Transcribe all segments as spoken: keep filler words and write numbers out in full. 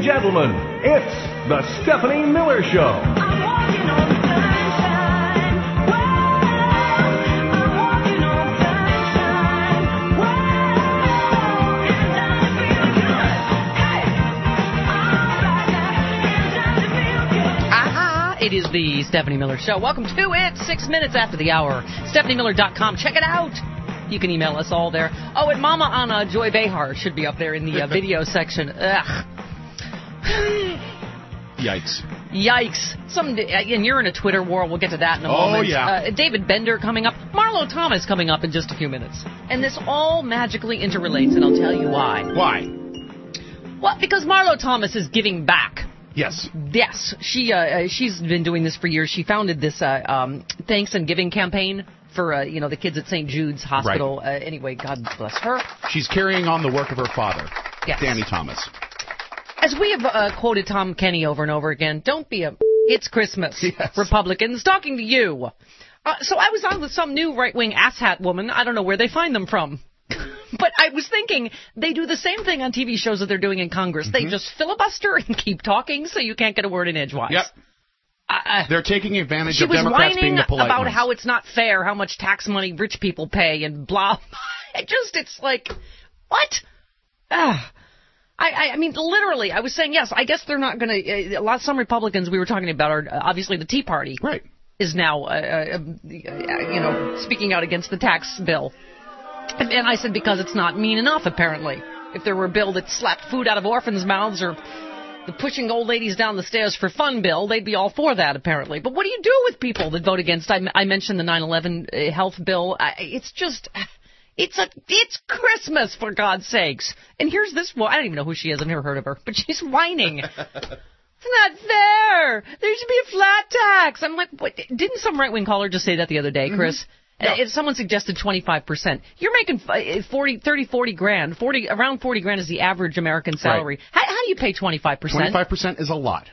and gentlemen, it's the Stephanie Miller Show. I'm walking on sunshine. Whoa, I'm walking on sunshine. Whoa, it's time to feel good. Hey, alright now, it's time to feel good. Aha! It is the Stephanie Miller Show. Welcome to it. Six minutes after the hour. Stephanie Miller dot com. Check it out. You can email us all there. Oh, and Mama on uh, Joy Behar should be up there in the uh, video section. Ugh. Yikes. Yikes. Some, and you're in a Twitter war. We'll get to that in a Oh, moment. yeah. Uh, David Bender coming up. Marlo Thomas coming up in just a few minutes. And this all magically interrelates, and I'll tell you why. Why? Well, because Marlo Thomas is giving back. Yes. Yes. She, uh, she's been doing this for years. She founded this uh, um, Thanks and Giving campaign for, uh, you know, the kids at Saint Jude's Hospital. Right. Uh, anyway, God bless her. She's carrying on the work of her father, Yes. Danny Thomas. As we have uh, quoted Tom Kenny over and over again, don't be a it's Christmas, Yes. Republicans, talking to you. Uh, so I was on with some new right-wing asshat woman. I don't know where they find them from. But I was thinking they do the same thing on T V shows that they're doing in Congress. Mm-hmm. They just filibuster and keep talking so you can't get a word in edgewise. Yep. Uh, They're taking advantage She of was Democrats being whining the polite about ones. how it's not fair, how much tax money rich people pay, and blah. It just, it's like, what? Ah. I, I, I mean, literally, I was saying, yes, I guess they're not going to, uh, a lot of some Republicans we were talking about are, uh, obviously, the Tea Party Right. is now, uh, uh, uh, you know, speaking out against the tax bill. And, and I said, because it's not mean enough, apparently. If there were a bill that slapped food out of orphans' mouths or the pushing old ladies down the stairs for fun bill, they'd be all for that, apparently. But what do you do with people that vote against? I, I mentioned the nine eleven uh, health bill. I, it's just, it's a, it's Christmas, for God's sakes. And here's this one. I don't even know who she is. I've never heard of her. But she's whining. It's not fair. There should be a flat tax. I'm like, what? Didn't some right-wing caller just say that the other day, Chris? Mm-hmm. No. If someone suggested twenty-five percent, you're making forty, thirty, forty grand. forty, around forty grand is the average American salary. Right. How, how do you pay twenty-five percent? twenty-five percent is a lot.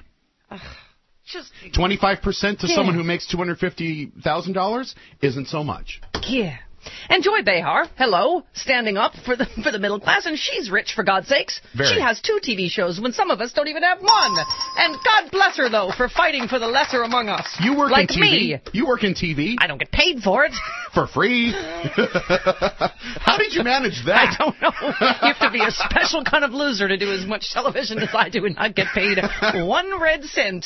Just, twenty-five percent to Yeah. someone who makes two hundred fifty thousand dollars isn't so much. yeah. And Joy Behar, hello, standing up for the for the middle class, and she's rich, for God's sakes. Very. She has two T V shows when some of us don't even have one. And God bless her, though, for fighting for the lesser among us. You work like in T V. me. You work in T V I don't get paid for it. for free. How did you manage that? I don't know. You have to be a special kind of loser to do as much television as I do and not get paid one red cent.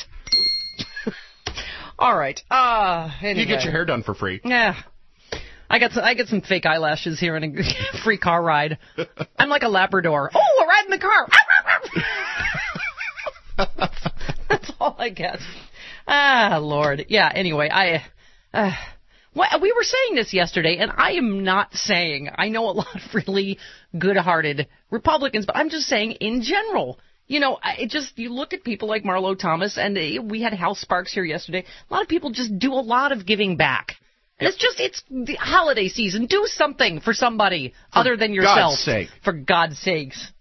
All right. Uh, anyway. You get your hair done for free. Yeah. I got some, I get some fake eyelashes here and a free car ride. I'm like a Labrador. Oh, a ride in the car. That's all I get. Ah, Lord. Yeah, anyway, I... Uh, well, we were saying this yesterday, and I am not saying... I know a lot of really good-hearted Republicans, but I'm just saying in general... You know, it just, you look at people like Marlo Thomas, and uh, we had Hal Sparks here yesterday. A lot of people just do a lot of giving back. And it's just, it's the holiday season. Do something for somebody For other than yourself. God's sake. For God's sakes.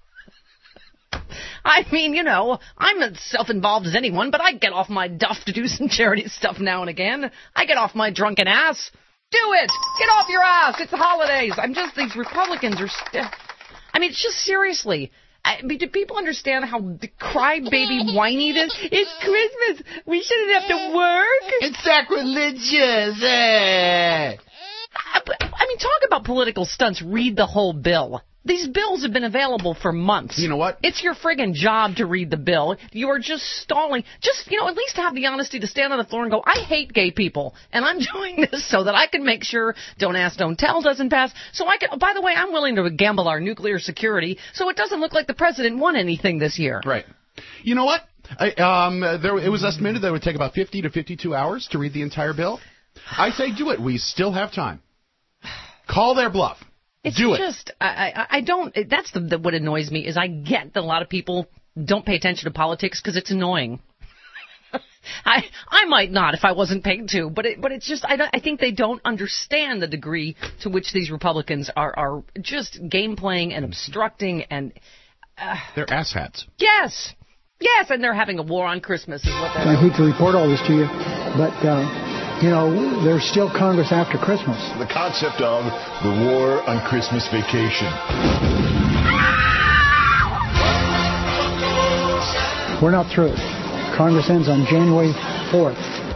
I mean, you know, I'm as self-involved as anyone, but I get off my duff to do some charity stuff now and again. I get off my drunken ass. Do it! Get off your ass! It's the holidays. I'm just, these Republicans are, st- I mean, it's just seriously... I mean, do people understand how crybaby whiny this? It's Christmas. We shouldn't have to work. It's sacrilegious. Eh. I mean, talk about political stunts. Read the whole bill. These bills have been available for months. You know what? It's your friggin' job to read the bill. You are just stalling. Just, you know, at least have the honesty to stand on the floor and go, I hate gay people, and I'm doing this so that I can make sure Don't Ask, Don't Tell doesn't pass. So I can, oh, by the way, I'm willing to gamble our nuclear security so it doesn't look like the president won anything this year. Right. You know what? I, um, there, it was estimated that it would take about fifty to fifty-two hours to read the entire bill. I say do it. We still have time. Call their bluff. It's Do it. just, I, I, I don't, that's the, the, what annoys me is I get that a lot of people don't pay attention to politics because it's annoying. I I might not if I wasn't paid to, but it, but it's just, I, don't, I think they don't understand the degree to which these Republicans are, are just game playing and obstructing and... Uh, They're asshats. yes, yes, and they're having a war on Christmas is what that I is. hate to report all this to you, but, uh, you know, there's still Congress after Christmas. The concept of the war on Christmas vacation. We're not through. Congress ends on January fourth.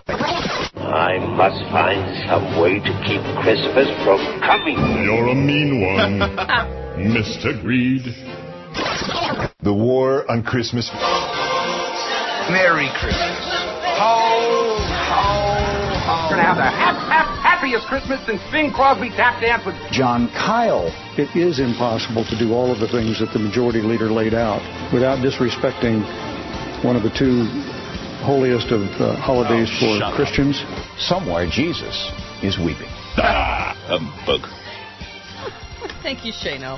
I must find some way to keep Christmas from coming. You're a mean one, Mister Greed. The war on Christmas. Merry Christmas. Ho, ho, ho. We're going to have the hap, hap, happiest Christmas since Bing Crosby tap danced with John Kyle. It is impossible to do all of the things that the majority leader laid out without disrespecting one of the two holiest of uh, holidays Oh, for Christians. Somewhere Jesus is weeping. Ah, humbug. Thank you, Shano.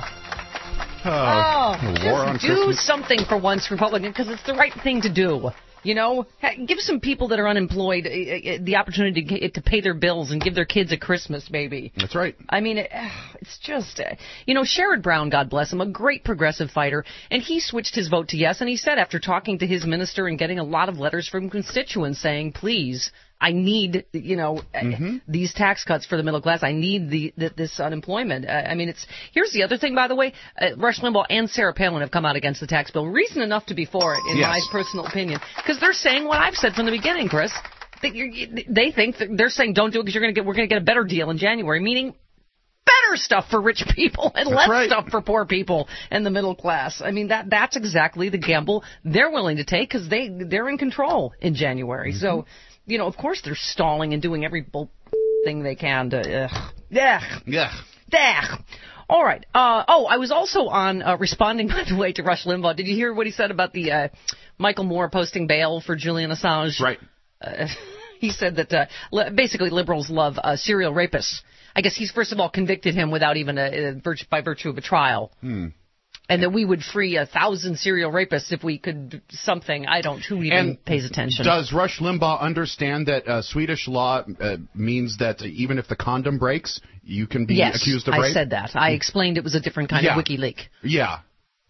Uh, Oh, the war on just do Christmas. something for once, Republican, because it's the right thing to do. You know, Ha- give some people that are unemployed uh, uh, the opportunity to, get, to pay their bills and give their kids a Christmas, maybe. That's right. I mean, it, it's just, uh, you know, Sherrod Brown, God bless him, a great progressive fighter, and he switched his vote to yes, and he said after talking to his minister and getting a lot of letters from constituents saying, please, I need, you know, mm-hmm. these tax cuts for the middle class. I need the, the this unemployment. Uh, I mean, it's here's the other thing, by the way. Uh, Rush Limbaugh and Sarah Palin have come out against the tax bill. Reason enough to be for it, in Yes. my personal opinion, because they're saying what I've said from the beginning, Chris. That you're, they think that they're saying don't do it because you're going to get we're going to get a better deal in January, meaning better stuff for rich people and That's less right. stuff for poor people and the middle class. I mean, that that's exactly the gamble they're willing to take because they they're in control in January. Mm-hmm. So. You know, of course they're stalling and doing every bull thing they can to, ugh, yeah, Yeah. yeah. All right. Uh, oh, I was also on uh, responding, by the way, to Rush Limbaugh. Did you hear what he said about the uh, Michael Moore posting bail for Julian Assange? Right. Uh, he said that uh, li- basically liberals love uh, serial rapists. I guess he's first of all convicted him without even a, a virtue, by virtue of a trial. Hmm. And that we would free a thousand serial rapists if we could do something. I don't. Who even And pays attention? Does Rush Limbaugh understand that uh, Swedish law uh, means that even if the condom breaks, you can be yes, accused of I rape? said that. I explained it was a different kind Yeah. of WikiLeak. Yeah.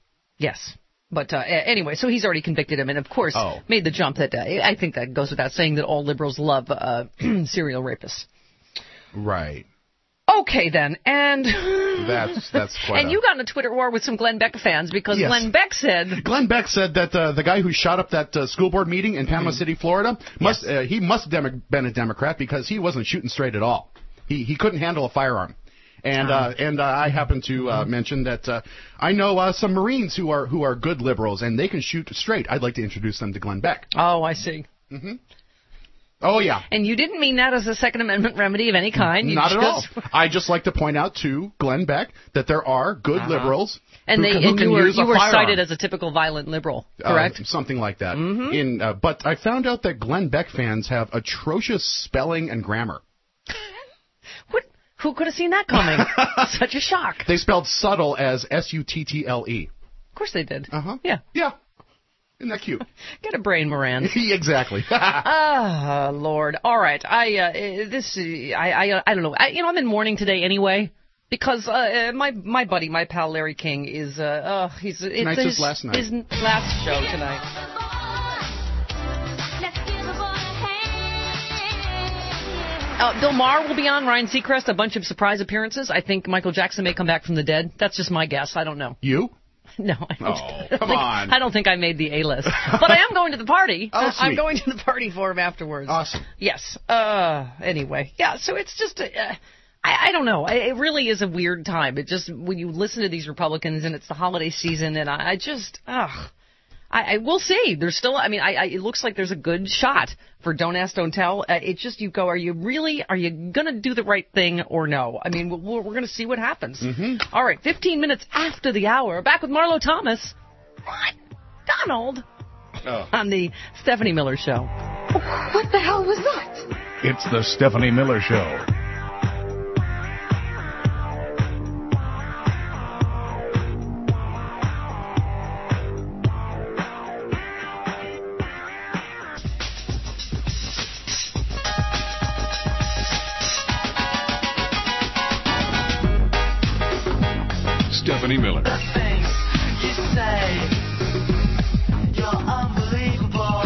Yes. But uh, a- anyway, so he's already convicted him and, of course, Oh. made the jump that uh, I think that goes without saying that all liberals love uh, serial rapists. Right. Okay, then. And That's that's quite. and a- you got in a Twitter war with some Glenn Beck fans because Yes. Glenn Beck said... Glenn Beck said that uh, the guy who shot up that uh, school board meeting in Panama City, Florida, must uh, he must have dem- been a Democrat because he wasn't shooting straight at all. He he couldn't handle a firearm. And uh, and uh, I happen to uh, mention that uh, I know uh, some Marines who are who are good liberals and they can shoot straight. I'd like to introduce them to Glenn Beck. Oh, I see. Mm-hmm. Oh yeah. And you didn't mean that as a Second Amendment remedy of any kind. You Not at all. just... I just like to point out to Glenn Beck that there are good Uh-huh. liberals And, who, they, can, who and can you were, use you a were firearm. cited as a typical violent liberal, Uh, correct? something like that. Mm-hmm. In uh, but I found out that Glenn Beck fans have atrocious spelling and grammar. What? Who could have seen that coming? Such a shock. They spelled subtle as S U T T L E. Of course they did. Uh huh. Yeah. Yeah. Isn't that cute? Get a brain, Moran. Exactly. Ah, Lord. All right. I uh, this uh, I I I don't know. I, you know, I'm in mourning today anyway because uh, my my buddy, my pal Larry King is uh, uh he's it's Tonight's his last night. His last show tonight. Uh, Bill Maher will be on, Ryan Seacrest, a bunch of surprise appearances. I think Michael Jackson may come back from the dead. That's just my guess. I don't know. You? No, I don't, Oh, I don't come think, on. I don't think I made the A-list. But I am going to the party. Oh, I'm sweet. going to the party for him afterwards. Awesome. Yes. Uh. Anyway. Yeah, so it's just... Uh, I, I don't know. I, it really is a weird time. It just... When you listen to these Republicans and it's the holiday season and I, I just... Ugh. I, I will see. There's still, I mean, I, I, it looks like there's a good shot for Don't Ask, Don't Tell. Uh, it's just you go, are you really, are you going to do the right thing or no? I mean, we're, we're going to see what happens. Mm-hmm. All right, fifteen minutes after the hour, back with Marlo Thomas. What? Donald? Oh. On the Stephanie Miller Show. What the hell was that? It's the Stephanie Miller Show. Stephanie Miller. Things you say, you're unbelievable.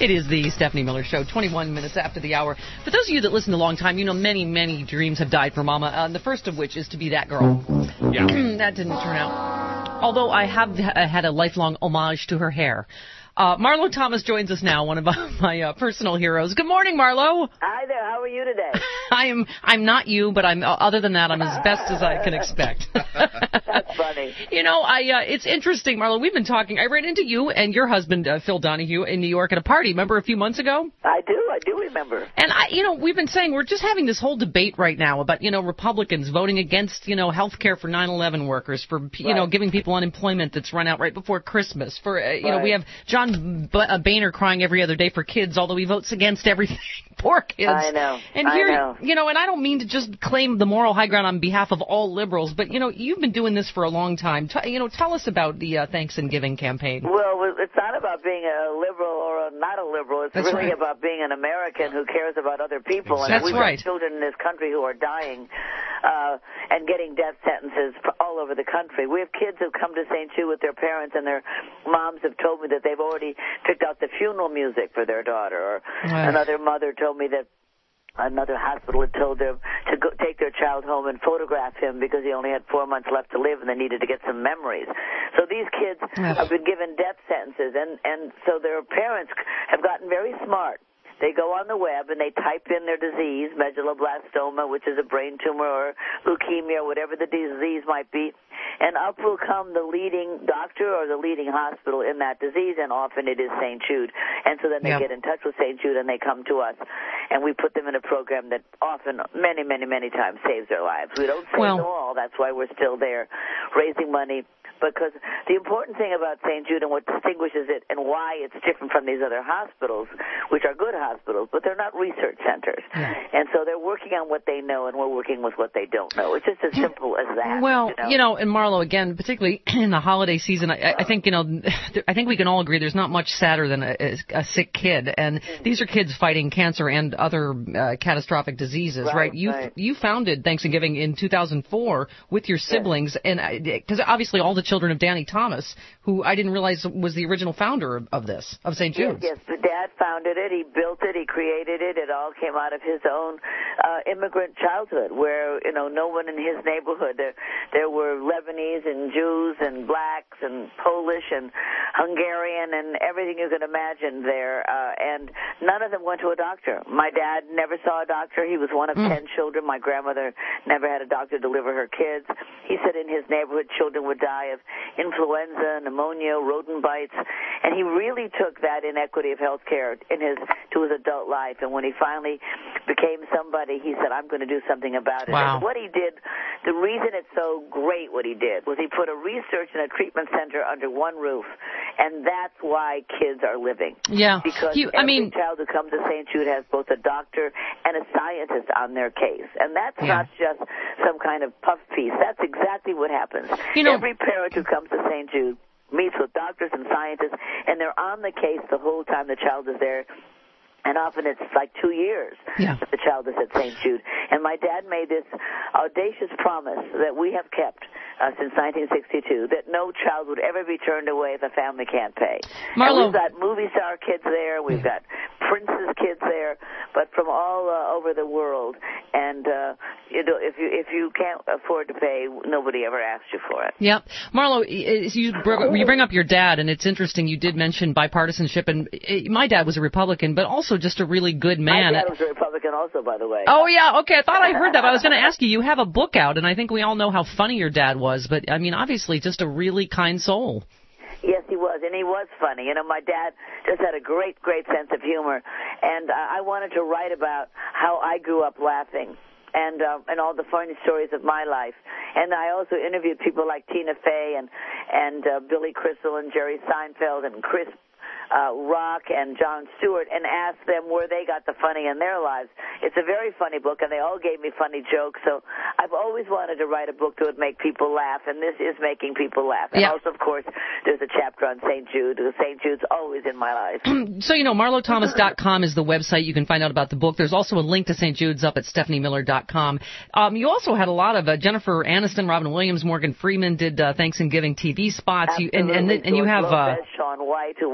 It is the Stephanie Miller Show, twenty-one minutes after the hour. For those of you that listen a long time, you know many, many dreams have died for Mama, uh, the first of which is to be that girl. Yeah. That didn't turn out. Although I have uh, had a lifelong homage to her hair. Uh, Marlo Thomas joins us now, one of my uh, personal heroes. Good morning, Marlo. Hi there. How are you today? I'm I'm not you, but I'm. Uh, other than that, I'm as best as I can expect. That's funny. You know, I uh, it's interesting, Marlo. We've been talking. I ran into you and your husband, uh, Phil Donahue, in New York at a party. Remember a few months ago? I do. I do remember. And I, you know, we've been saying we're just having this whole debate right now about you know Republicans voting against you know health care for nine eleven workers, for you Right. know giving people unemployment that's run out right before Christmas. For uh, you know Right. we have John B- uh, Boehner crying every other day for kids, although he votes against everything. Poor kids. I know. And I here, know. you know, and I don't mean to just claim the moral high ground on behalf of all liberals, but you know, you've been doing this for a long time. T- you know, tell us about the uh, Thanksgiving campaign. Well, it's not about being a liberal or a, not a liberal. It's That's really right. about being an American who cares about other people. And That's we've right. got children in this country who are dying uh, and getting death sentences f- all over the country. We have kids who come to Saint Jude with their parents, and their moms have told me that they've already picked out the funeral music for their daughter. Or Right. another mother told me that another hospital had told them to go take their child home and photograph him because he only had four months left to live and they needed to get some memories. So these kids have been given death sentences, and, and so their parents have gotten very smart. They go on the web and they type in their disease, medulloblastoma, which is a brain tumor, or leukemia, whatever the disease might be, and up will come the leading doctor or the leading hospital in that disease, and often it is Saint Jude. And so then they Yeah. get in touch with Saint Jude and they come to us, and we put them in a program that often, many, many, many times saves their lives. We don't save Well- them all. That's why we're still there raising money. Because the important thing about Saint Jude and what distinguishes it and why it's different from these other hospitals, which are good hospitals, but they're not research centers. Yeah. And so they're working on what they know, and we're working with what they don't know. It's just as simple as that. Well, you know? you know, and Marlo, again, particularly in the holiday season, I, I think, you know, I think we can all agree there's not much sadder than a, a sick kid. And these are kids fighting cancer and other uh, catastrophic diseases, right? Right, You right. you founded Thanksgiving in two thousand four with your siblings, and because obviously all the children of Danny Thomas, who I didn't realize was the original founder of, of this, of Saint Jude's. Yes, yes, the dad founded it, he built it, he created it, it all came out of his own uh, immigrant childhood where, you know, no one in his neighborhood, there, there were Lebanese and Jews and blacks and Polish and Hungarian and everything you could imagine there, uh, and none of them went to a doctor. My dad never saw a doctor. He was one of Mm. ten children. My grandmother never had a doctor deliver her kids. He said in his neighborhood children would die of influenza, pneumonia, rodent bites, and he really took that inequity of health care in his to his adult life. And when he finally became somebody, he said, I'm going to do something about it. Wow. And what he did, the reason it's so great what he did was he put a research and a treatment center under one roof, and that's why kids are living. Yeah. Because You- every I mean- child who comes to Saint Jude has both a doctor and a scientist on their case. And that's Yeah. not just some kind of puff piece. That's exactly what happens. You know- Every parent who comes to Saint Jude meets with doctors and scientists, and they're on the case the whole time the child is there. And often it's like two years Yeah. that the child is at Saint Jude. And my dad made this audacious promise that we have kept uh, since nineteen sixty-two, that no child would ever be turned away if a family can't pay. Marlo- And we've got movie star kids there. We've got Prince's kids there, but from all uh, over the world. And uh, you know, if you if you can't afford to pay, nobody ever asks you for it. Yep. Marlo, y- you br- you bring up your dad, and it's interesting. You did mention bipartisanship, and uh, my dad was a Republican, but also just a really good man. My dad was a Republican also, by the way. Oh, yeah, okay, I thought I heard that, but I was going to ask you, you have a book out, and I think we all know how funny your dad was, but, I mean, obviously just a really kind soul. Yes, he was, and he was funny. You know, my dad just had a great, great sense of humor, and uh, I wanted to write about how I grew up laughing. And uh, and all the funny stories of my life, and I also interviewed people like Tina Fey and and uh, Billy Crystal and Jerry Seinfeld and Chris uh, Rock and Jon Stewart, and asked them where they got the funny in their lives. It's a very funny book, and they all gave me funny jokes. So I've always wanted to write a book that would make people laugh, and this is making people laugh. And Yeah. also, of course, there's a chapter on Saint Jude. Saint Jude's always in my life. So, you know, marlo thomas dot com is the website. You can find out about the book. There's also a link to Saint Jude's up at stephanie miller dot com. Um, you also had a lot of uh, Jennifer Aniston, Robin Williams, Morgan Freeman did uh, Thanksgiving T V spots. You, and, and, and you George have... Uh, Lopez, Shaun White, who won the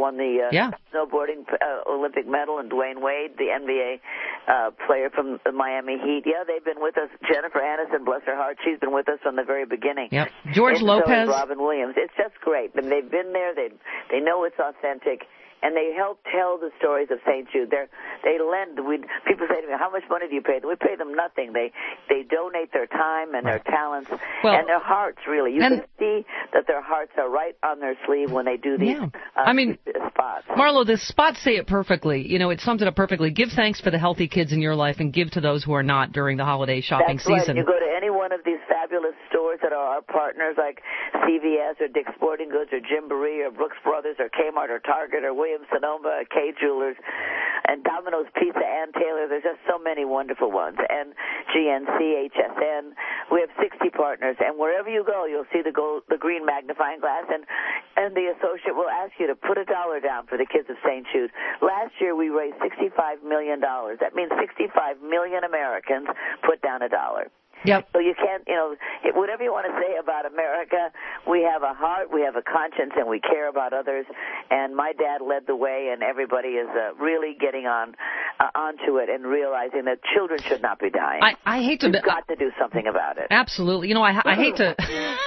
the uh, Yeah. snowboarding uh, Olympic medal, and Dwayne Wade, the N B A uh, player from the Miami Heat. Yeah, they've been with us. Jennifer Aniston, bless her heart, she's been with us from the very beginning. Yep. George and so Lopez. is Robin Williams. It's just great. I mean, they've been there. They they know it's authentic. And they help tell the stories of Saint Jude. They're, they lend. We, people say to me, "How much money do you pay them?" We pay them nothing. They they donate their time and their talents Well, and their hearts. Really, you and- can see that their hearts are right on their sleeve when they do these. Yeah. Uh, I mean, spots. Marlo, the spots say it perfectly. You know, it sums it up perfectly. Give thanks for the healthy kids in your life and give to those who are not during the holiday shopping That's right. season. You go to any one of these fabulous stores that are our partners, like C V S or Dick's Sporting Goods or Gymboree or Brooks Brothers or Kmart or Target or Williams-Sonoma or K Jewelers and Domino's Pizza and Taylor. There's just so many wonderful ones. And G N C, H S N. We have sixty partners, and wherever you go, you'll see the gold, the green magnifying glass, and and the associate will ask you to put a dollar down for the kids of Saint Jude. Last year we raised sixty-five million dollars. That means sixty-five million Americans put down a dollar. Yep. So you can't, you know, it, whatever you want to say about America, we have a heart, we have a conscience, and we care about others. And my dad led the way, and everybody is uh, really getting on uh, onto it and realizing that children should not be dying. I, I hate to. You've got to do something about it. Absolutely. You know, I, I hate to.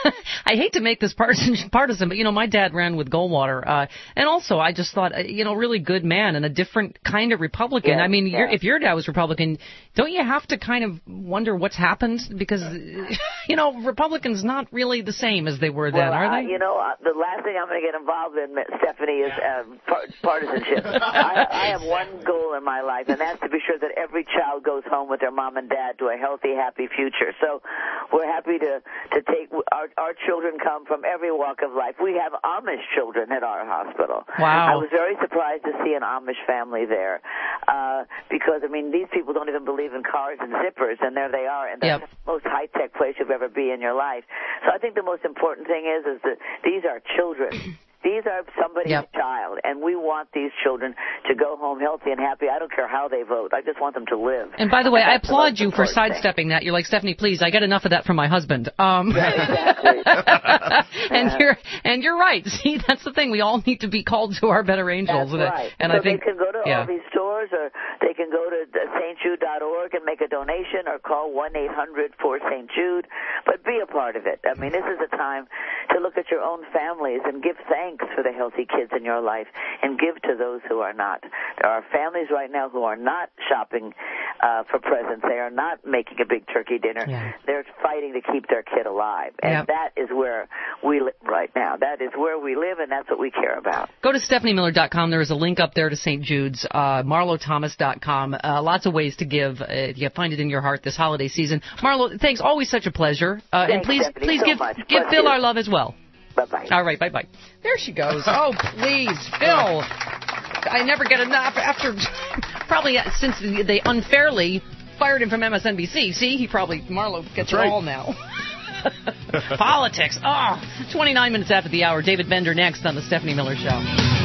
I hate to make this partisan, partisan, but you know, my dad ran with Goldwater, uh, and also I just thought, uh, you know, really good man and a different kind of Republican. Yes, I mean, yeah. you're, if your dad was Republican, don't you have to kind of wonder what's happened? Because, you know, Republicans not really the same as they were then, well, are uh, they? you know, uh, the last thing I'm going to get involved in, Stephanie, is uh, par- partisanship. I, I have one goal in my life, and that's to be sure that every child goes home with their mom and dad to a healthy, happy future. So we're happy to, to take our, our children come from every walk of life. We have Amish children at our hospital. Wow. I was very surprised to see an Amish family there uh, because, I mean, these people don't even believe in cars and zippers, and there they are, and that's Yep. the most high-tech place you'll ever be in your life. So I think the most important thing is is that these are children. These are somebody's Yep. child, and we want these children to go home healthy and happy. I don't care how they vote. I just want them to live. And by the way, I That's the applaud most you for important thing. sidestepping that. You're like, Stephanie, please, I get enough of that from my husband. Um, Yeah, exactly. and Yeah. you're and you're right. See, that's the thing. We all need to be called to our better angels. That's right. And so I think they can go to yeah. all these stores, or they can go to St Jude dot org and make a donation, or call one eight hundred four Saint Jude. But be a part of it. I mean, this is a time to look at your own families and give thanks for the healthy kids in your life, and give to those who are not. There are families right now who are not shopping uh, for presents. They are not making a big turkey dinner. Yeah. They're fighting to keep their kid alive, and Yep. that is where we live right now. That is where we live, and that's what we care about. Go to Stephanie Miller dot com. There is a link up there to Saint Jude's, uh, Marlo Thomas dot com. Uh, lots of ways to give. Uh, you find it in your heart this holiday season. Marlo, thanks. Always such a pleasure. Uh, and Thanks, please, Stephanie, please so give much. give Bless Phil you. our love as well. Bye-bye. All right, bye-bye. There she goes. Oh, please, Phil. I never get enough after, probably since they unfairly fired him from M S N B C. See, he probably, Marlo gets That's it right. all now. Politics. Oh, twenty-nine minutes after the hour. David Bender next on the Stephanie Miller Show.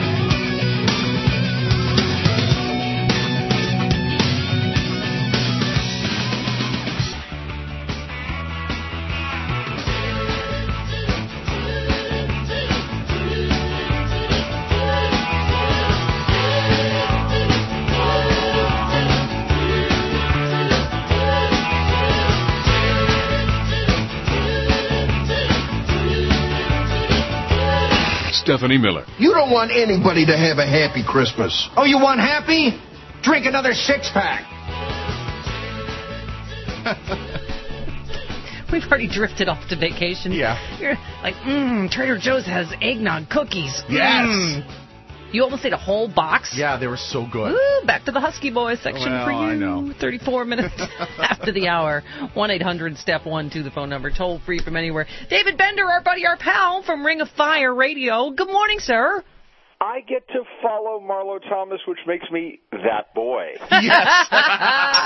Stephanie Miller. You don't want anybody to have a happy Christmas. Oh, you want happy? Drink another six-pack. We've already drifted off to vacation. Yeah. You're like, mmm, Trader Joe's has eggnog cookies. Yes. Mm. You almost ate a whole box? Yeah, they were so good. Ooh, back to the Husky Boys section Well, for you. I know. thirty-four minutes after the hour. one eight hundred step one to the phone number. Toll free from anywhere. David Bender, our buddy, our pal from Ring of Fire Radio. Good morning, sir. I get to follow Marlo Thomas, which makes me that boy. Yes.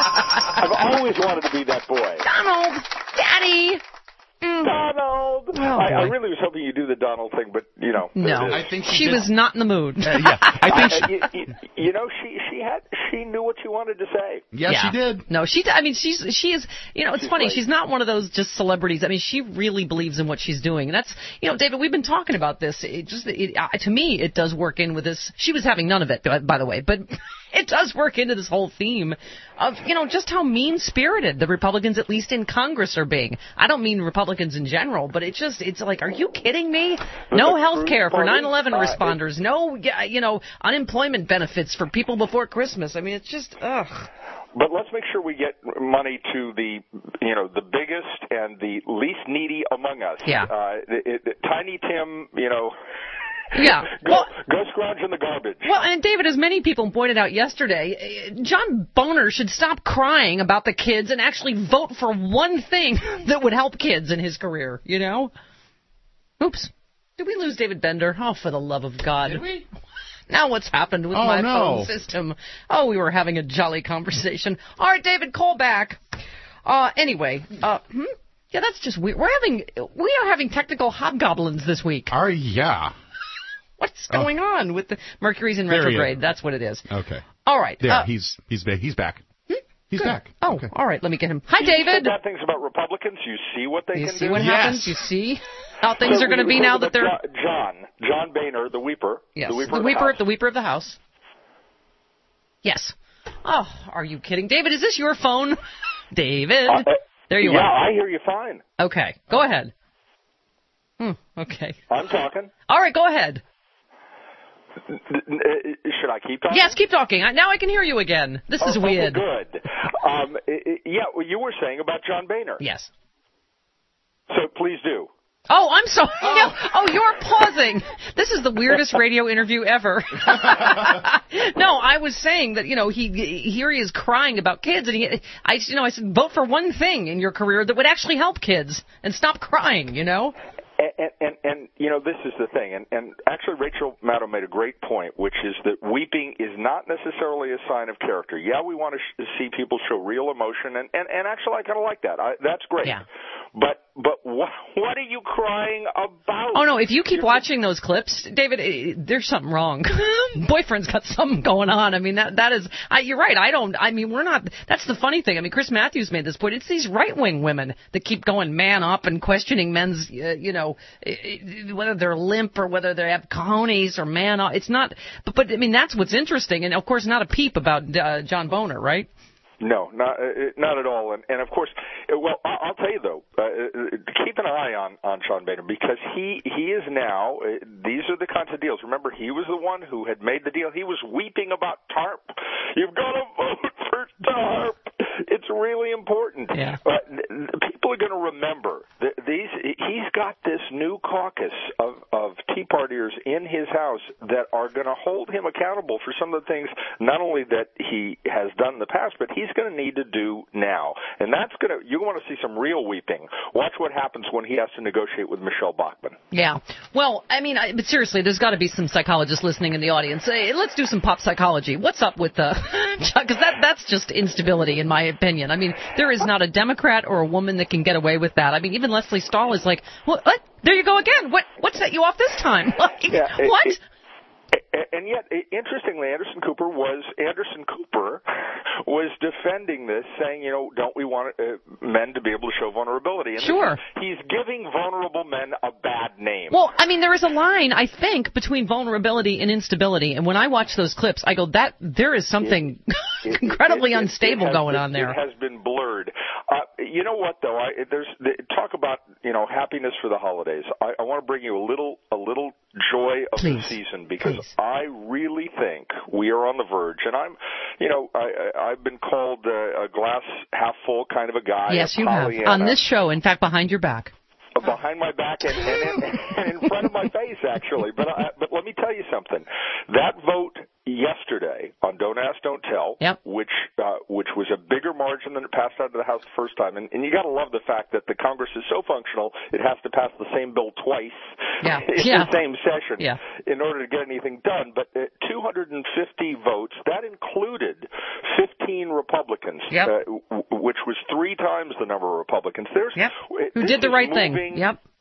I've always wanted to be that boy. Donald, Daddy. Mm. Donald. Oh, Oh, I, I boy. really was hoping you'd do the Donald thing, but you know. No, I think she she did. was not in the mood. Uh, yeah, I think she, you, you, you know, she she had she knew what she wanted to say. yes, Yeah. she did. No, she. I mean, she's she is. You know, it's She's funny. great. She's not one of those just celebrities. I mean, she really believes in what she's doing. And that's, you know, David. We've been talking about this. It just, it, uh, to me, it does work in with this. She was having none of it, by, by the way, but it does work into this whole theme of, you know, just how mean-spirited the Republicans, at least in Congress, are being. I don't mean Republicans in general, but it just, it's like, are you kidding me? No health care for nine eleven Uh, responders. No, you know, unemployment benefits for people before Christmas. I mean, it's just, ugh. But let's make sure we get money to the, you know, the biggest and the least needy among us. Yeah. Uh, it, it, Tiny Tim, you know. Yeah. Go, Well, go scrounge in the garbage. Well, and David, as many people pointed out yesterday, eh, John Boner should stop crying about the kids and actually vote for one thing that would help kids in his career, you know? Oops. Did we lose David Bender? Oh, for the love of God. Did we? Now what's happened with Oh, my no. phone system? Oh, we were having a jolly conversation. All right, David, call back. Uh, anyway, uh, hmm? Yeah, that's just weird. We're having, we are having technical hobgoblins this week. Oh, yeah. What's going on with the Mercury's in There he retrograde? is. That's what it is. Okay. All right. There, uh, he's he's ba- he's back. He's good. back. Oh, Okay. all right. Let me get him. Hi, You said David. bad things about Republicans. You see what they You can see do. what Yes. happens? You see how things So are going to we be were now talking that they're about John John Boehner, the Weeper. yes, the Weeper. the of weeper, the, House. the weeper of the house. Yes. Oh, are you kidding, David? Is this your phone, David? Uh, there you yeah, are. I hear you fine. Okay, go ahead. Hmm. Okay. I'm talking. All right, go ahead. Should I keep talking? Yes, keep talking. I, now I can hear you again. This is Oh, weird. Okay, good. Um, i- i- yeah, well, you were saying about John Boehner. Yes. So please do. Oh, I'm sorry. No. Oh, you're pausing. This is the weirdest radio interview ever. No, I was saying that, you know, he here he is crying about kids, and he, I, you know, I said vote for one thing in your career that would actually help kids and stop crying. You know. And, and, and you know, this is the thing, and, and actually Rachel Maddow made a great point, which is that weeping is not necessarily a sign of character. Yeah, we want to sh- see people show real emotion, and, and, and actually I kind of like that. I, that's great. Yeah. But but what, what are you crying about? Oh, no, if you keep watching those clips, David, eh, there's something wrong. Boyfriend's got something going on. I mean, that that is, I, you're right. I don't, I mean, we're not, that's the funny thing. I mean, Chris Matthews made this point. It's these right-wing women that keep going man up and questioning men's, uh, you know, eh, whether they're limp or whether they have cojones or man up. It's not, but, but I mean, that's what's interesting. And, of course, not a peep about uh, John Boehner, right? No, not uh, not at all. And, and of course, uh, well, I- I'll tell you though, uh, uh, keep an eye on on Sean Boehner, because he he is now. Uh, these are the kinds of deals. Remember, he was the one who had made the deal. He was weeping about TARP. You've got to vote for TARP. It's really important. Yeah. Uh, th- people are going to remember that these. He's got this new caucus of of Tea Partiers in his house that are going to hold him accountable for some of the things not only that he has done in the past, but he's going to need to do now. And that's going to, you want to see some real weeping. Watch what happens when he has to negotiate with Michelle Bachmann. Yeah. Well, I mean, I, but seriously, there's got to be some psychologists listening in the audience. Hey, let's do some pop psychology. What's up with the, because that, that's just instability in my opinion. I mean, there is not a Democrat or a woman that can get away with that. I mean, even Leslie Stahl is like, what? what? There you go again. What, what set you off this time? Like, Yeah, it- what? it- And yet, interestingly, Anderson Cooper was Anderson Cooper was defending this, saying, you know, don't we want uh, men to be able to show vulnerability? And Sure. He's giving vulnerable men a bad name. Well, I mean, there is a line, I think, between vulnerability and instability. And when I watch those clips, I go, that there is something It- incredibly it- it- unstable it has going been- on there. It has been blurred. Uh, you know what, though? I, there's the, talk about you know happiness for the holidays. I, I want to bring you a little a little joy of Please. the season, because Please. I really think we are on the verge. And I'm, you know, I, I, I've been called uh, a glass half full kind of a guy. Yes, a you have. Pollyanna. On this show, in fact, behind your back. Behind my back and, and, and, and in front of my face, actually. But I, but let me tell you something. That vote yesterday on Don't Ask, Don't Tell, Yep. which uh, which was a bigger margin than it passed out of the House the first time. And, and you got to love the fact that the Congress is so functional, it has to pass the same bill twice Yeah. in Yeah. the same session Yeah. in order to get anything done. But uh, two hundred fifty votes, that included fifteen Republicans, Yep. uh, w- which was three times the number of Republicans. There's Yep. uh, Who this did the is right moving- thing. Yep.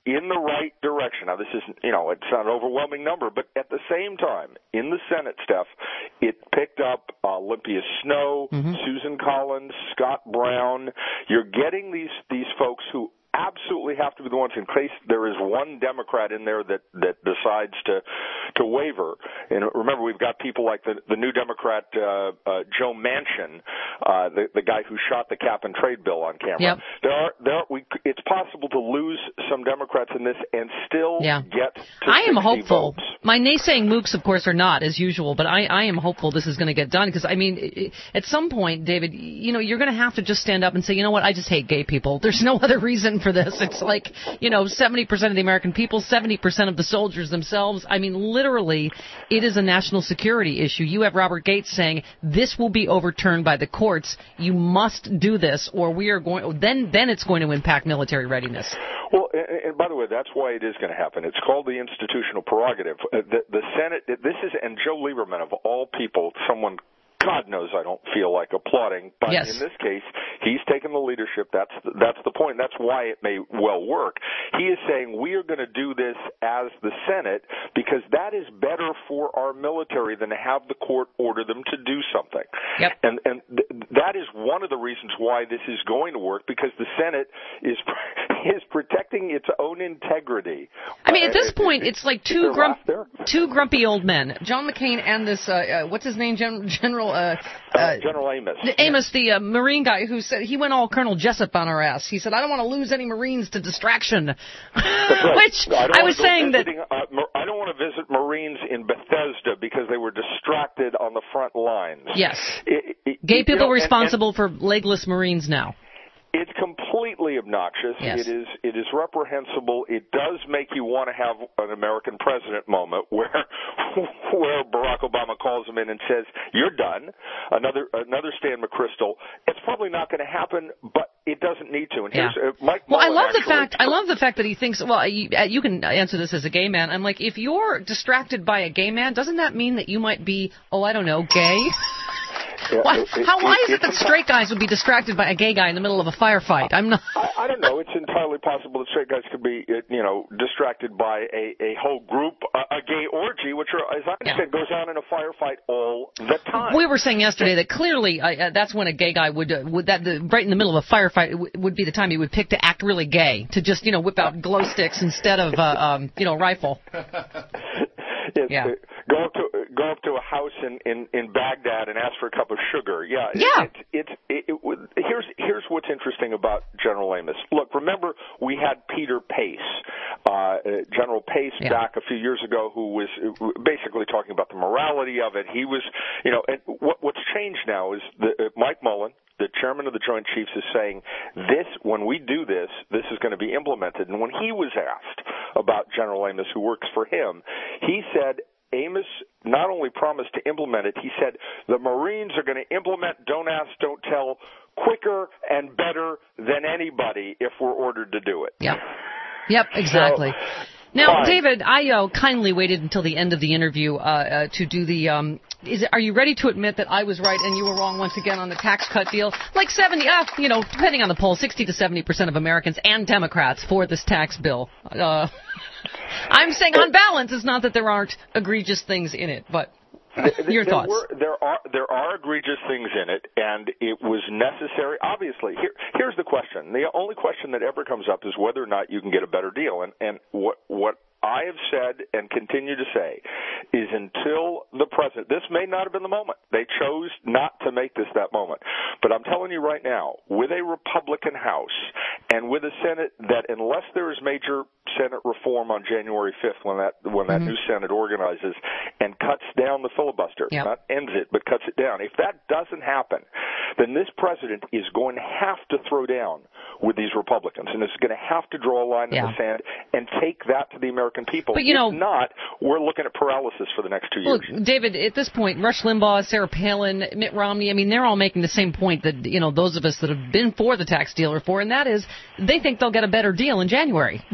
in the right direction. Now, this is, you know, it's not an overwhelming number, but at the same time, in the Senate, Steph, it picked up uh, Olympia Snow, mm-hmm. Susan Collins, Scott Brown. You're getting these these folks who absolutely have to be the ones, in case there is one Democrat in there that, that decides to to waver. And remember, we've got people like the, the new Democrat uh, uh, Joe Manchin, uh, the, the guy who shot the cap and trade bill on camera. Yep. There are there are, we, it's possible to lose some Democrats in this and still yeah. get to I am hopeful. votes. My naysaying mooks, of course, are not, as usual, but I, I am hopeful this is going to get done because, I mean, at some point, David, you know, you're going to have to just stand up and say, you know what, I just hate gay people. There's no other reason for this. It's like, you know, seventy percent of the American people, seventy percent of the soldiers themselves. I mean, literally, it is a national security issue. You have Robert Gates saying, this will be overturned by the courts. You must do this, or we are going, then, then it's going to impact military readiness. Well, and, and by the way, that's why it is going to happen. It's called the institutional prerogative. Uh, the, the Senate, this is, and Joe Lieberman, of all people, someone, God knows I don't feel like applauding, but yes. in this case, he's taken the leadership. That's the, that's the point. That's why it may well work. He is saying we are going to do this as the Senate because that is better for our military than to have the court order them to do something. Yep. And and th- that is one of the reasons why this is going to work, because the Senate is is protecting its own integrity. I mean, at this uh, point, it, it's like two there grump, there? two grumpy old men, John McCain and this uh, uh, what's his name, Gen- General. Uh, uh, General Amos. Amos, the uh, Marine guy who said he went all Colonel Jessup on our ass. He said, I don't want to lose any Marines to distraction. Right. Which I, I was saying visiting, that. Uh, I don't want to visit Marines in Bethesda because they were distracted on the front lines. Yes. It, it, Gay people you know, responsible and, and for legless Marines now. It's completely obnoxious. Yes. It is it is reprehensible. It does make you want to have an American president moment where where Barack Obama calls him in and says, "You're done." Another another Stan McChrystal. It's probably not going to happen, but it doesn't need to. And yeah. here's uh, Mike. Well, Mullen I love the actually, fact I love the fact that he thinks. Well, you, you can answer this as a gay man. I'm like, if you're distracted by a gay man, doesn't that mean that you might be, oh, I don't know, gay? Yeah, why, it, it, how why it, is it that straight guys would be distracted by a gay guy in the middle of a firefight? I'm not. I, I don't know. It's entirely possible that straight guys could be, you know, distracted by a, a whole group, a, a gay orgy, which, are, as I understand, yeah. goes on in a firefight all the time. We were saying yesterday that clearly uh, that's when a gay guy would, uh, would that the, right in the middle of a firefight w- would be the time he would pick to act really gay, to just, you know, whip out glow sticks instead of, uh, um, you know, rifle. It's, yeah. Uh, go up to go up to a house in, in, in Baghdad and ask for a cup of sugar. Yeah. Yeah. It's it's it, it, it, here's here's what's interesting about General Amos. Look, remember we had Peter Pace, uh, General Pace, yeah. back a few years ago, who was basically talking about the morality of it. He was, you know, and what what's changed now is the, uh, Mike Mullen, the chairman of the Joint Chiefs, is saying this, when we do this, this is going to be implemented. And when he was asked about General Amos, who works for him, he said Amos not only promised to implement it, he said the Marines are going to implement Don't Ask, Don't Tell quicker and better than anybody if we're ordered to do it. Yep. Yep, exactly. So, now, fine. David, I uh, kindly waited until the end of the interview uh, uh, to do the. Um, is it, are you ready to admit that I was right and you were wrong once again on the tax cut deal? Like seventy, uh, you know, depending on the poll, sixty to seventy percent of Americans and Democrats for this tax bill. Uh, I'm saying on balance, it's not that there aren't egregious things in it, but your there thoughts. Were, there are there are egregious things in it, and it was necessary. Obviously, here here's the question: the only question that ever comes up is whether or not you can get a better deal. And and what what I have said and continue to say is until the president, this may not have been the moment. They chose not to make this that moment. But I'm telling you right now, with a Republican House and with a Senate that, unless there is major Senate reform on January fifth, when that when that mm-hmm. new Senate organizes and cuts down the filibuster, yep. not ends it, but cuts it down. If that doesn't happen, then this president is going to have to throw down with these Republicans, and is going to have to draw a line yeah. in the sand and take that to the American people. But, you if know, not, we're looking at paralysis for the next two years. Look, David, at this point, Rush Limbaugh, Sarah Palin, Mitt Romney, I mean, they're all making the same point that, you know, those of us that have been for the tax deal are for, and that is they think they'll get a better deal in January, which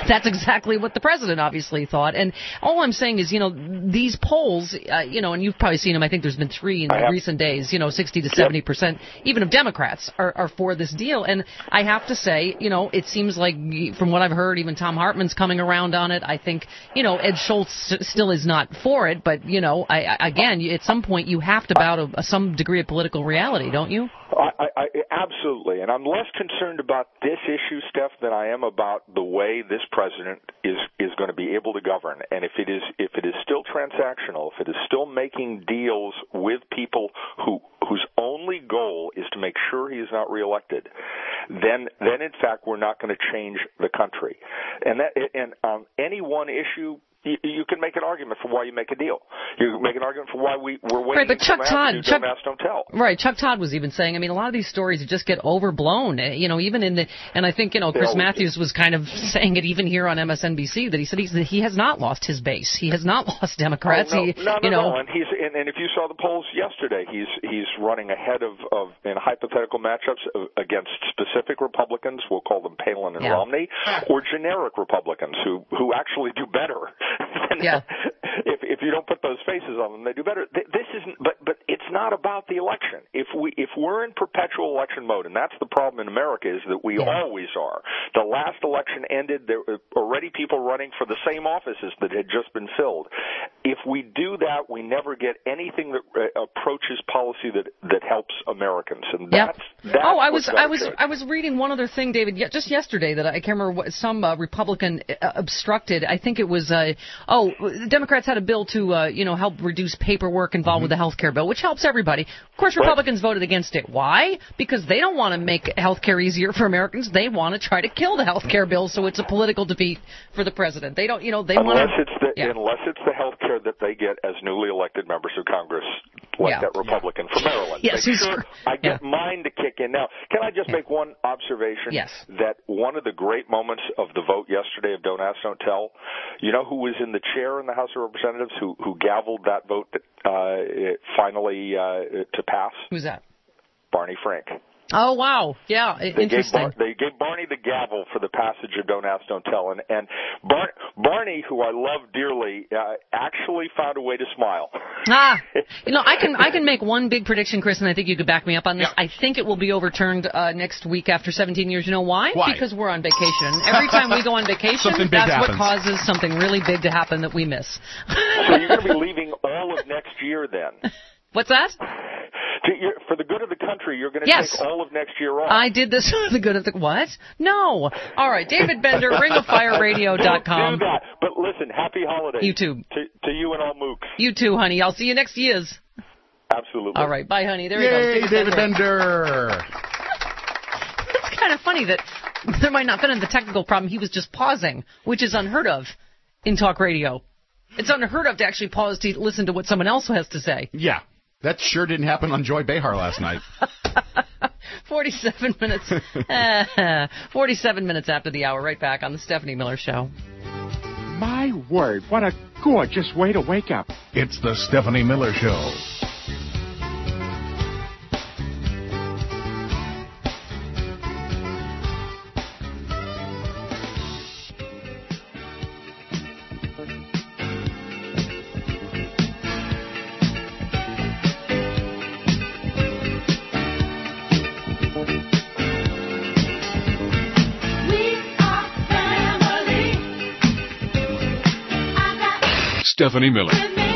That's exactly what the president obviously thought. And all I'm saying is, you know, these polls, uh, you know, and you've probably seen them. I think there's been three in recent days. You know, sixty to seventy percent, even of Democrats are, are for this deal. And I have to say, you know, it seems like, from what I've heard, even Tom Hartman's coming around on it. I think, you know, Ed Schultz still is not for it. But, you know, I, I, again, at some point you have to bow to a, some degree of political reality, don't you? I, I, I, absolutely, and I'm less concerned about this issue, Steph, than I am about the way this president is is going to be able to govern. And if it is if it is still transactional, if it is still making deals with people who whose only goal is to make sure he is not reelected, then then in fact we're not going to change the country. And that and on any one issue, you, you can make an argument for why you make a deal. You can make an argument for why we, we're waiting right, but Chuck Todd, to do Chuck, Don't Ask, Don't Tell. Right, Chuck Todd was even saying, I mean, a lot of these stories just get overblown, you know, even in the, and I think, you know, Chris Matthews was kind of saying it even here on M S N B C, that he said he's, he has not lost his base. He has not lost Democrats. Oh, no, he, no, no, you know, no, and he's, and, and if you saw the polls yesterday, he's, he's running ahead of, of, in hypothetical matchups against specific Republicans, we'll call them Palin and yeah. Romney, or generic Republicans who, who actually do better. yeah. If if you don't put those faces on them, they do better. This isn't, but but it's not about the election. If we if we're in perpetual election mode, and that's the problem in America, is that we yeah. always are. The last election ended, there were already people running for the same offices that had just been filled. If we do that, we never get anything that uh, approaches policy that that helps Americans. And yep. that's, that's oh, I was I was change. I was reading one other thing, David, just yesterday that I can't remember what some uh, Republican uh, obstructed. I think it was uh, oh, the Democrats had a bill to uh, you know help reduce paperwork involved mm-hmm. with the health care bill, which helps everybody. Of course, Republicans right. voted against it. Why? Because they don't want to make health care easier for Americans. They want to try to kill the health care bill, so it's a political defeat for the president. They don't, you know, they unless want to. It's the, yeah. Unless it's the health care that they get as newly elected members of Congress, like yeah. that Republican from Maryland. Yes, Make sure I get yeah. mine to kick in. Now, can I just yeah. make one observation? Yes. That one of the great moments of the vote yesterday of Don't Ask, Don't Tell, you know who was in the chair in the House of Representatives who, who gavelled that vote that, uh, finally uh, to pass? Who's that? Barney Frank. Oh, wow. Yeah, they interesting. Gave Bar- they gave Barney the gavel for the passage of Don't Ask, Don't Tell. And, and Bar- Barney, who I love dearly, uh, actually found a way to smile. Ah, you know, I can I can make one big prediction, Chris, and I think you could back me up on this. Yeah. I think it will be overturned uh, next week after seventeen years. You know why? Why? Because we're on vacation. Every time we go on vacation, that's what causes something really big to happen that we miss. So you're going to be leaving all of next year then? What's that? For the good of the country, you're going to yes. take all of next year off. I did this for the good of the... What? No. All right, David Bender, ring of fire radio dot com. Do that. But listen, happy holidays. You too. To, to you and all mooks. You too, honey. I'll see you next year's. Absolutely. All right, bye, honey. There Yay, he goes. David Bender. Bender. It's kind of funny that there might not have been the technical problem. He was just pausing, which is unheard of in talk radio. It's unheard of to actually pause to listen to what someone else has to say. Yeah. That sure didn't happen on Joy Behar last night. forty-seven minutes. uh, forty-seven minutes after the hour. Right back on the Stephanie Miller Show. My word, what a gorgeous way to wake up. It's the Stephanie Miller Show. Stephanie Miller.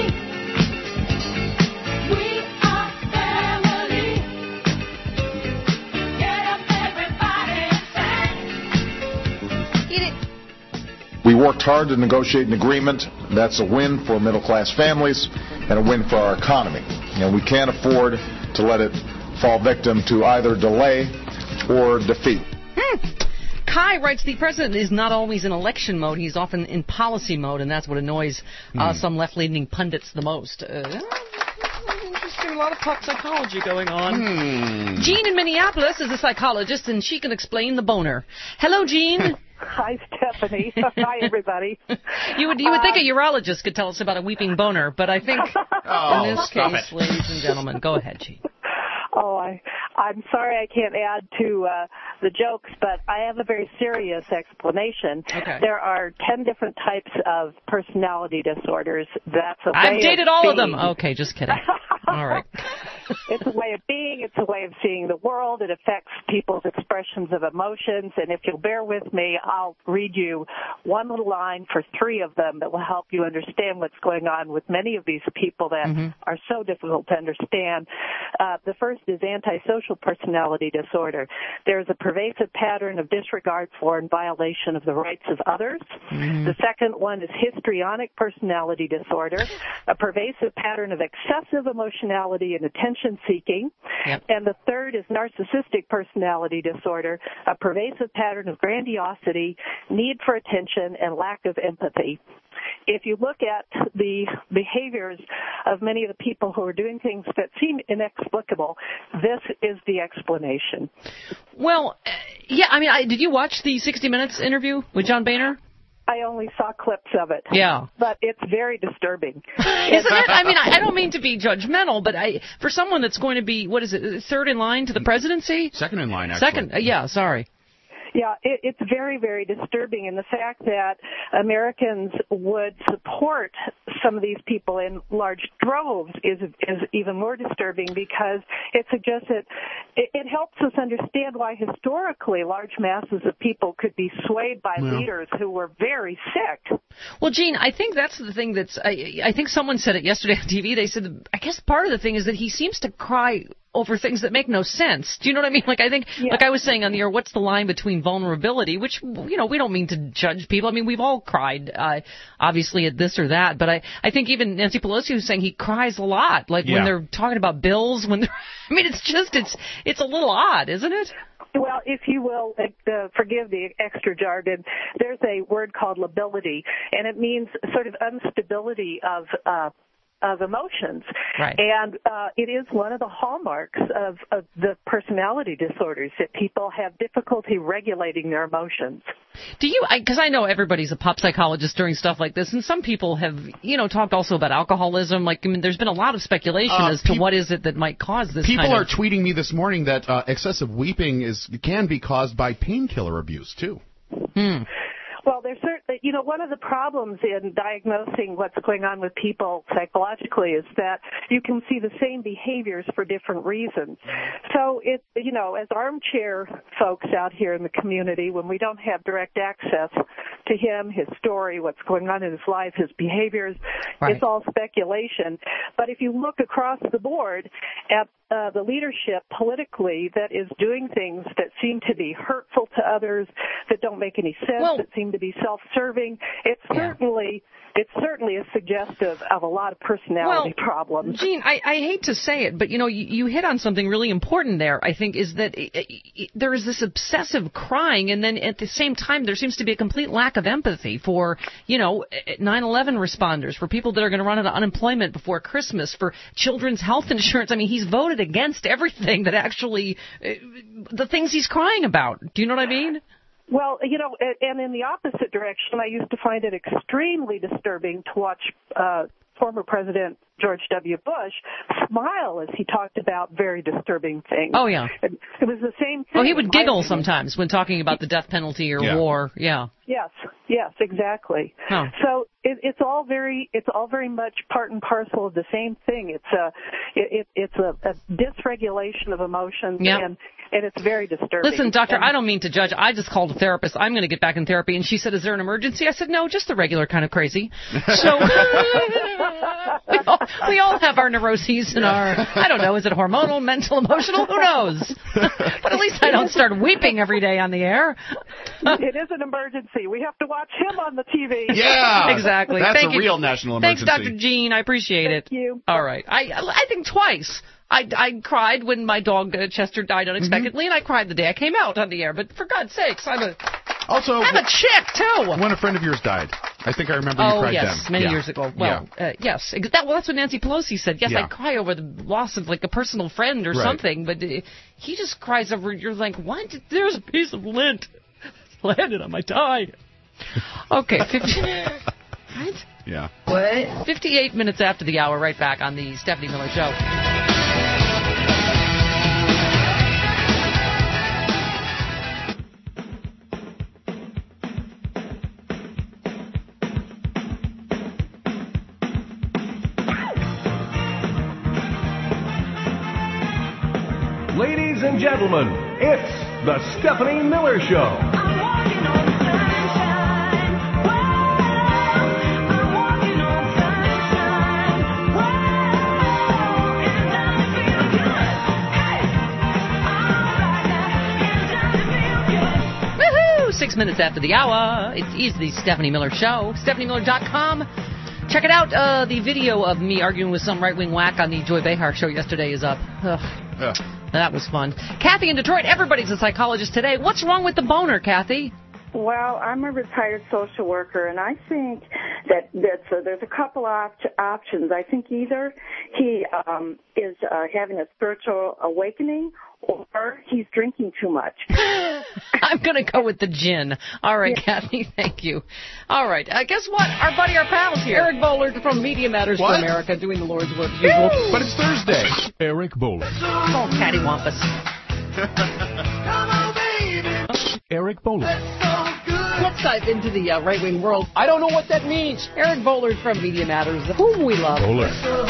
We worked hard to negotiate an agreement. That's a win for middle-class families and a win for our economy. And we can't afford to let it fall victim to either delay or defeat. Hmm. Kai writes, the president is not always in election mode. He's often in policy mode, and that's what annoys uh, mm. some left-leaning pundits the most. Uh, interesting. A lot of pop psychology going on. Hmm. Jean in Minneapolis is a psychologist, and she can explain the boner. Hello, Jean. Hi, Stephanie. Hi, everybody. You would you would think a urologist could tell us about a weeping boner, but I think oh, in this case, it. ladies and gentlemen, go ahead, Jean. Oh, I I'm sorry I can't add to uh, the jokes, but I have a very serious explanation. Okay. There are ten different types of personality disorders. That's a way I've dated of all being. of them. Okay, just kidding. All right. It's a way of being. It's a way of seeing the world. It affects people's expressions of emotions. And if you'll bear with me, I'll read you one little line for three of them that will help you understand what's going on with many of these people that Mm-hmm. are so difficult to understand. Uh, the first is antisocial personality disorder. There's a pervasive pattern of disregard for and violation of the rights of others. Mm-hmm. The second one is histrionic personality disorder, a pervasive pattern of excessive emotionality and attention seeking. Yep. And the third is narcissistic personality disorder, a pervasive pattern of grandiosity, need for attention, and lack of empathy. If you look at the behaviors of many of the people who are doing things that seem inexplicable, this is the explanation. Well, uh, yeah, I mean, I, did you watch the sixty minutes interview with John Boehner? I only saw clips of it. Yeah. But it's very disturbing. Isn't it? I mean, I, I don't mean to be judgmental, but I, for someone that's going to be, what is it, third in line to the presidency? Second in line, actually. Second, uh, yeah, sorry. Yeah, it, it's very, very disturbing. And the fact that Americans would support some of these people in large droves is is even more disturbing because it suggests that it, it helps us understand why historically large masses of people could be swayed by Yeah. leaders who were very sick. Well, Gene, I think that's the thing that's, I, I think someone said it yesterday on T V. They said, I guess part of the thing is that he seems to cry over things that make no sense. Do you know what I mean? Like, I think, Yeah. like I was saying on the air, what's the line between vulnerability, which, you know, we don't mean to judge people. I mean, we've all cried, uh, obviously at this or that, but I, I think even Nancy Pelosi was saying he cries a lot, like Yeah. when they're talking about bills, when they're, I mean, it's just, it's, it's a little odd, isn't it? Well, if you will, uh, forgive the extra jargon, there's a word called lability, and it means sort of instability of uh, of emotions. Right. And uh, it is one of the hallmarks of, of the personality disorders, that people have difficulty regulating their emotions. Do you, because I, I know everybody's a pop psychologist during stuff like this, and some people have, you know, talked also about alcoholism. Like, I mean, there's been a lot of speculation Uh, as to peop- what is it that might cause this People kind are of... tweeting me this morning that uh, excessive weeping is can be caused by painkiller abuse, too. Hmm. Well, there's certainly, you know, one of the problems in diagnosing what's going on with people psychologically is that you can see the same behaviors for different reasons. So it, you know, as armchair folks out here in the community, when we don't have direct access to him, his story, what's going on in his life, his behaviors, Right. it's all speculation. But if you look across the board at uh, the leadership politically that is doing things that seem to be hurtful to others, that don't make any sense, Well- that seem to be self-serving, it's certainly it certainly is suggestive of a lot of personality Well, problems. Gene, I, I hate to say it, but, you know, you, you hit on something really important there, I think, is that it, it, there is this obsessive crying, and then at the same time there seems to be a complete lack of empathy for, you know, nine eleven responders, for people that are going to run out of unemployment before Christmas, for children's health insurance. I mean, he's voted against everything that actually, uh, the things he's crying about. Do you know what I mean? Well, you know, and in the opposite direction, I used to find it extremely disturbing to watch uh, former President George W. Bush smile as he talked about very disturbing things. Oh, yeah. It, it was the same thing. Oh, he would in my giggle opinion. sometimes when talking about the death penalty or Yeah. war. Yeah. Yes, yes, exactly. Huh. So it, it's all very, it's all very much part and parcel of the same thing. It's a, it, it's a, a dysregulation of emotions, Yep. and and it's very disturbing. Listen, doctor, And- I don't mean to judge. I just called a therapist. I'm going to get back in therapy. And she said, is there an emergency? I said, no, just the regular kind of crazy. So we, all, we all have our neuroses and our, I don't know, is it hormonal, mental, emotional? Who knows? But at least I don't start weeping every day on the air. It is an emergency. We have to watch him on the T V. Yeah, Exactly. That's Thank a you. real national Thanks, emergency. Doctor Jean. I appreciate it. Thank you. All right. I I think twice. I, I cried when my dog uh, Chester died unexpectedly, and I cried the day I came out on the air. But for God's sakes, I'm a Also, I'm a chick too. when a friend of yours died, I think I remember you Oh cried yes, then. many Yeah. years ago. Well, uh, yes, ex- that, well that's what Nancy Pelosi said. Yes, Yeah. I cry over the loss of like a personal friend or Right. something, but uh, he just cries over. You're like, what? There's a piece of lint landed on my tie. Okay, fifty. Right? Yeah. What? fifty-eight minutes after the hour, right back on the Stephanie Miller Show. Ladies and gentlemen, it's the Stephanie Miller Show. Six minutes after the hour, it is the Stephanie Miller Show. Stephanie Miller dot com. Check it out. Uh, the video of me arguing with some right-wing whack on the Joy Behar show yesterday is up. Ugh. Yeah. That was fun. Kathy in Detroit, everybody's a psychologist today. What's wrong with the boner, Kathy? Well, I'm a retired social worker, and I think that that's a, there's a couple op- options. I think either he um, is uh, having a spiritual awakening, or he's drinking too much. I'm going to go with the gin. All right, yeah. Kathy, thank you. All right, uh, guess what? Our buddy, our pals here. Eric Bowler from Media Matters what? for America, doing the Lord's work as usual. But it's Thursday. Eric Bowler. Oh, cattywampus. Eric Bowler. Let's dive into the uh, right-wing world. I don't know what that means. Eric Bowler from Media Matters, whom we love. Bowler.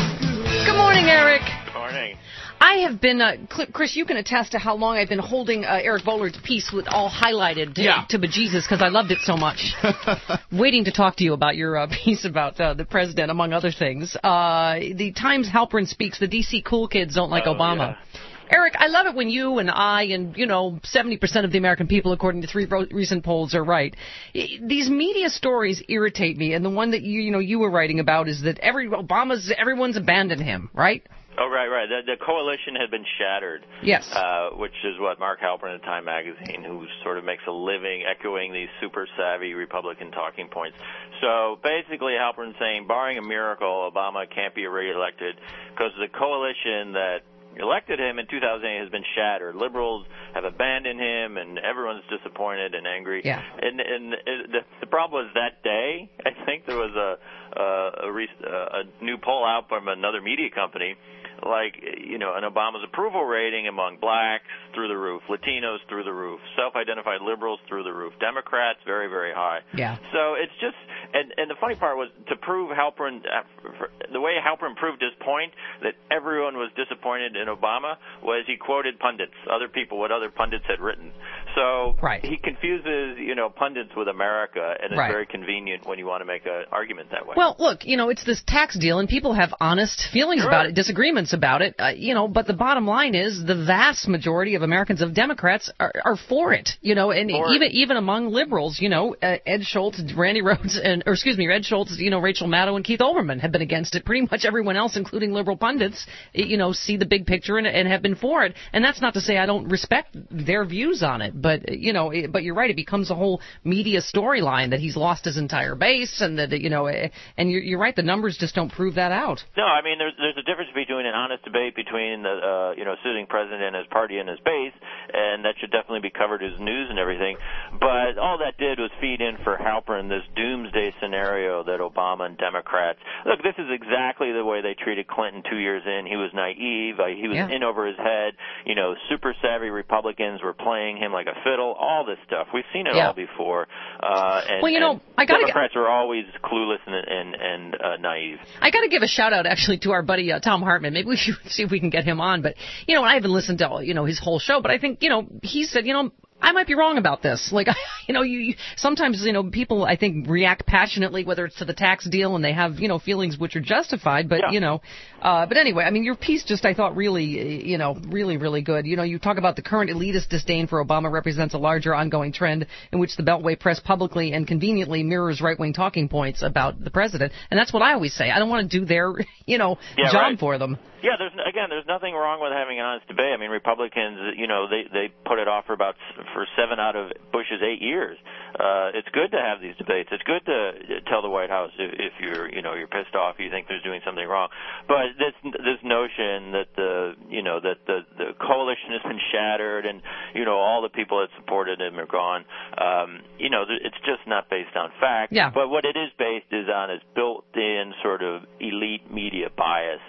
Good morning, Eric. Good morning. I have been, uh, Chris, you can attest to how long I've been holding uh, Eric Bowler's piece with all highlighted to, yeah. to bejesus because I loved it so much. Waiting to talk to you about your uh, piece about uh, the president, among other things. Uh, the Times Halperin speaks, the D C cool kids don't like oh, Obama. Yeah. Eric, I love it when you and I and, you know, seventy percent of the American people, according to three ro- recent polls, are right. I, these media stories irritate me, and the one that you, you know, you were writing about is that every Obama's everyone's abandoned him, right? Oh, right, right. The, the coalition had been shattered. Yes. Uh, which is what Mark Halperin of Time Magazine, who sort of makes a living echoing these super savvy Republican talking points. So basically, Halperin's saying, barring a miracle, Obama can't be reelected because the coalition that elected him in two thousand eight has been shattered. Liberals have abandoned him, and everyone's disappointed and angry. Yeah. And, and the, the problem was that day, I think there was a, a, a, re- a new poll out from another media company, like, you know, an Obama's approval rating among blacks through the roof, Latinos through the roof, self-identified liberals through the roof, Democrats very, very high. Yeah. So it's just, and, and the funny part was to prove Halperin, the way Halperin proved his point that everyone was disappointed in Obama was he quoted pundits, other people, what other pundits had written. So right. he confuses, you know, pundits with America, and it's right. very convenient when you want to make an argument that way. Well, look, you know, it's this tax deal, and people have honest feelings sure. about it, disagreements about it, uh, you know, but the bottom line is the vast majority of Americans, of Democrats, are, are for it, you know, and for even it. even among liberals, you know, uh, Ed Schultz, Randy Rhodes, and, or excuse me, Ed Schultz, you know, Rachel Maddow and Keith Olbermann have been against it. Pretty much everyone else, including liberal pundits, you know, see the big picture and, and have been for it. And that's not to say I don't respect their views on it, but, you know, it, but you're right, it becomes a whole media storyline that he's lost his entire base, and that, you know, and you're, you're right, the numbers just don't prove that out. No, I mean, there's there's a difference between an honest debate between the, uh, you know, sitting president and his party and his base, and that should definitely be covered as news and everything. But all that did was feed in for Halperin this doomsday scenario that Obama and Democrats, look, this is exactly the way they treated Clinton two years in. He was naive. Uh, he was yeah. in over his head. You know, super savvy Republicans were playing him like a fiddle, all this stuff. We've seen it yeah. all before. Uh, and, well, you know, and I gotta Democrats are always clueless and, and, and uh, naive. I got to give a shout out actually to our buddy uh, Tom Hartman. Maybe we should see if we can get him on. But you know, I haven't listened to you know his whole show, but I think you know he said you know. I might be wrong about this. Like, you know, you, you sometimes, you know, people, I think, react passionately, whether it's to the tax deal, and they have, you know, feelings which are justified. But, yeah. you know, uh, but anyway, I mean, your piece just, I thought, really, you know, really, really good. You know, you talk about the current elitist disdain for Obama represents a larger ongoing trend in which the Beltway press publicly and conveniently mirrors right-wing talking points about the president. And that's what I always say. I don't want to do their, you know, yeah, job right. for them. Yeah, there's again, there's nothing wrong with having an honest debate. I mean, Republicans, you know, they they put it off for about for seven out of Bush's eight years. Uh, it's good to have these debates. It's good to tell the White House if, if you're, you know, you're pissed off, you think there's doing something wrong. But this this notion that the, you know, that the the coalition has been shattered and, you know, all the people that supported him are gone. Um, you know, it's just not based on fact. Yeah. But what it is based is on is built-in sort of elite media bias.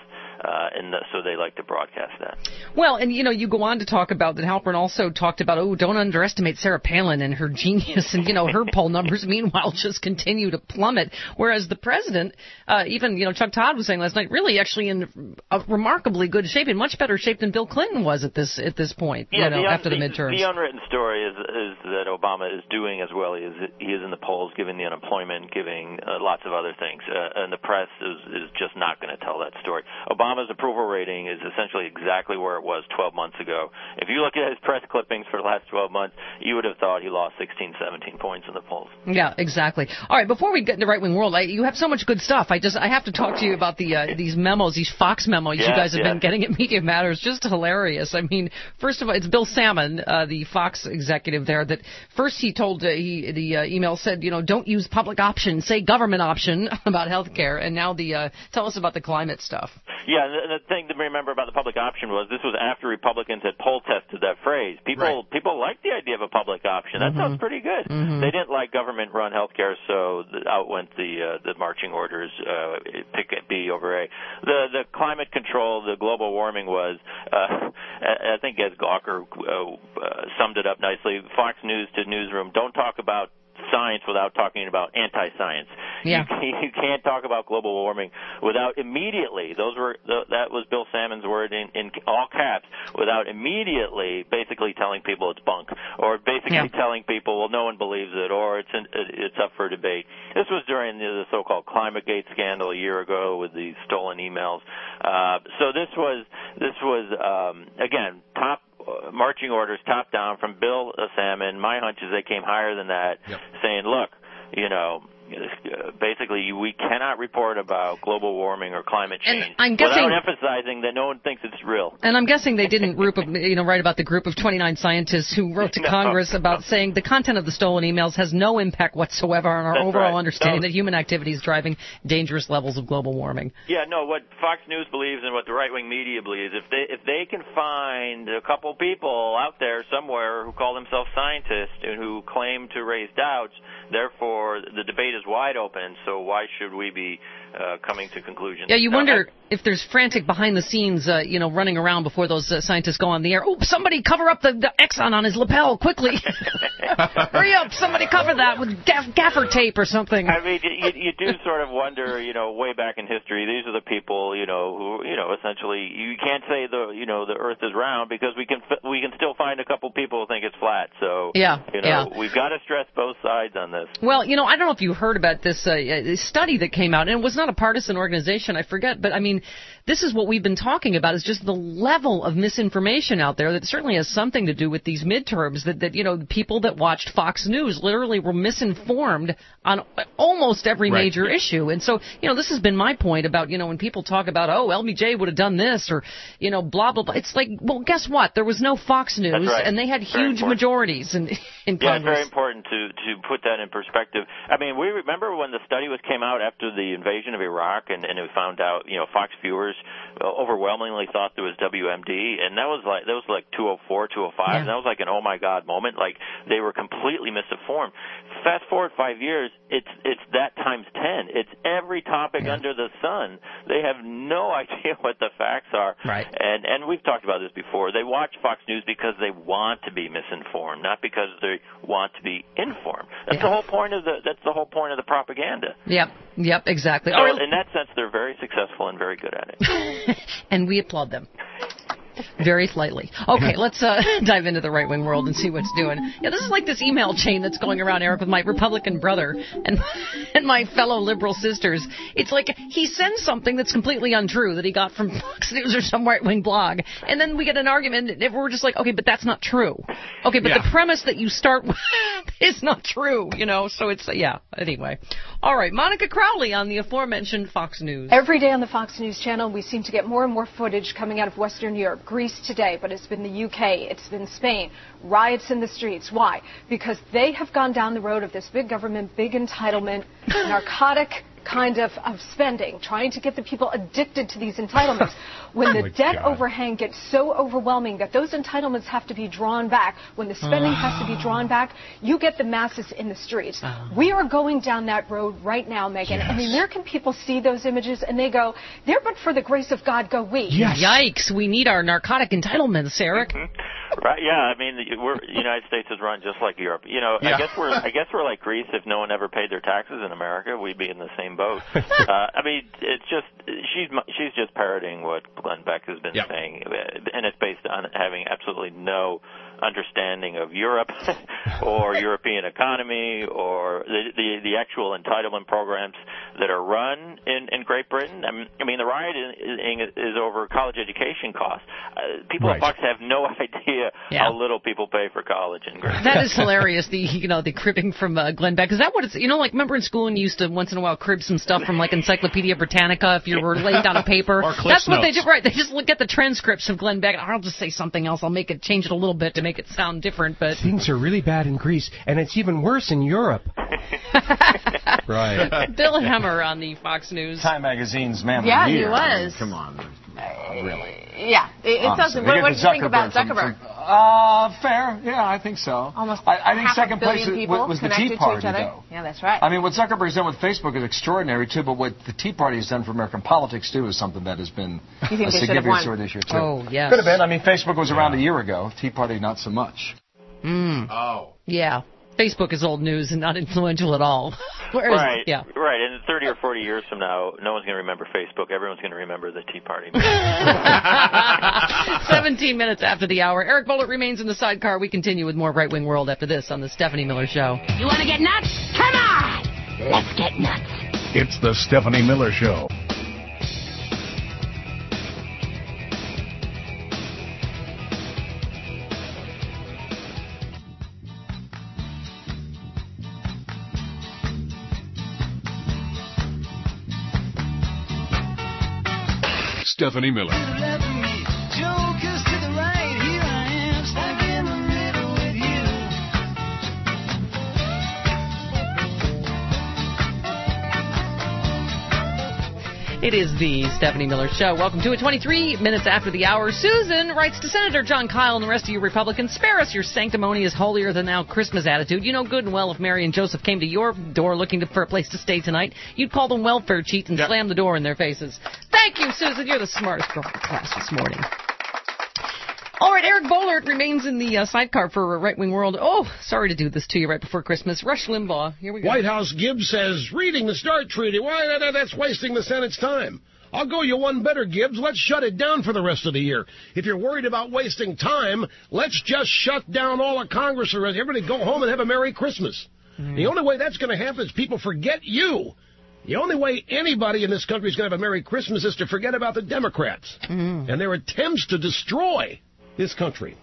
uh, and the, so they like to broadcast that. Well, and you know, you go on to talk about that Halpern also talked about, oh, don't underestimate Sarah Palin and her genius, and you know, her poll numbers meanwhile just continue to plummet, whereas the president, uh, even, you know, Chuck Todd was saying last night, really actually in a remarkably good shape, in much better shape than Bill Clinton was at this at this point, yeah, you know, the, after the, the midterms. The unwritten story is, is that Obama is doing as well as he is in the polls, giving the unemployment, giving uh, lots of other things, uh, and the press is, is just not going to tell that story. Obama's approval rating is essentially exactly where it was twelve months ago. If you look at his press clippings for the last twelve months, you would have thought he lost sixteen, seventeen points in the polls. Yeah, exactly. All right, before we get into right-wing world, I, you have so much good stuff. I just I have to talk to you about the uh, these memos, these Fox memos Yes, you guys have yes. been getting at Media Matters. Just hilarious. I mean, first of all, it's Bill Salmon, uh, the Fox executive there, that first he told uh, he the uh, email said, you know, don't use public option, say government option about health care, and now the uh, tell us about the climate stuff. Yeah, the, the thing to remember about the public option was this was after Republicans had poll tested that phrase. People Right. people liked the idea of a public option. That Mhm. sounds pretty good. Mhm. They didn't like government-run health care, so the, out went the uh, the marching orders, uh, pick B over A. The the climate control, the global warming was, uh, I think as Gawker uh, uh, summed it up nicely, Fox News to Newsroom, don't talk about science without talking about anti-science. Yeah. You, you can't talk about global warming without immediately, those were that was Bill Salmon's word in, in all caps, without immediately basically telling people it's bunk, or basically Yeah. telling people, well, no one believes it, or it's in, it's up for debate. This was during the so-called ClimateGate scandal a year ago with the stolen emails. Uh, so this was this was um, again top. Uh, marching orders top down from Bill uh, Salmon. My hunch is they came higher than that, Yep. saying, look, you know, uh, basically we cannot report about global warming or climate And change I'm guessing- without emphasizing that no one thinks it's real. And I'm guessing they didn't group of, you know, write about the group of twenty-nine scientists who wrote to No. Congress about saying the content of the stolen emails has no impact whatsoever on our That's overall right. understanding No. that human activity is driving dangerous levels of global warming. Yeah, no, what Fox News believes and what the right-wing media believes, if they if they can find a couple people out there somewhere who call themselves scientists and who claim to raise doubts, therefore the debate is wide open, so why should we be uh, coming to conclusions? Yeah, you Now, wonder if there's frantic behind-the-scenes, uh, you know, running around before those uh, scientists go on the air. Oh, somebody cover up the, the Exxon on his lapel, quickly. Hurry up, somebody cover that with gaff- gaffer tape or something. I mean, you, you do sort of wonder, you know, way back in history, these are the people, you know, who, you know, essentially, you can't say the, you know, the Earth is round because we can we can still find a couple people who think it's flat. So, Yeah, you know, yeah. we've got to stress both sides on this. Well, you know, I don't know if you heard about this uh, uh, study that came out, and it was not a partisan organization, I forget, but I mean, this is what we've been talking about, is just the level of misinformation out there that certainly has something to do with these midterms, that, that you know, people that watched Fox News literally were misinformed on almost every Right. major issue. And so, you know, this has been my point about, you know, when people talk about, oh, L B J would have done this, or, you know, blah, blah, blah. It's like, well, guess what? There was no Fox News, That's right. and they had Very huge important. majorities in, in Yeah, it's Congress. very important to to put that in perspective. I mean, we remember when the study was came out after the invasion of Iraq, and, and we found out, you know, Fox viewers overwhelmingly thought there was W M D, and that was like that was like two oh four, two oh five, Yeah. and that was like an oh my god moment. Like they were completely misinformed. Fast forward five years, it's it's that times ten. It's every topic Yeah. under the sun. They have no idea what the facts are. Right. And and we've talked about this before. They watch Fox News because they want to be misinformed, not because they want to be informed. That's Yeah. the whole point of the that's the whole point of the propaganda. Yep, yep, exactly. So All right. in that sense, they're very successful and very good at it. And we applaud them. Very slightly. Okay, let's uh, dive into the right-wing world and see what's doing. Yeah, this is like this email chain that's going around, Eric, with my Republican brother and and my fellow liberal sisters. It's like he sends something that's completely untrue that he got from Fox News or some right-wing blog, and then we get an argument, and we're just like, okay, but that's not true. Okay, but Yeah. the premise that you start with is not true, you know, so it's, uh, yeah, anyway. All right, Monica Crowley on the aforementioned Fox News. Every day on the Fox News channel, we seem to get more and more footage coming out of Western Europe. Greece today, but it's been the U K, it's been Spain. Riots in the streets. Why? Because they have gone down the road of this big government, big entitlement, narcotic kind of, of spending, trying to get the people addicted to these entitlements. When the Oh my debt God. overhang gets so overwhelming that those entitlements have to be drawn back, when the spending has to be drawn back, you get the masses in the streets. We are going down that road right now, Megan, and the American people see those images and they go, there but for the grace of God go we. Yikes, we need our narcotic entitlements, Eric. Right? Yeah. I mean, the- we're the United States is run just like Europe. You know, Yeah. I guess we're I guess we're like Greece. If no one ever paid their taxes in America, we'd be in the same boat. uh, I mean, it's just she's she's just parroting what Glenn Beck has been saying, and it's based on having absolutely no understanding of Europe or European economy or the, the the actual entitlement programs that are run in, in Great Britain. I mean, I mean the rioting is, is over college education costs. Uh, people Right. in Bucks have no idea Yeah. how little people pay for college in Great Britain. That is hilarious. The you know the cribbing from uh, Glenn Beck. Is that what it's? You know, like remember in school and you used to once in a while crib some stuff from like Encyclopedia Britannica if you were laying down a paper. Or Cliff's That's what they Notes. do, right? They just look at the transcripts of Glenn Beck. I'll just say something else. I'll make it change it a little bit to make it sound different. But Things are really bad in Greece, and it's even worse in Europe. Right. Bill Hemmer on the Fox News. Time Magazine's Man Yeah, of the he Year. was. I mean, come on. Really? Yeah, it, it Honestly, doesn't. they What, give what it do to you think about Zuckerberg from- Zuckerberg? from- Uh, fair. Yeah, I think so. Almost I, I think half second a billion place was, people was the connected Tea to Party, each other. though. Yeah, that's right. I mean, what Zuckerberg's done with Facebook is extraordinary, too, but what the Tea Party has done for American politics, too, is something that has been You think a they should have significant won? story this year, too. Oh, yes. Could have been. I mean, Facebook was around a year ago. Tea Party, not so much. Mm. Oh. Yeah. Facebook is old news and not influential at all. Whereas, right, yeah. right. And thirty or forty years from now, no one's going to remember Facebook. Everyone's going to remember the Tea Party. seventeen minutes after the hour. Eric Bollert remains in the sidecar. We continue with more Right Wing World after this on the Stephanie Miller Show. You want to get nuts? Come on! Let's get nuts. It's the Stephanie Miller Show. Stephanie Miller. Jokers to the right, here I am, stuck in the middle with It is the Stephanie Miller Show. Welcome to it. twenty-three minutes after the hour. Susan writes to Senator John Kyle and the rest of you Republicans, spare us your sanctimonious, holier-than-thou Christmas attitude. You know good and well if Mary and Joseph came to your door looking to, for a place to stay tonight, you'd call them welfare cheats and slam the door in their faces. Thank you, Susan. You're the smartest girl in class this morning. All right, Eric Bollert remains in the uh, sidecar for Right Wing World. Oh, sorry to do this to you right before Christmas. Rush Limbaugh. Here we go. White House Gibbs says, reading the START Treaty, why, that, that's wasting the Senate's time. I'll go you one better, Gibbs. Let's shut it down for the rest of the year. If you're worried about wasting time, let's just shut down all of Congress. Or everybody go home and have a Merry Christmas. Mm. The only way that's going to happen is people forget you. The only way anybody in this country is going to have a Merry Christmas is to forget about the Democrats mm. and their attempts to destroy this country.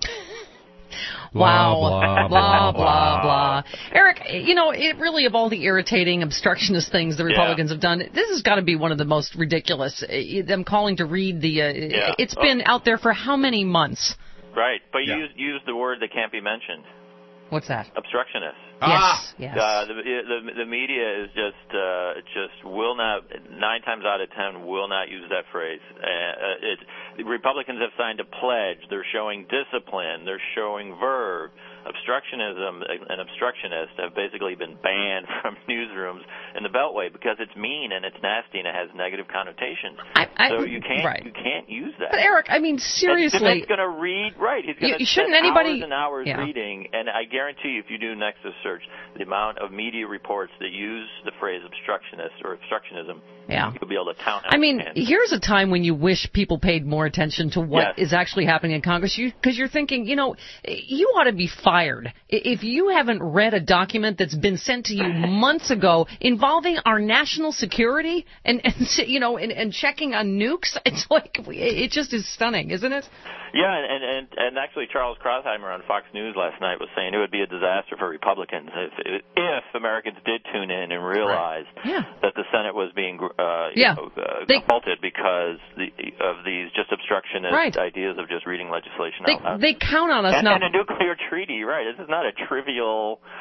Wow. Blah, blah, blah, blah, blah, blah. Eric, you know, it really, of all the irritating, obstructionist things the Republicans Yeah. have done, this has got to be one of the most ridiculous. Uh, them calling to read the, uh, Yeah. it's Oh. been out there for how many months? Right, but Yeah. use use the word that can't be mentioned. What's that? Obstructionist. Yes, yes. Uh, the, the the media is just uh, just will not nine times out of ten will not use that phrase. Uh, it, the Republicans have signed a pledge. They're showing discipline. They're showing verve. Obstructionism and obstructionists have basically been banned from newsrooms in the Beltway because it's mean and it's nasty and it has negative connotations. I, I, so you can't right. you can't use that. But Eric, I mean, seriously. He's going to read, right, he's going to shouldn't spend anybody, hours and hours yeah. reading, and I guarantee you if you do Nexus search, the amount of media reports that use the phrase obstructionist or obstructionism, Yeah. you'll be able to count. I mean, here's a time when you wish people paid more attention to what Yes. is actually happening in Congress, because you, you're thinking, you know, you ought to be fired I- if you haven't read a document that's been sent to you months ago involving our national security and, and you know, and, and checking on nukes. It's like, it just is stunning, isn't it? Yeah, and, and and actually Charles Krautheimer on Fox News last night was saying it would be a disaster for Republicans if if Americans did tune in and realize yeah. that the Senate was being uh, you Yeah. know, uh, They- assaulted because the, of these just obstructionist Right. ideas of just reading legislation They, out loud. they count on us and, now. and a nuclear treaty, right? This is not a trivial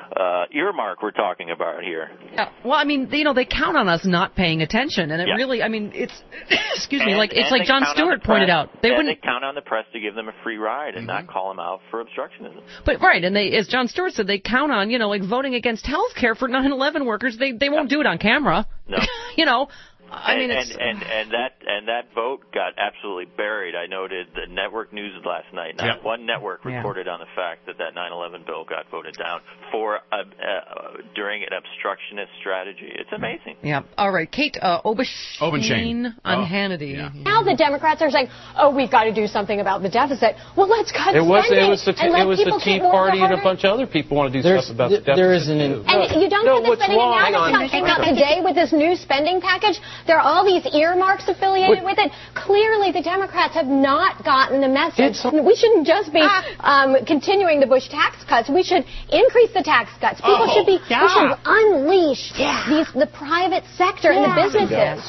uh, earmark we're talking about here. Yeah, well, I mean, you know, they count on us not paying attention, and it Yeah. really, I mean, it's, excuse me, And- like it's and like they John count on Stewart the pointed press- out. They and wouldn't, they count on the press to give them a free ride and not call them out for obstructionism. but right, and they, as John Stewart said, they count on, you know, like voting against health care for nine eleven workers. They they won't do it on camera. No. You know, I and, mean, it's. and, and and that and that vote got absolutely buried. I noted the network news last night. Not Yep. one network Yeah. reported on the fact that that nine eleven bill got voted down for uh, uh, during an obstructionist strategy. It's amazing. Yeah. All right, Kate uh, Obenshain Obenshain. on Oh, Hannity. Now the Democrats are saying, "Oh, we've got to do something about the deficit." Well, let's cut It was spending it was the and let it was the people Tea keep more Party and a harder- bunch of other people want to do There's- stuff about th- the deficit. there isn't an- too. And you don't no, get the what's spending wrong? now. Hang on. That's not came out today with this new spending package. There are all these earmarks affiliated with it. Clearly, the Democrats have not gotten the message. We shouldn't just be um, continuing the Bush tax cuts. We should increase the tax cuts. People Oh, should be. yeah. We should unleash these the private sector and the businesses.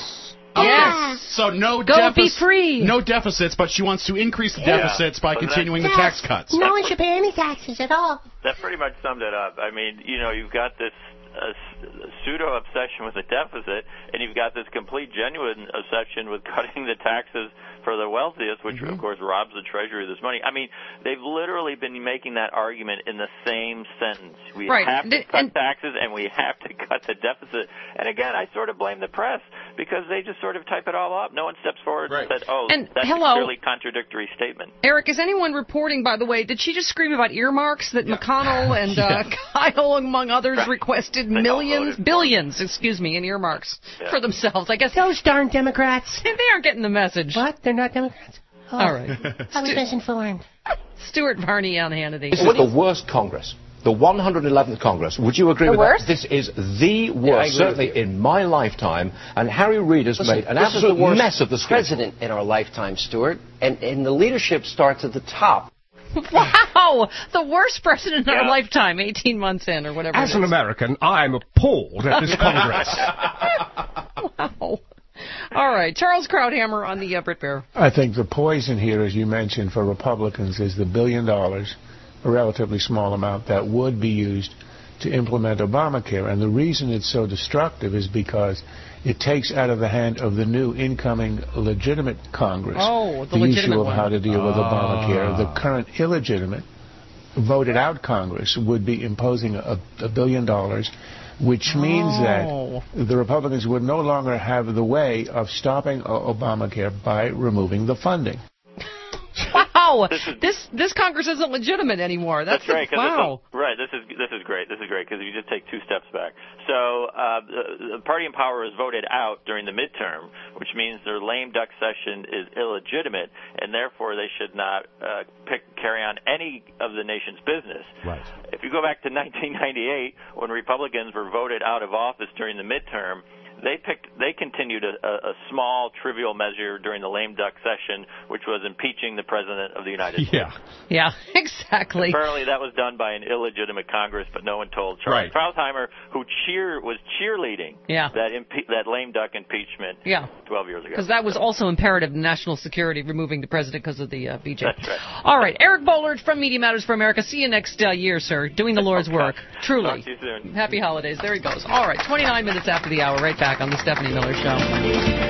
Yes. So no Go deficits. be free. No deficits, but she wants to increase the Yeah. deficits by But that- continuing the Yes. tax cuts. No one should pay any taxes at all. That pretty much summed it up. I mean, you know, you've got this uh, pseudo obsession with the deficit, and you've got this complete genuine obsession with cutting the taxes for the wealthiest, which Mm-hmm. of course robs the treasury of this money. I mean, they've literally been making that argument in the same sentence. We Right. have to Th- cut and- taxes, and we have to cut the deficit. And again, I sort of blame the press because they just sort of type it all up. No one steps forward and said, "Oh, And that's hello. a clearly contradictory statement." Eric, is anyone reporting, by the way, did she just scream about earmarks that McConnell and uh, Kyle, among others, requested millions, billions, excuse me, in earmarks for themselves? I guess those darn Democrats. They aren't getting the message. What? They're not Democrats? Oh, All right. I was misinformed. Stuart Varney on Hannity. This is the worst Congress. The one hundred eleventh Congress. Would you agree The with worst? that? This is the I agree worst, with certainly in my lifetime. And Harry Reid has Listen, made an this is absolute the worst mess of the school. president in our lifetime, Stuart, and, and the leadership starts at the top. Wow, the worst president in our Yeah. lifetime, eighteen months in or whatever. As it an is. American, I'm appalled at this Congress. Wow. All right, Charles Krauthammer on the uh, Brit Bear. I think the poison here, as you mentioned, for Republicans is the billion dollars, a relatively small amount, that would be used to implement Obamacare. And the reason it's so destructive is because it takes out of the hand of the new incoming legitimate Congress Oh, the the issue legitimate of one. how to deal with Ah. Obamacare. The current illegitimate voted out Congress would be imposing a, a billion dollars, which means Oh. that the Republicans would no longer have the way of stopping O- Obamacare by removing the funding. Wow, this this Congress isn't legitimate anymore. That's, That's right. 'cause wow. This is, right. This is this is great. This is great because if you just take two steps back. So uh, the, the party in power was voted out during the midterm, which means their lame duck session is illegitimate, and therefore they should not uh, pick carry on any of the nation's business. Right. If you go back to nineteen ninety-eight, when Republicans were voted out of office during the midterm, they picked they continued a, a, a small trivial measure during the lame duck session, which was impeaching the president of the United States. Yeah, exactly. Apparently that was done by an illegitimate Congress, but no one told Charles Right. Krauthammer, who cheer was cheerleading Yeah. that impe- that lame duck impeachment Yeah. twelve years ago. Because that was also imperative in national security, removing the president because of the uh, B J. That's right. All right, Eric Bollard from Media Matters for America. See you next uh, year, sir. Doing the Lord's work. Truly. Talk to you soon. Happy holidays. There he goes. All right, twenty-nine minutes after the hour, right back on the Stephanie Miller Show.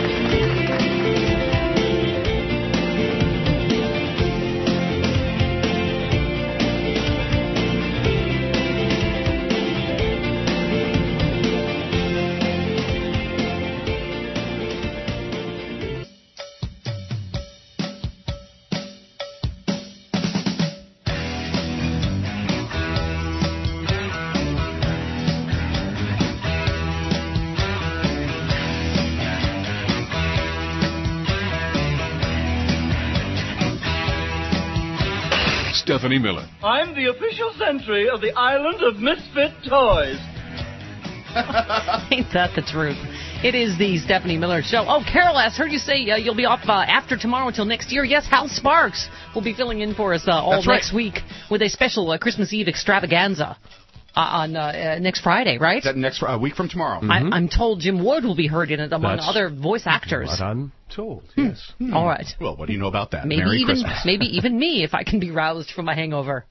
Stephanie Miller. I'm the official sentry of the island of misfit toys. Ain't that the truth? It is the Stephanie Miller Show. Oh, Carol asked, heard you say uh, you'll be off uh, after tomorrow until next year. Yes, Hal Sparks will be filling in for us uh, all That's right. next week with a special uh, Christmas Eve extravaganza uh, on uh, uh, next Friday, right? That next a week from tomorrow. I'm, I'm told Jim Wood will be heard in it among That's other voice actors. what I'm told. Yes. All right. Well, what do you know about that? Maybe Merry even Christmas. maybe even me if I can be roused from a hangover.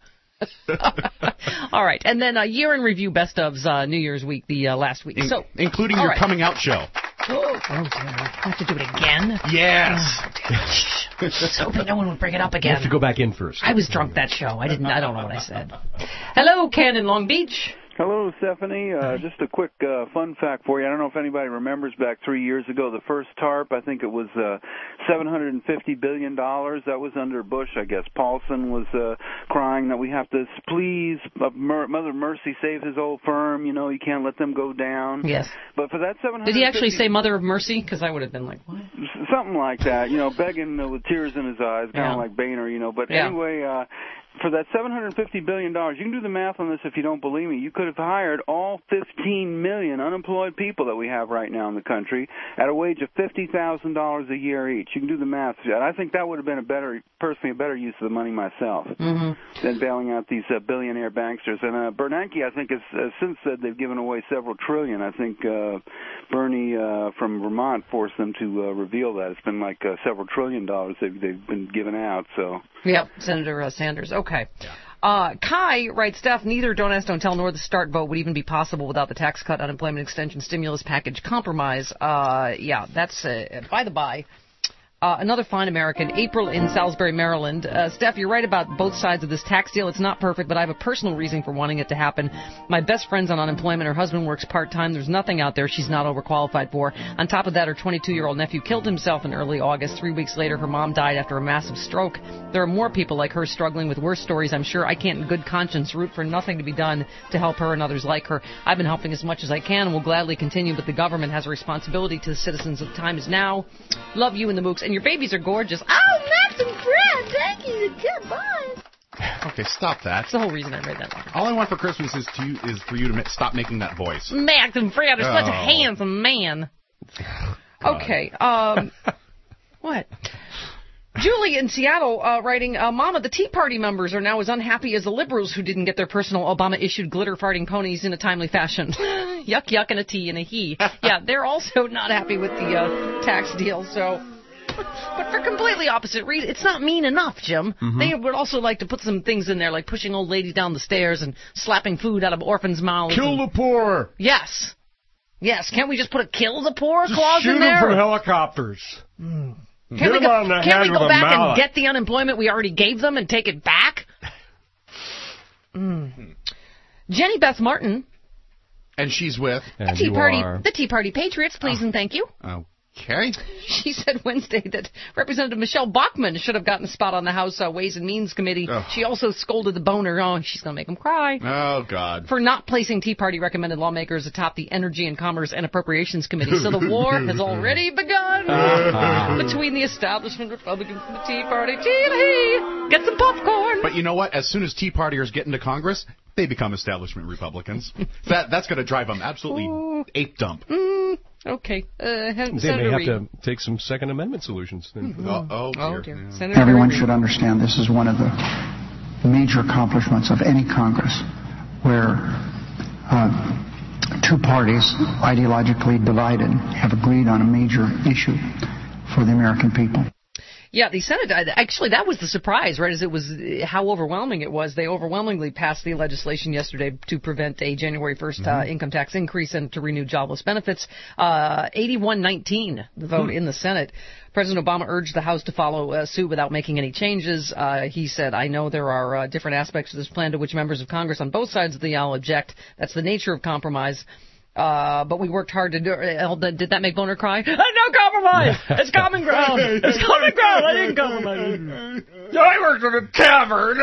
All right, and then a year in review best ofs uh, New Year's week, the uh, last week. In- So, including all your right. coming out show. Oh, oh dear. I have to do it again? Yes. Oh, dear. I was hoping no one would bring it up You again. have to go back in first. I was drunk that show. I didn't. I don't know what I said. Hello, Ken in Long Beach. Hello, Stephanie. Uh, just a quick uh, fun fact for you. I don't know if anybody remembers back three years ago, the first TARP, I think it was uh, seven hundred fifty billion dollars. That was under Bush, I guess. Paulson was uh, crying that we have to, please, uh, Mer- Mother Mercy, save his old firm. You know, you can't let them go down. Yes. But for that seven hundred Did he actually say Mother of Mercy? Because I would have been like, what? Something like that, you know, begging uh, with tears in his eyes, kind of Yeah. like Boehner, you know. But Yeah. anyway, uh, for that seven hundred fifty billion dollars, you can do the math on this if you don't believe me. You could have hired all fifteen million unemployed people that we have right now in the country at a wage of fifty thousand dollars a year each. You can do the math. And I think that would have been a better, personally, a better use of the money myself Mm-hmm. than bailing out these uh, billionaire banksters. And uh, Bernanke, I think, has uh, since said they've given away several trillion. I think uh, Bernie uh, from Vermont forced them to uh, reveal that. It's been like uh, several trillion dollars they've, they've been given out. So. Yep, Senator uh, Sanders. Okay. Uh, Kai writes, Steph, neither Don't Ask, Don't Tell nor the START vote would even be possible without the tax cut, unemployment extension, stimulus package compromise. Uh, yeah, that's, uh, by the by. Uh, another fine American, April in Salisbury, Maryland. Uh, Steph, you're right about both sides of this tax deal. It's not perfect, but I have a personal reason for wanting it to happen. My best friend's on unemployment. Her husband works part-time. There's nothing out there she's not overqualified for. On top of that, her twenty-two-year-old nephew killed himself in early August. Three weeks later, her mom died after a massive stroke. There are more people like her struggling with worse stories. I'm sure I can't in good conscience root for nothing to be done to help her and others like her. I've been helping as much as I can and will gladly continue, but the government has a responsibility to the citizens. The time is now. Love you and the Mooks. And your babies are gorgeous. Oh, Max and Fred, thank you. Goodbye. Okay, stop that. That's the whole reason I read that line. All I want for Christmas is to you, is for you to ma- stop making that voice. Max and Fred are such a Oh. handsome man. Okay. Um, what? Julie in Seattle uh, writing, uh, Mama, the Tea Party members are now as unhappy as the liberals who didn't get their personal Obama-issued glitter-farting ponies in a timely fashion. Yuck, yuck, and a tea and a he. Yeah, they're also not happy with the uh, tax deal, so... But for completely opposite reasons, it's not mean enough, Jim. Mm-hmm. They would also like to put some things in there, like pushing old ladies down the stairs and slapping food out of orphans' mouths. Kill and... the poor. Yes. Yes, can't we just put a kill the poor Just clause shoot in them there? from helicopters. Mm. Get Can't we them go, on the can't head we with go a back and mallet. get the unemployment we already gave them and take it back? Mm. Jenny Beth Martin, And she's with. the Tea Party, the Tea Party Patriots, please and thank you. Okay. She said Wednesday that Representative Michelle Bachmann should have gotten a spot on the House uh, Ways and Means Committee. Ugh. She also scolded the boner. Oh, she's going to make him cry. Oh, God. For not placing Tea Party recommended lawmakers atop the Energy and Commerce and Appropriations Committee. So the war has already begun between the establishment Republicans and the Tea Party. Gee, get some popcorn. But you know what? As soon as Tea Partiers get into Congress, they become establishment Republicans. that That's going to drive them absolutely ape dump. Mm, okay. Uh, They Senator may have Reid. to take some Second Amendment solutions. Then. Oh, oh, Oh, dear. dear. Senator Everyone Reid. should understand this is one of the major accomplishments of any Congress where uh, two parties, ideologically divided, have agreed on a major issue for the American people. Yeah, the Senate, actually, that was the surprise, right, as it was how overwhelming it was. They overwhelmingly passed the legislation yesterday to prevent a January first uh, Mm-hmm. income tax increase and to renew jobless benefits. Uh, eighty-one nineteen, the vote in the Senate. President Obama urged the House to follow uh, suit without making any changes. Uh, he said, I know there are uh, different aspects of this plan to which members of Congress on both sides of the aisle object. That's the nature of compromise. Uh, but we worked hard to do it. Did that make Boner cry? Uh, no compromise! It's common ground! It's common ground! I didn't compromise. I worked at a tavern.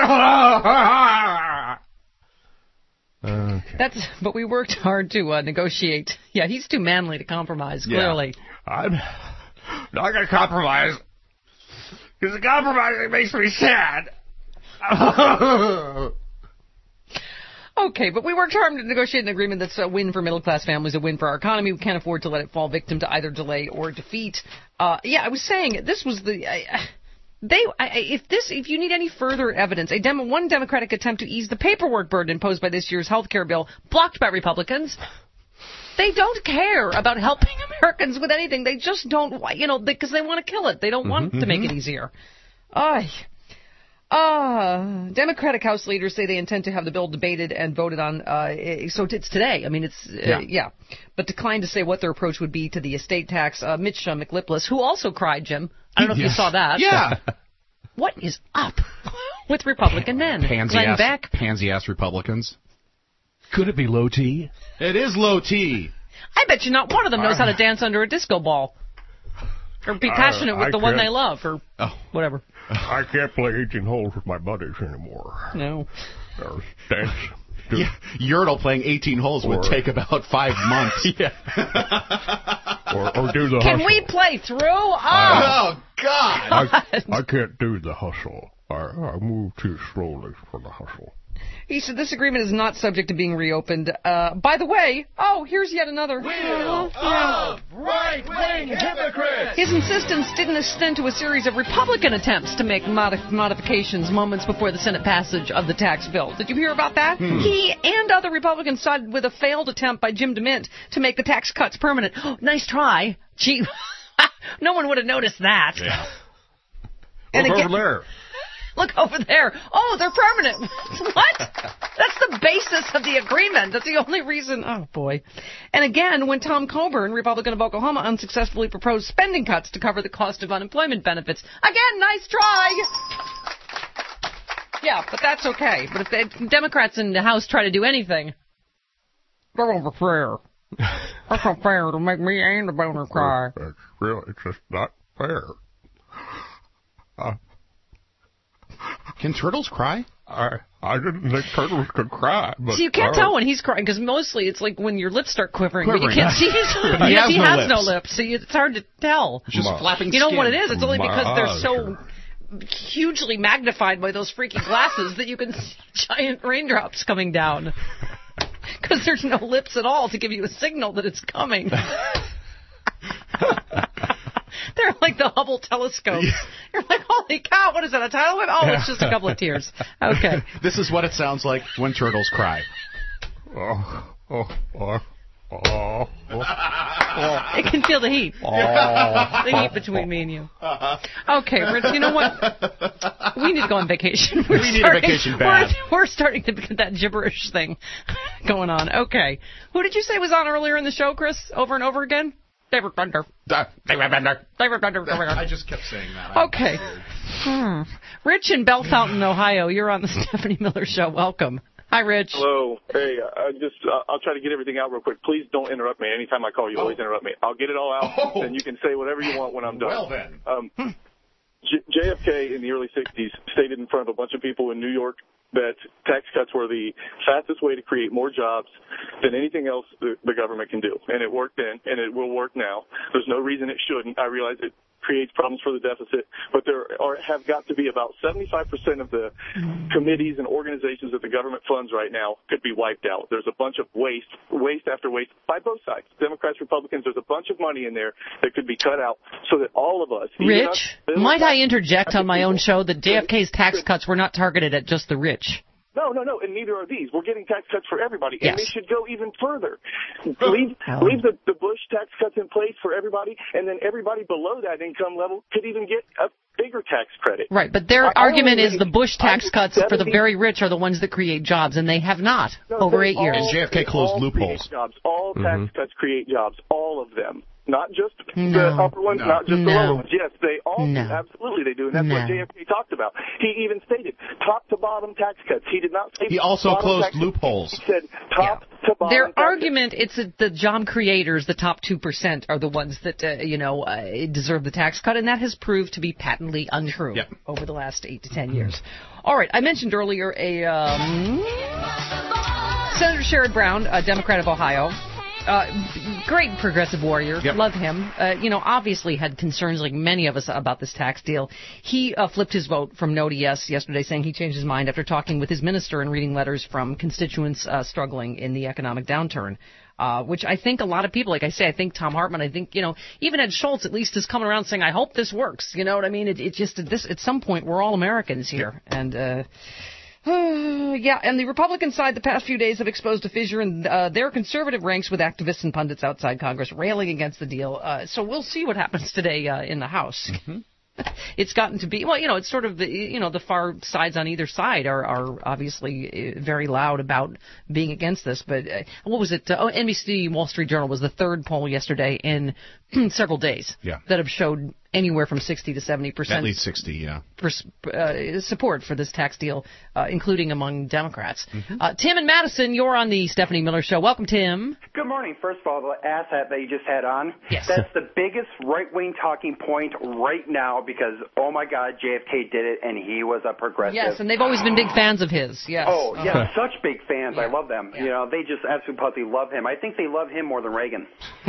Okay. That's, but we worked hard to uh, negotiate. Yeah, he's too manly to compromise, clearly. Yeah. I'm not going to compromise. Because the compromising makes me sad. Okay, but we worked hard to negotiate an agreement that's a win for middle-class families, a win for our economy. We can't afford to let it fall victim to either delay or defeat. Uh, yeah, I was saying, this was the... I, They, I, if this, if you need any further evidence, a Demo, one Democratic attempt to ease the paperwork burden imposed by this year's health care bill, blocked by Republicans. They don't care about helping Americans with anything. They just don't, you know, because they want to kill it. They don't want Mhm, to make mhm. it easier. Ay. Uh, Democratic House leaders say they intend to have the bill debated and voted on. Uh, so it's today. I mean, it's uh, Yeah. yeah, but declined to say what their approach would be to the estate tax. Uh, Mitch uh, McLipless, who also cried, Jim. I don't know if you Yes. saw that. Yeah. What is up with Republican men? Pansy Glenn ass, Beck. pansy ass Republicans. Could it be low T? It is low T. I bet you not one of them knows how to dance under a disco ball. Or be passionate I- with I the one can't- they love, or Oh. whatever. I can't play eighteen holes with my buddies anymore. No. There's dance. Yeah, Yertle playing eighteen holes would Or- take about five months. yeah. or, or do the Can hustle. we play through? Oh, Oh, God. I, I can't do the hustle. I, I move too slowly for the hustle. He said this agreement is not subject to being reopened. Uh, by the way, oh, here's yet another. Wheel of right-wing hypocrites! His insistence didn't extend to a series of Republican attempts to make modi- modifications moments before the Senate passage of the tax bill. Did you hear about that? Hmm. He and other Republicans sided with a failed attempt by Jim DeMint to make the tax cuts permanent. Oh, nice try. Gee, no one would have noticed that. Yeah. And Look again- over there. Look over there. Oh, they're permanent. What? That's the basis of the agreement. That's the only reason. Oh, boy. And again, when Tom Coburn, Republican of Oklahoma, unsuccessfully proposed spending cuts to cover the cost of unemployment benefits. Again, nice try. Yeah, but that's okay. But if the Democrats in the House try to do anything, they're over fair. That's not fair to make me and the boner cry. It's really, it's just not fair. Uh, Can turtles cry? I I didn't think turtles could cry. But So you can't uh, tell when he's crying, because mostly it's like when your lips start quivering, but you Quivering. can't see his But he yes, has he no has lips. no lips, so it's hard to tell. It's just My- flapping You know skin. what it is? It's only My because they're eyes so hugely magnified by those freaky glasses that you can see giant raindrops coming down. Because there's no lips at all to give you a signal that it's coming. They're like the Hubble telescope. You're like, holy cow, what is that, a tidal wave? Oh, it's just a couple of tears. Okay. This is what it sounds like when turtles cry. Oh, oh, oh, oh, oh. It can feel the heat. The heat between me and you. Okay, Rich, you know what? We need to go on vacation. We're We need a starting- vacation bad. We're, we're starting to get that gibberish thing going on. Okay. Who did you say was on earlier in the show, Chris, over and over again? David Thunder. David Bender. David Thunder. I just kept saying that. I'm Okay. weird. Hmm. Rich in Bell Fountain, Ohio. You're on the Stephanie Miller Show. Welcome. Hi, Rich. Hello. Hey, I just uh, I'll try to get everything out real quick. Please don't interrupt me. Anytime I call you, always interrupt me. I'll get it all out, Oh. and you can say whatever you want when I'm done. Well, then. Um, J- J F K in the early sixties stated in front of a bunch of people in New York that tax cuts were the fastest way to create more jobs than anything else the, the government can do. And it worked then, and it will work now. There's no reason it shouldn't. I realize it creates problems for the deficit, but there are, have got to be about seventy-five percent of the committees and organizations that the government funds right now could be wiped out. There's a bunch of waste, waste after waste by both sides, Democrats, Republicans. There's a bunch of money in there that could be cut out so that all of us, even us, Rich, might I interject on my own show that J F K's tax cuts were not targeted at just the rich? No, no, no, and neither are these. We're getting tax cuts for everybody, and Yes. they should go even further. Leave, Oh. leave the, the Bush tax cuts in place for everybody, and then everybody below that income level could even get a bigger tax credit. Right, but their I- I argument only is the made- Bush tax I cuts made for the seventy very rich are the ones that create jobs, and they have not No, over they eight years. all- And J F K they closed all loopholes. create Jobs. All tax Mhm. cuts create jobs. All of them. Not just the No. upper ones, No. not just the No. lower ones. Yes, they all No. do. Absolutely they do. And that's No. what J F K talked about. He even stated top to bottom tax cuts. He did not say He also bottom closed tax cuts. loopholes. He said top to bottom Their tax cuts. argument, it's that the job creators, the top two percent, are the ones that, uh, you know, uh, deserve the tax cut, and that has proved to be patently untrue Yep. over the last eight to ten years. All right, I mentioned earlier a um, Senator Sherrod Brown, a Democrat of Ohio, uh, great progressive warrior, Yep. love him. Uh, you know, obviously had concerns like many of us about this tax deal. He uh, flipped his vote from no to yes yesterday, saying he changed his mind after talking with his minister and reading letters from constituents uh, struggling in the economic downturn. Uh, which I think a lot of people, like I say, I think Tom Hartman, I think, you know, even Ed Schultz at least is coming around saying, I hope this works. You know what I mean? It, it just, at this, at some point, we're all Americans here. And, uh, yeah, and the Republican side the past few days have exposed a fissure in uh, their conservative ranks with activists and pundits outside Congress railing against the deal. Uh, so we'll see what happens today uh, in the House. Mm-hmm. it's gotten to be, well, you know, it's sort of the, you know, the far sides on either side are, are obviously very loud about being against this. But uh, what was it? Uh, oh, N B C Wall Street Journal was the third poll yesterday in several days yeah. that have showed anywhere from sixty to seventy percent. At least sixty, yeah. For, uh, support for this tax deal, uh, including among Democrats. Mm-hmm. Uh, Tim and Madison, you're on the Stephanie Miller Show. Welcome, Tim. Good morning. First of all, the asshat that you just had on, yes. that's the biggest right-wing talking point right now because, oh, my God, J F K did it, and he was a progressive. Yes, and they've always been big fans of his, yes. Oh, yeah, Uh-huh. such big fans. Yeah. I love them. Yeah. You know, they just absolutely love him. I think they love him more than Reagan.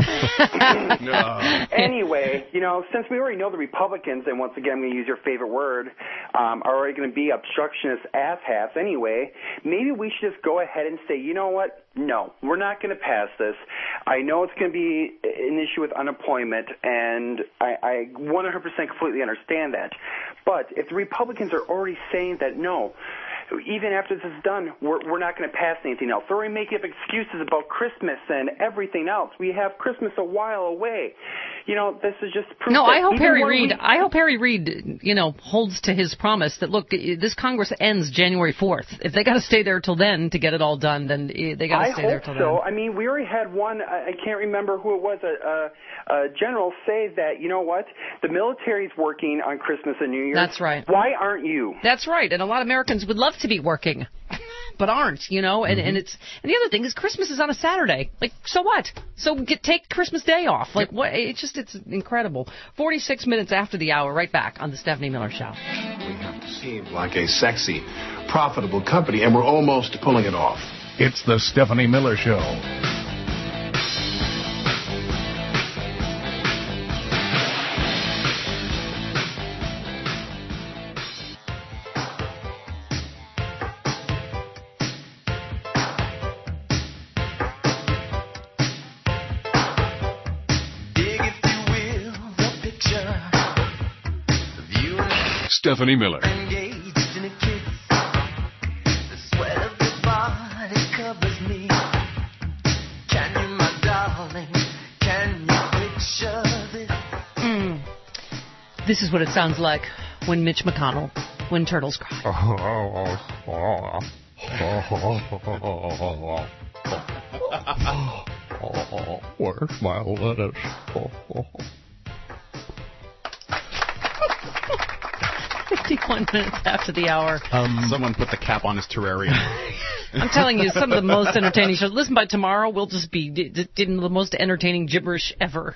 No. Anyway, you know, since we already know the Republicans, and once again, I'm going to use your favorite word, um, are already going to be obstructionist asshats anyway, maybe we should just go ahead and say, you know what? No, we're not going to pass this. I know it's going to be an issue with unemployment, and I, I one hundred percent completely understand that. But if the Republicans are already saying that, no, even after this is done, we're, we're not going to pass anything else. They're already making up excuses about Christmas and everything else. We have Christmas a while away. You know, this is just proof. No, that I hope even Harry when Reid. we- I hope Harry Reid, you know, holds to his promise that look, this Congress ends January fourth. If they got to stay there till then to get it all done, then they got to I stay hope there till so. then. I mean, we already had one, I I can't remember who it was, a, a, a general say that, you know what, the military's working on Christmas and New Year's. That's right. Why aren't you? That's right, and a lot of Americans would love to be working, but aren't, you know. And, Mm-hmm. and it's and the other thing is Christmas is on a Saturday. Like, so what? So get take Christmas Day off. Like, what? It's just it's incredible. Forty-six minutes after the hour, right back on the Stephanie Miller Show. We have to seem like a sexy, profitable company, and we're almost pulling it off. It's the Stephanie Miller Show. Stephanie Miller. Mm. This is what it sounds like when Mitch McConnell, when turtles cry. Where's my lettuce? fifty-one minutes after the hour. Um, Someone put the cap on his terrarium. I'm telling you, some of the most entertaining shows. Listen, by tomorrow, we'll just be d- d- doing the most entertaining gibberish ever.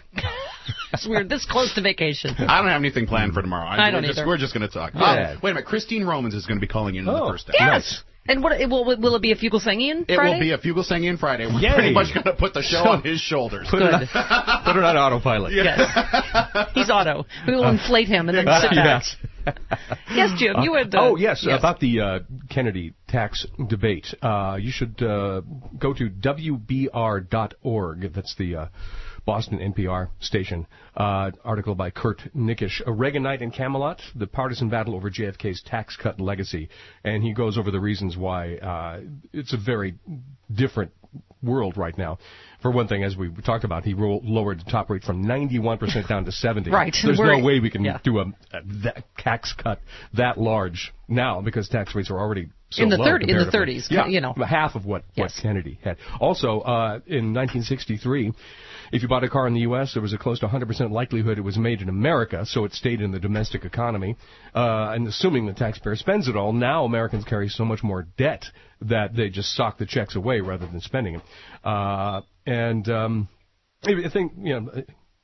We're this close to vacation. I don't have anything planned for tomorrow. I don't we're just, either. We're just going to talk. Yeah. Oh, wait a minute. Christine Romans is going to be calling in Oh, in the first hour. yes. And what it, will, will it be a Fugal Singing It Friday? will be a Fugal Singing Friday. We're Yay. pretty much going to put the show on his shoulders. Put it on- Put it on autopilot. Yes. He's auto. We will inflate him and then sit back. Yes. Yes, Jim, you had... Uh, oh, yes, yes. about the uh, Kennedy tax debate. Uh, you should uh, go to W B R dot org. That's the uh, Boston N P R station. Uh, article by Kurt Nickish. A Reaganite in Camelot, the partisan battle over J F K's tax cut legacy. And he goes over the reasons why uh, it's a very different world right now. For one thing, as we talked about, he ro- lowered the top rate from ninety-one percent down to seventy. Right. There's We're- no way we can yeah. do a, a that tax cut that large now because tax rates are already so In the low thirty- in the comparatively. thirties, Yeah, you know. half of what, Yes. what Kennedy had. Also, uh, in nineteen sixty-three, if you bought a car in the U S, there was a close to one hundred percent likelihood it was made in America, so it stayed in the domestic economy. Uh, and assuming the taxpayer spends it all, now Americans carry so much more debt that they just sock the checks away rather than spending them. Uh, and um, I think, you know,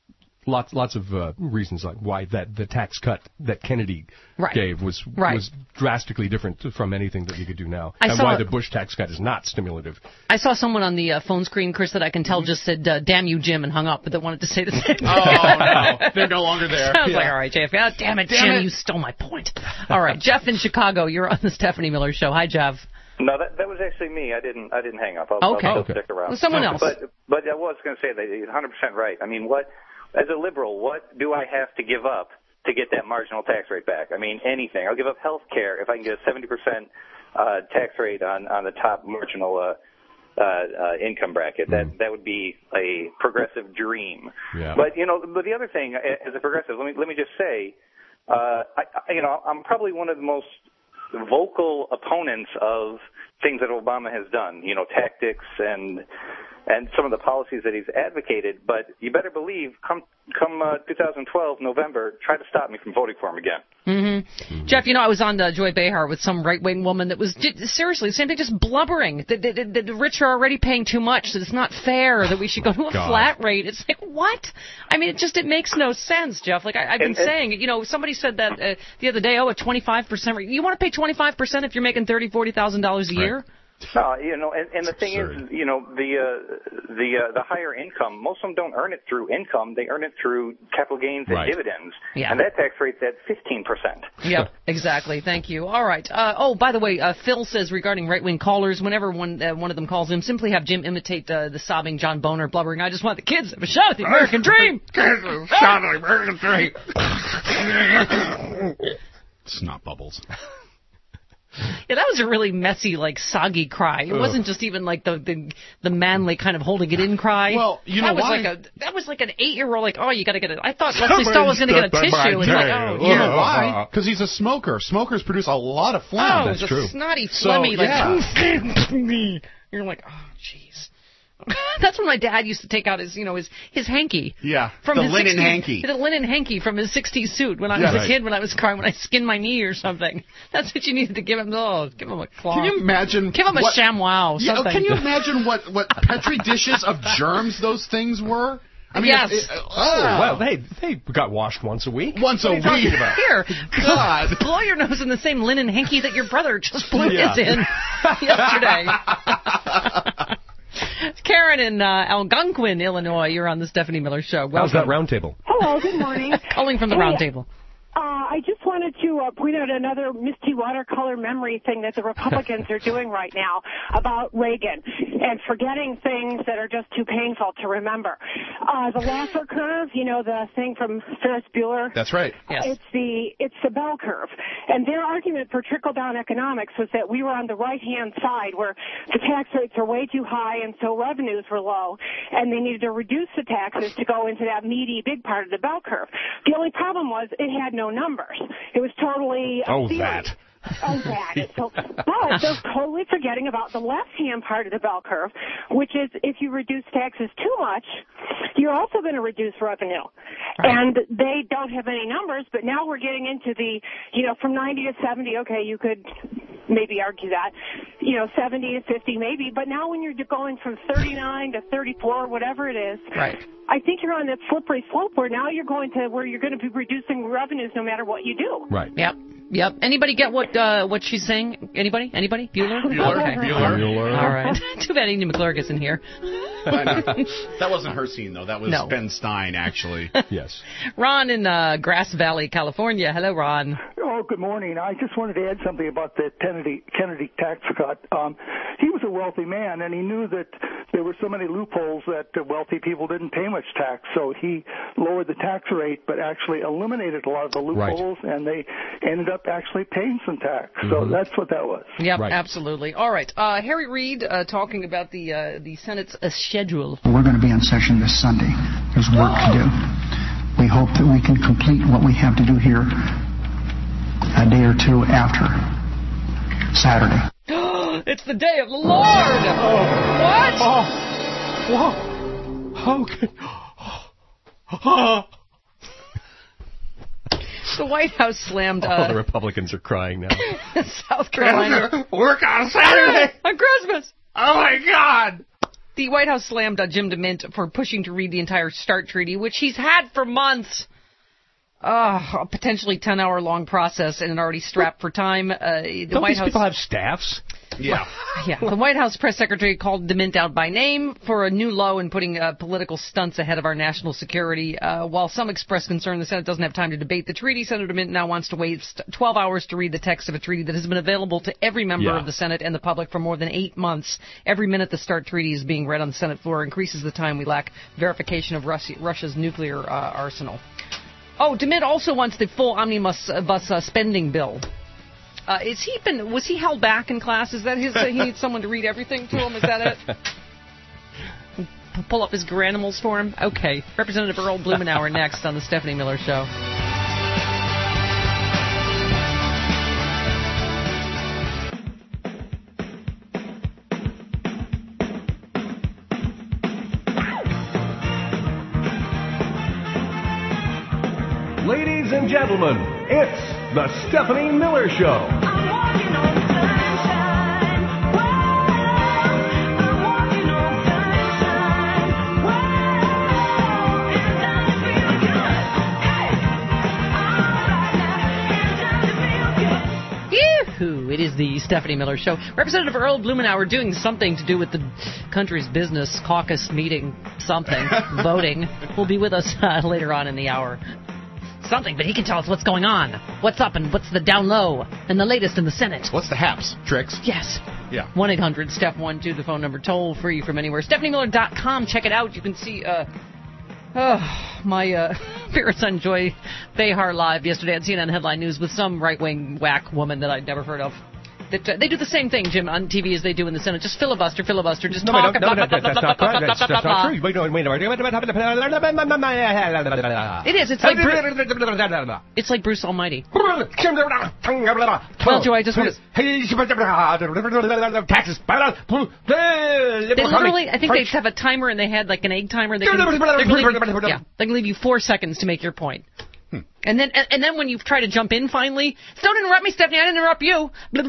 lots lots of uh, reasons like why that the tax cut that Kennedy Right. gave was Right. was drastically different from anything that you could do now, I and saw why it- the Bush tax cut is not stimulative. I saw someone on the uh, phone screen, Chris, that I can tell just said, uh, damn you, Jim, and hung up, but that wanted to say the same thing. Oh, no. They're no longer there. I was like, Yeah. all right, J F, oh, damn it, Damn Jim, it. you stole my point. All right, Jeff in Chicago, you're on the Stephanie Miller Show. Hi, Jeff. No, that that was actually me. I didn't I didn't hang up. I'll, Okay. I'll Okay. stick around. Well, someone else. But but I was going to say that you're one hundred percent right. I mean, what as a liberal, what do I have to give up to get that marginal tax rate back? I mean, anything. I'll give up health care if I can get a seventy percent uh, tax rate on on the top marginal uh, uh, uh, income bracket. That that would be a progressive dream. Yeah. But you know, but the other thing, as a progressive, let me let me just say. uh, I, I, you know, I'm probably one of the most vocal opponents of things that Obama has done, you know, tactics and and some of the policies that he's advocated. But you better believe, come come uh, two thousand twelve, November, try to stop me from voting for him again. Mm-hmm. Jeff, you know, I was on uh, Joy Behar with some right-wing woman that was, j- seriously, the same thing, just blubbering. The, the, the, the rich are already paying too much, that it's not fair, that we should go to a God. flat rate. It's like, what? I mean, it just, it makes no sense, Jeff. Like, I, I've been And- and- saying, you know, somebody said that uh, the other day, oh, a twenty-five percent rate. You want to pay twenty-five percent if you're making thirty thousand dollars, forty thousand dollars a year? No, you know, and, and the thing is, you know, the uh, the uh, the higher income, most of them don't earn it through income; they earn it through capital gains and Right. dividends, Yeah. and that tax rate's at fifteen percent. Yep, exactly. Thank you. All right. Uh, oh, by the way, uh, Phil says regarding right-wing callers, whenever one uh, one of them calls him, simply have Jim imitate uh, the sobbing John Boner blubbering, "I just want the kids to have a shot at the American dream." Shot at the American dream. Snot bubbles. Yeah, that was a really messy, like, soggy cry. It Ugh. wasn't just even like the, the the manly kind of holding it in cry. Well, you know that was why? like a that was like an eight year old, like, oh, you got to get it. I thought Leslie Stahl was going to get a tissue, and like, oh, You know why? Because he's a smoker. Smokers produce a lot of phlegm. oh, it was a snotty, So, phlegmy, yeah. like, you're like, oh, jeez. That's when my dad used to take out his, you know, his his hanky. Yeah, From the his linen sixties hanky. The linen hanky from his sixties suit when I Yeah, was a right. kid, when I was crying, when I skinned my knee or something. That's what you needed to give him. Oh, give him a claw. Can you imagine? Give him a what, ShamWow. Yeah, Something. can you imagine what, what Petri dishes of germs those things were? I mean, Yes. it- it- Oh, oh, well, they they got washed once a week. Once What a are you talking week. about? Here, God. blow your nose in the same linen hanky that your brother just blew Yeah. his in yesterday. Karen in uh, Algonquin, Illinois. You're on the Stephanie Miller Show. How's that Welcome. round table? Hello, good morning. Calling from the Hey, round table. Uh, I just wanted to uh, point out another misty watercolor memory thing that the Republicans are doing right now about Reagan and forgetting things that are just too painful to remember. Uh, the Laffer curve, you know, the thing from Ferris Bueller. That's right. Yes. It's the it's the bell curve, and their argument for trickle down economics was that we were on the right hand side where the tax rates are way too high and so revenues were low, and they needed to reduce the taxes to go into that meaty big part of the bell curve. The only problem was it had no numbers. It was totally a Oh, theory. that. Oh, that. So, but they're totally forgetting about the left-hand part of the bell curve, which is if you reduce taxes too much, you're also going to reduce revenue. And they don't have any numbers, but now we're getting into the, you know, from ninety to seventy, okay, you could maybe argue that, you know, seventy to fifty maybe, but now when you're going from thirty-nine to thirty-four, whatever it is, Right. I think you're on that slippery slope where now you're going to where you're going to be reducing revenues no matter what you do. Right. Yep. Yep. Anybody get what uh, what she's saying? Anybody? Anybody? Bueller? Bueller. Okay. Bueller. Bueller. All right. Too bad Amy McClurg isn't here. I know. That wasn't her scene, though. That was No. Ben Stein, actually. Yes. Ron in uh, Grass Valley, California. Hello, Ron. Oh, good morning. I just wanted to add something about the Kennedy, Kennedy tax cut. Um, he was a wealthy man, and he knew that there were so many loopholes that uh, wealthy people didn't pay much tax. So he lowered the tax rate, but actually eliminated a lot of the loopholes, right. and they ended up actually paying some tax. Mm-hmm. So that's what that was. Yep, right. absolutely. All right. Uh, Harry Reid uh, talking about the uh, the Senate's uh, schedule. We're going to be in session this Sunday. There's work to do. We hope that we can complete what we have to do here a day or two after Saturday. It's the day of the Lord! Oh. What? Oh. Whoa. How can... Oh. The White House slammed... Uh, All the Republicans are crying now. South Carolina. Work on Saturday! On Christmas! Oh, my God! The White House slammed uh, Jim DeMint for pushing to read the entire START treaty, which he's had for months. Uh, a potentially ten-hour-long process and already strapped for time. Uh, the Don't White these House... people have staffs? Yeah. Yeah. The White House press secretary called DeMint out by name for a new low in putting uh, political stunts ahead of our national security. Uh, while some expressed concern the Senate doesn't have time to debate the treaty, Senator DeMint now wants to waste twelve hours to read the text of a treaty that has been available to every member Yeah. of the Senate and the public for more than eight months. Every minute the START treaty is being read on the Senate floor increases the time we lack verification of Russia, Russia's nuclear uh, arsenal. Oh, DeMint also wants the full omnibus uh, bus, uh, spending bill. Uh, is he been? Was he held back in class? Is that his? Uh, he needs someone to read everything to him. Is that it? P- pull up his granimals for him. Okay. Representative Earl Blumenauer next on the Stephanie Miller Show. Ladies and gentlemen, it's the Stephanie Miller Show. It is the Stephanie Miller Show. Representative Earl Blumenauer doing something to do with the country's business caucus meeting, something, voting, will be with us uh, later on in the hour. Something, but he can tell us what's going on, what's up, and what's the down low, and the latest in the Senate. What's the haps, tricks? Yes. Yeah. one eight hundred Steph one two, the phone number, toll free from anywhere. Stephanie Miller dot com, check it out. You can see uh, oh, my uh, appearance on Joy Behar Live yesterday at C N N Headline News with some right-wing whack woman that I'd never heard of. That, uh, they do the same thing, Jim, on T V as they do in the Senate. Just filibuster, filibuster, just no, talk no, no, about... no, that's not correct. That's, that's not true. Wait, no, wait, wait. It is. It's like Bruce, it's like Bruce Almighty. Well, Joe, I just want to... Taxes. They literally, I think they have a timer, and they had like an egg timer. They can, they're gonna leave, yeah, they can leave you four seconds to make your point. Hmm. And then, and, and then when you try to jump in, finally, don't interrupt me, Stephanie. I didn't interrupt you.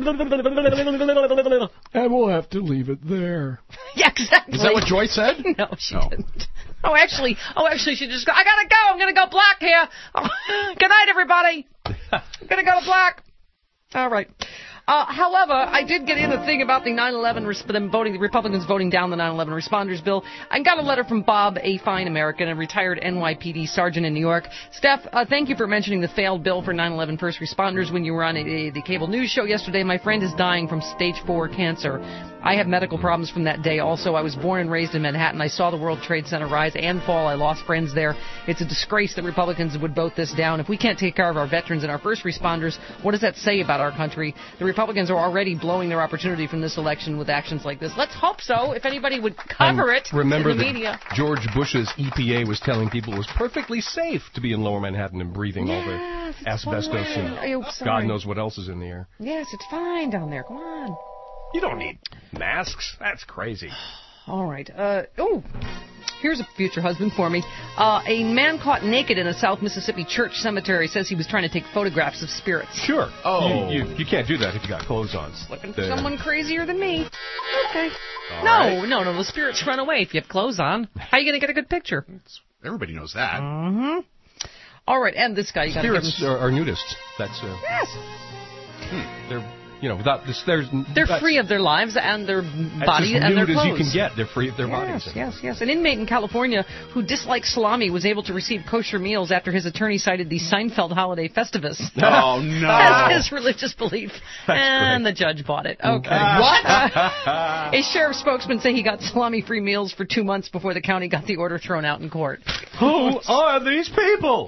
And we'll have to leave it there. Yeah, exactly. Is that what Joy said? No, she no. didn't. Oh, actually, oh, actually, she just go. I gotta go. I'm gonna go black here. Oh, good night, everybody. I'm gonna go to black. All right. Uh, however, I did get in a thing about the nine eleven, res- them voting, the Republicans voting down the nine eleven responders bill. I got a letter from Bob, a fine American, a retired N Y P D sergeant in New York. Steph, uh, thank you for mentioning the failed bill for nine eleven first responders when you were on a, a, the cable news show yesterday. My friend is dying from stage four cancer. I have medical problems from that day also. I was born and raised in Manhattan. I saw the World Trade Center rise and fall. I lost friends there. It's a disgrace that Republicans would vote this down. If we can't take care of our veterans and our first responders, what does that say about our country? The Republicans are already blowing their opportunity from this election with actions like this. Let's hope so. If anybody would cover and it remember in the that media. George Bush's E P A was telling people it was perfectly safe to be in Lower Manhattan and breathing Yes, all the it's asbestos fine. and Oh, God sorry. knows what else is in the air. Yes, it's fine down there. Come on. You don't need masks. That's crazy. All right. Uh, oh, here's a future husband for me. Uh, a man caught naked in a South Mississippi church cemetery says he was trying to take photographs of spirits. Sure. Oh. You, you, you can't do that if you got clothes on. Looking for There. someone crazier than me. Okay. All no, right. no, no. The spirits run away if you have clothes on. How are you going to get a good picture? Everybody knows that. Mm-hmm. All right, and this guy. You gotta give Spirits him... are, are nudists. That's uh, Yes. hmm, they're you know without this. There's They're that's, free of their lives and their that's body as and their nude clothes. as you can get. They're free of their Yes, bodies. yes, yes. An inmate in California who dislikes salami was able to receive kosher meals after his attorney cited the Seinfeld holiday Festivus Oh, no. as his religious belief. That's and great. the judge bought it. Okay. What? A sheriff's spokesman said he got salami-free meals for two months before the county got the order thrown out in court. Who are these people?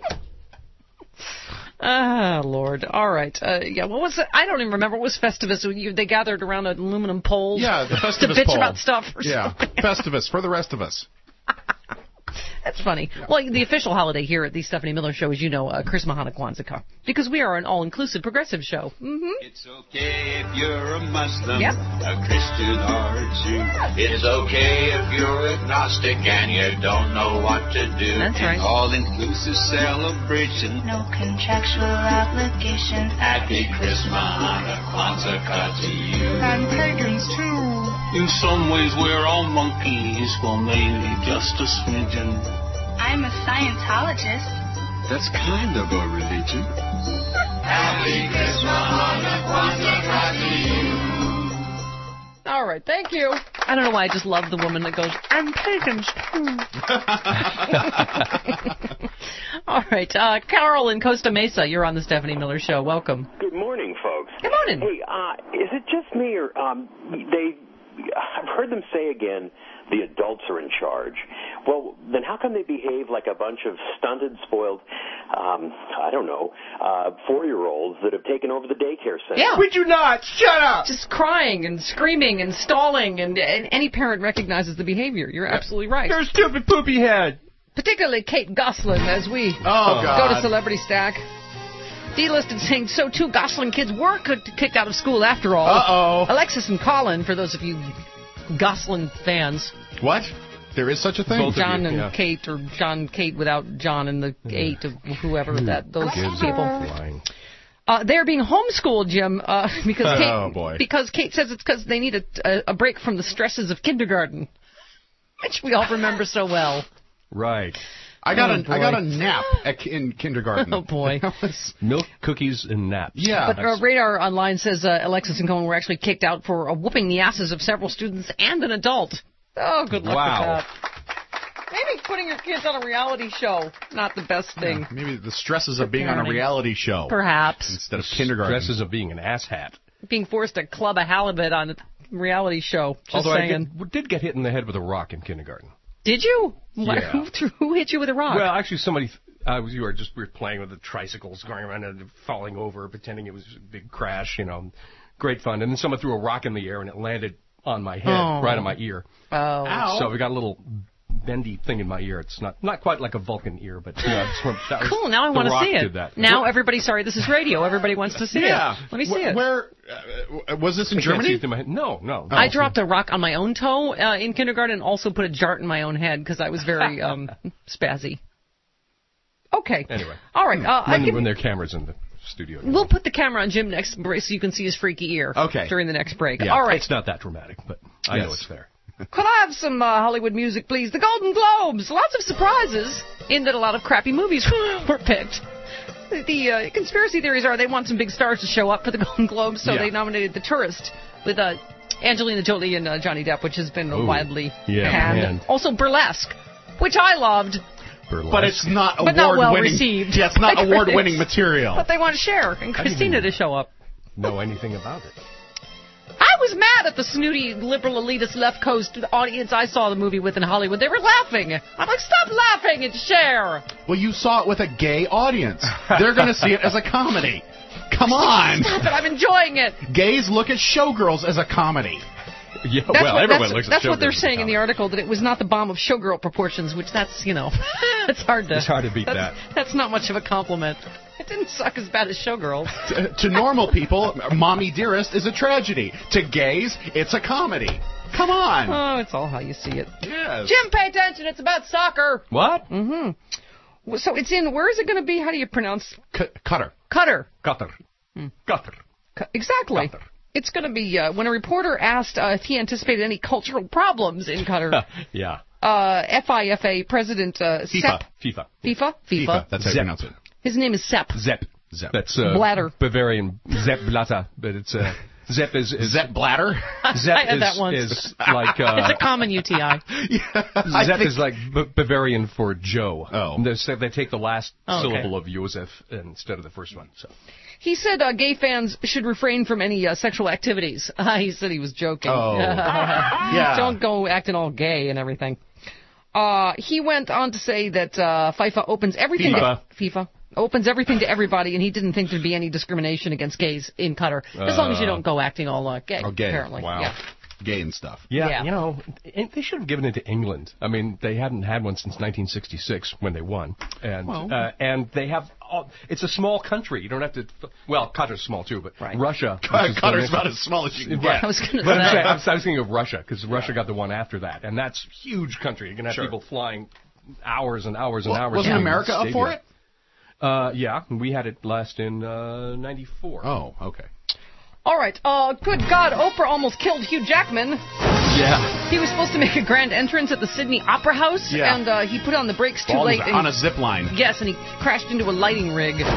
Ah, Lord. All right. Uh, yeah, what was it? I don't even remember. What was Festivus? You, they gathered around an aluminum pole Yeah, the to Festivus bitch poll. about stuff. Or Yeah, something. Festivus for the rest of us. That's funny. Well, the official holiday here at the Stephanie Miller Show is, you know, uh, Christmas, Hanukkah, Kwanzaa, because we are an all-inclusive progressive show. Mm-hmm. It's okay if you're a Muslim, Yep. a Christian, or a Jew. It's okay if you're agnostic and you don't know what to do. That's right. An all-inclusive celebration. No contractual obligation. Happy Christmas, Hanukkah, Kwanzaa to you. And pagans too. In some ways we're all monkeys, well maybe just a smidgen. I'm a Scientologist. That's kind of a religion. Happy Christmas, Hanukkah, Kwanzaa to you. All right. Thank you. I don't know why I just love the woman that goes, I'm pagans too. All right. Uh, Carol in Costa Mesa, you're on the Stephanie Miller Show. Welcome. Good morning, folks. Good morning. Hey, uh, is it just me or um, they? I've heard them say again the adults are in charge. Well, then how come they behave like a bunch of stunted, spoiled, um, I don't know, uh, four-year-olds that have taken over the daycare center? Yeah. Would you not? Shut up! Just crying and screaming and stalling, and, and any parent recognizes the behavior. You're absolutely right. You're a stupid poopy head. Particularly Kate Gosselin, as we Oh, God. go to Celebrity Stack. D-listed saying, so two Gosselin kids were kicked out of school after all. Uh-oh. Alexis and Colin, for those of you Gosselin fans. What? There is such a thing. Both of John you, and yeah. Kate, or John Kate without John and the eight of whoever that those Kids people. are flying. Uh, they're being homeschooled, Jim, uh, because Kate, Oh, boy. because Kate says it's because they need a, a, a break from the stresses of kindergarten, which we all remember so well. Right. I got Oh, a boy. I got a nap at, ki- in kindergarten. Oh boy. Milk, cookies, and naps. Yeah. But uh, Radar Online says uh, Alexis and Cohen were actually kicked out for uh, whooping the asses of several students and an adult. Oh, good luck Wow. with that. Maybe putting your kids on a reality show, not the best thing. Yeah, maybe the stresses of being on a parenting. reality show. Perhaps. Instead of kindergarten. Stresses of being an asshat. Being forced to club a halibut on a reality show. Just Although saying. I did, did get hit in the head with a rock in kindergarten. Did you? Why- Yeah. Who, threw- who hit you with a rock? Well, actually, somebody. I was. You were just. We were playing with the tricycles, going around and falling over, pretending it was a big crash. You know, great fun. And then someone threw a rock in the air, and it landed on my head, Oh. right on my ear. Oh. So we got a little bendy thing in my ear. It's not not quite like a Vulcan ear, but you know, I just want, that was, Cool, now I the want to rock see it. Did that. Now everybody, sorry, this is radio. Everybody wants to see Yeah. it. Let me see Wh- it. Where uh, was this in I can't see Germany? it through my head. No, no. I dropped a rock on my own toe uh, in kindergarten and also put a jart in my own head because I was very um, spazzy. Okay. Anyway. All right. Uh, I when, can, when there are cameras in the studio. we'll put the camera on Jim next break so you can see his freaky ear. Okay. During the next break. Yeah, All right. It's not that dramatic, but I know Yes. it's there. Could I have some uh, Hollywood music, please? The Golden Globes. Lots of surprises in that a lot of crappy movies were picked. The, the uh, conspiracy theories are they want some big stars to show up for the Golden Globes, so Yeah. they nominated The Tourist with uh, Angelina Jolie and uh, Johnny Depp, which has been Ooh. widely Yeah, panned. man. Also Burlesque, which I loved, Burlesque. But it's not but not well award-winning. received. Yeah, it's not by award-winning critics. material. But they want to share, and didn't Christina even- to show up. know anything about it. I was mad at the snooty, liberal, elitist, left coast audience I saw the movie with in Hollywood. They were laughing. I'm like, stop laughing and share. Well, you saw it with a gay audience. They're going to see it as a comedy. Come on. Stop it. I'm enjoying it. Gays look at Showgirls as a comedy. Yeah, That's well, what, everyone that's, looks at that's what they're Showgirls as saying a in the article, that it was not the bomb of showgirl proportions, which that's, you know, it's hard to... It's hard to beat that's, that. That's not much of a compliment. It didn't suck as bad as Showgirls. To, to normal people, Mommy Dearest is a tragedy. To gays, it's a comedy. Come on. Oh, it's all how you see it. Yes. Jim, pay attention. It's about soccer. What? Mm-hmm. So it's in, where is it going to be? How do you pronounce? C- Cutter. Qatar. Qatar. Hmm. Qatar. Cu- Exactly. Qatar. It's going to be, uh, when a reporter asked uh, if he anticipated any cultural problems in Qatar, Yeah. uh, FIFA president uh, FIFA. Sepp. FIFA. FIFA? FIFA. FIFA. That's how you Zep. pronounce it. His name is Sepp. Zep. Zep. That's uh, Bladder. Bavarian. Zep Blatter. But it's uh, Zep is, is Zep Bladder? Zep I had is, that once. is like uh, It's a common U T I. I Zep think- is like B- Bavarian for Joe. Oh. They, say they take the last Oh, okay. syllable of Josef instead of the first one. So. He said uh, gay fans should refrain from any uh, sexual activities. Uh, he said he was joking. Oh. Yeah. Don't go acting all gay and everything. Uh, he went on to say that uh, FIFA opens everything FIFA. to FIFA opens everything to everybody, and he didn't think there'd be any discrimination against gays in Qatar as long as you Uh, don't go acting all uh, gay. Oh, gay. Apparently, Wow. yeah. Gay and stuff. Yeah, Yeah. you know, and they should have given it to England. I mean, they hadn't had one since nineteen sixty-six when they won, and Well. uh, and they have. All, it's a small country. You don't have to. Well, Qatar's small too, but Right. Russia. which is the Qatar's next- about as small as you can Right. get. I was going to But I'm saying, say. I was, I was thinking of Russia because Russia got the one after that, and that's huge country. You're gonna have Sure. people flying hours and hours and Well, hours. wasn't in America the up for stadium. it? Uh, yeah, we had it last in uh, ninety-four. Oh, okay. All right. Uh, good God, Oprah almost killed Hugh Jackman. Yeah. He was supposed to make a grand entrance at the Sydney Opera House, Yeah. and uh, he put on the brakes too On, late. the- and on he- a zip line. Yes, and he crashed into a lighting rig. they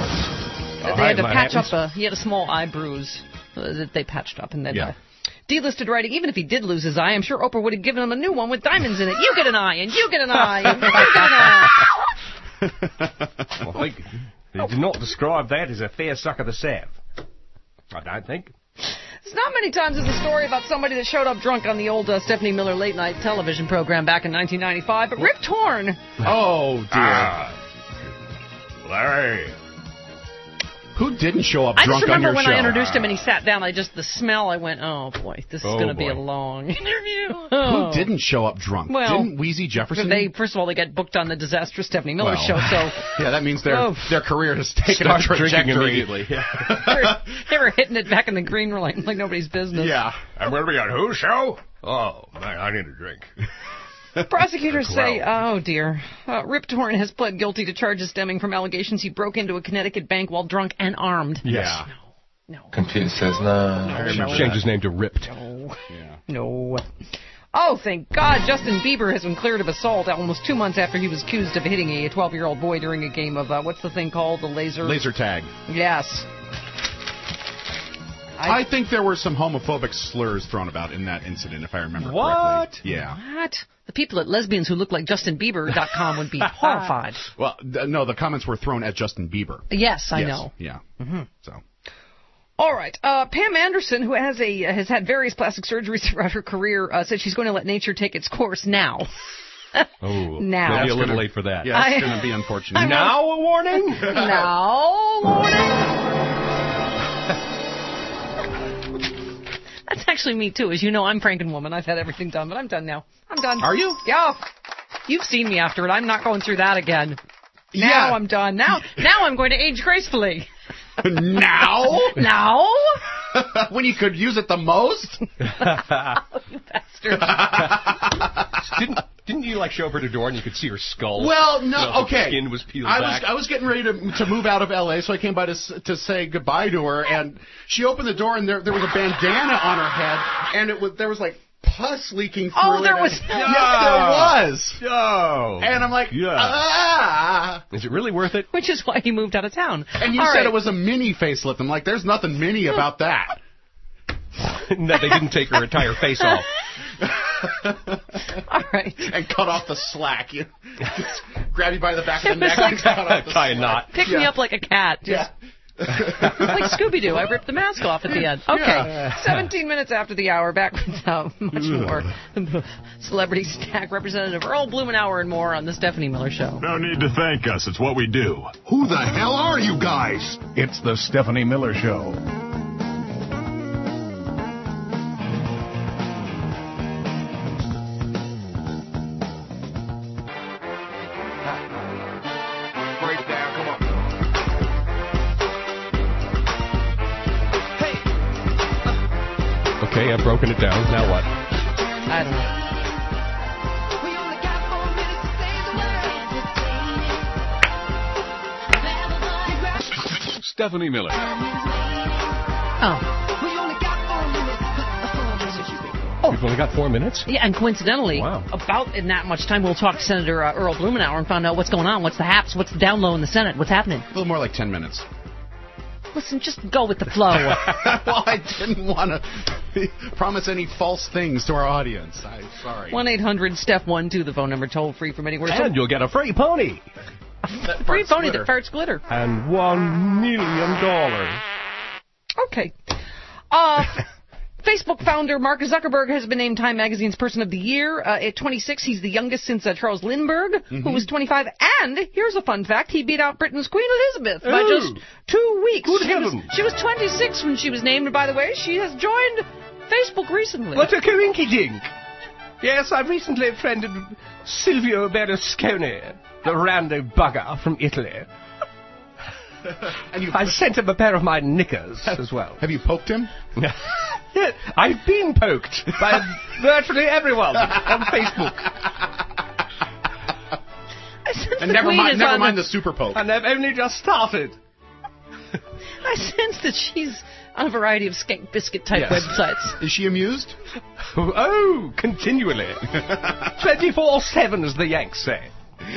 hi, had to patch Manhattans. up a. He had a small eye bruise uh, that they patched up, and then Yeah. uh, delisted writing. Even if he did lose his eye, I'm sure Oprah would have given him a new one with diamonds in it. You get an eye, and you get an eye, and you get an eye. Well, I think they did not describe that as a fair suck of the salve. I don't think. It's not many times there's a story about somebody that showed up drunk on the old uh, Stephanie Miller late night television program back in nineteen ninety-five. But Rip Torn. Oh, dear. Ah. Larry. Who didn't show up I just drunk on remember your when show? I introduced him and he sat down, I just, the smell, I went, oh boy, this is Oh, going to be a boy. long interview. Oh. Who didn't show up drunk? Well, didn't Wheezy Jefferson? They, first of all, they got booked on the disastrous Stephanie Miller Well, show, so yeah, that means their Oh. their career has taken Start a trajectory. drinking immediately. Yeah. they, were, they were hitting it back in the green room like, like nobody's business. Yeah. And when we got who show? Oh, man, I need a drink. Prosecutors say, oh dear, uh, Rip Torn has pled guilty to charges stemming from allegations he broke into a Connecticut bank while drunk and armed. Yes. No. No. Computer says no. Changed his name to Ripped. No. Yeah. No. Oh, thank God, Justin Bieber has been cleared of assault almost two months after he was accused of hitting a twelve-year-old boy during a game of, uh, what's the thing called? The laser... Laser tag. Yes. I, I think there were some homophobic slurs thrown about in that incident, if I remember What? correctly. Yeah. What? The people at lesbians who look like Justin Bieber dot com would be horrified. Well, th- no, the comments were thrown at Justin Bieber. Yes, I yes. know. Yeah. Mm-hmm. So. All right. Uh, Pam Anderson, who has a has had various plastic surgeries throughout her career, uh, said she's going to let nature take its course now. Oh, now. Maybe a little late for that. Yeah, it's I- going to be unfortunate. I'm now a warning? now warning. That's actually me, too. As you know, I'm Frankenwoman. I've had everything done, but I'm done now. I'm done. Are you? Yeah. You've seen me after it. I'm not going through that again. Yeah. Now I'm done. Now, now I'm going to age gracefully. Now? Now? When you could use it the most? You bastard. didn't, didn't you, like, show up at her door and you could see her skull? Well, no, You know, her okay. skin was peeled I back. was I was getting ready to to move out of L A, so I came by to s- to say goodbye to her, and she opened the door, and there there was a bandana on her head, and it was there was like pus leaking through Oh, it. there and- was- yes, there was. Oh. And I'm like, Yeah. ah. Is it really worth it? Which is why he moved out of town. And you All said right. it was a mini facelift. I'm like, there's nothing mini about that. That they didn't take her entire face off. All right. And cut off the slack. You just grab you by the back of the neck and cut off the Tie a slack. knot. Pick me up like a cat. Just Yeah. like Scooby-Doo. I ripped the mask off at the end. Okay. Yeah. seventeen minutes after the hour, back with uh, much more. Celebrity Stack Representative Earl Blumenauer and more on the Stephanie Miller Show. No need to thank us. It's what we do. Who the hell are you guys? It's the Stephanie Miller Show. Breakdown, come on. Okay, I've broken it down. Now what? I don't know. Stephanie Miller. Oh. We've only got four minutes? Yeah, and coincidentally, Wow. about in that much time, we'll talk to Senator uh, Earl Blumenauer and find out what's going on, what's the haps, what's the down low in the Senate, what's happening. A little more like ten minutes. Listen, just go with the flow. Well, I didn't want to promise any false things to our audience. I'm sorry. one eight hundred Steph one two, the phone number, toll free from anywhere. And you'll get a free pony. That Free farts phony glitter. that farts glitter. And one million dollars. Okay. Uh, Facebook founder Mark Zuckerberg has been named Time Magazine's Person of the Year. Uh, at twenty-six, he's the youngest since uh, Charles Lindbergh, Mm-hmm. who was twenty-five. And here's a fun fact: he beat out Britain's Queen Elizabeth by Oh. just two weeks. Good she, was, heavens. she was twenty-six when she was named. And by the way, she has joined Facebook recently. What a coinky-dink. Yes, I've recently friended Silvio Berlusconi, the randy bugger from Italy. And you, I sent him a pair of my knickers as well. have you poked him? Yeah, I've been poked by virtually everyone on Facebook. I sense And the never Queen mind, is never on mind the, the super poke. And I've only just started. I sense that she's on a variety of skank biscuit type Yes. websites. Is she amused? Oh, continually. twenty-four seven, as the Yanks say.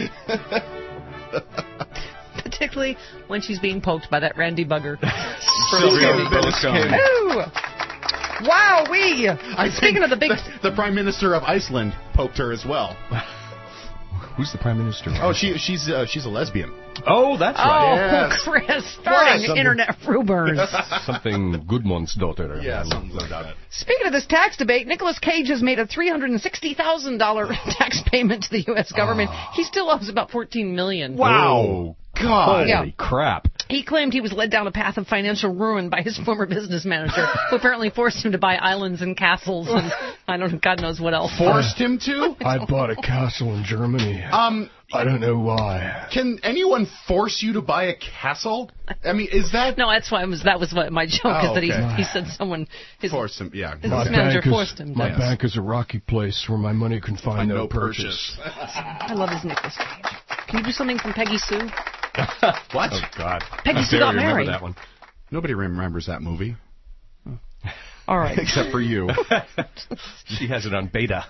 Particularly when she's being poked by that randy bugger. Silvio Berlusconi. Ooh! Wow, we. I Speaking think of the big. the, the Prime Minister of Iceland poked her as well. Who's the Prime Minister? Oh, she she's uh, she's a lesbian. Oh, that's Oh, right. Yes. Chris, starting Something- internet rumors. Something Goodman's daughter. Yeah, something like that. Speaking of this tax debate, Nicolas Cage has made a three hundred sixty thousand dollars tax payment to the U S government. He still owes about fourteen million dollars. Wow. God. Yeah. Holy crap. He claimed he was led down a path of financial ruin by his former business manager, who apparently forced him to buy islands and castles and I don't know, God knows what else. Forced him to? I bought a castle in Germany. Um, I don't know why. Can anyone force you to buy a castle? I mean, is that... No, that's why I was, that was what my joke, Oh, is that okay. he, he said someone... His, Forced him, yeah. His My manager bank is- forced him to. My Yes. bank is a rocky place where my money can find no, no purchase. I love his Nicolas Cage. Can you do something from Peggy Sue? What? Oh, God. Peggy How Sue dare got you remember married. that one. Nobody remembers that movie. All right. Except for you. She has it on beta.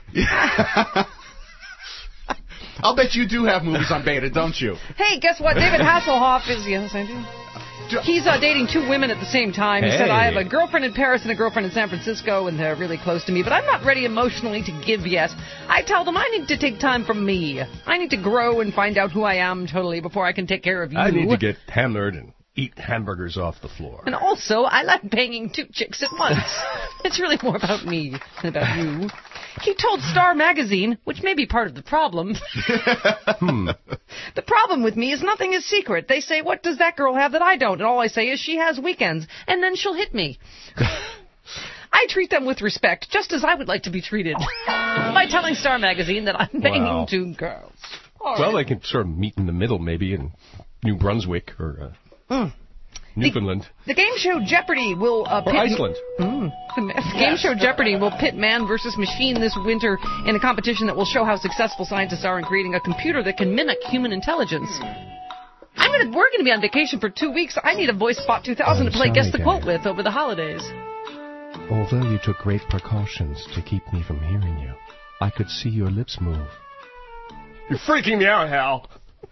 I'll bet you do have movies on beta, don't you? Hey, guess what? David Hasselhoff is... Yes, I do. He's uh, dating two women at the same time. He Hey. said, I have a girlfriend in Paris and a girlfriend in San Francisco, and they're really close to me, but I'm not ready emotionally to give yet. I tell them I need to take time for me. I need to grow and find out who I am totally before I can take care of you. I need to get hammered and eat hamburgers off the floor. And also, I like banging two chicks at once. It's really more about me than about you. He told Star Magazine, which may be part of the problem. Hmm. The problem with me is nothing is secret. They say, what does that girl have that I don't? And all I say is she has weekends, and then she'll hit me. I treat them with respect, just as I would like to be treated, by telling Star Magazine that I'm banging Wow. two girls. All Well, right. they can sort of meet in the middle, maybe, in New Brunswick or uh, Mm. Newfoundland. The game show Jeopardy will uh, Or pit Iceland. Mm. The game show Jeopardy will pit man versus machine this winter in a competition that will show how successful scientists are in creating a computer that can mimic human intelligence. I'm gonna, we're going to be on vacation for two weeks. I need a Voice Spot two thousand Oh, to play sorry, Guess the Dad. Quote with over the holidays. Although you took great precautions to keep me from hearing you, I could see your lips move. You're freaking me out, Hal.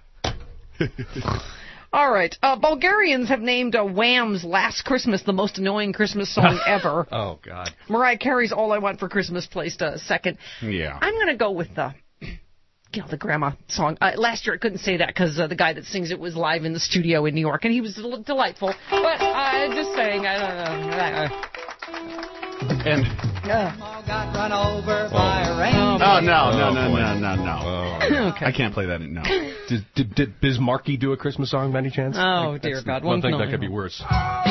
All right. Uh, Bulgarians have named uh, Wham's Last Christmas the most annoying Christmas song ever. Oh, God. Mariah Carey's All I Want for Christmas placed uh, second. Yeah. I'm going to go with the, you know, the grandma song. Uh, last year I couldn't say that because uh, the guy that sings it was live in the studio in New York, and he was del- delightful. But I'm just saying, I don't know. And... Uh, Got run over by a rain. Oh, no, no, Oh, no, boy. no, no, no. okay. I can't play that, no. Did, did, did Bismarcky do a Christmas song by any chance? Oh, Like, dear that's God. One One- thing no, that could no. be worse.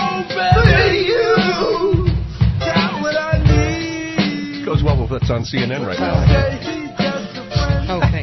Goes well with what's on C N N right now. Okay.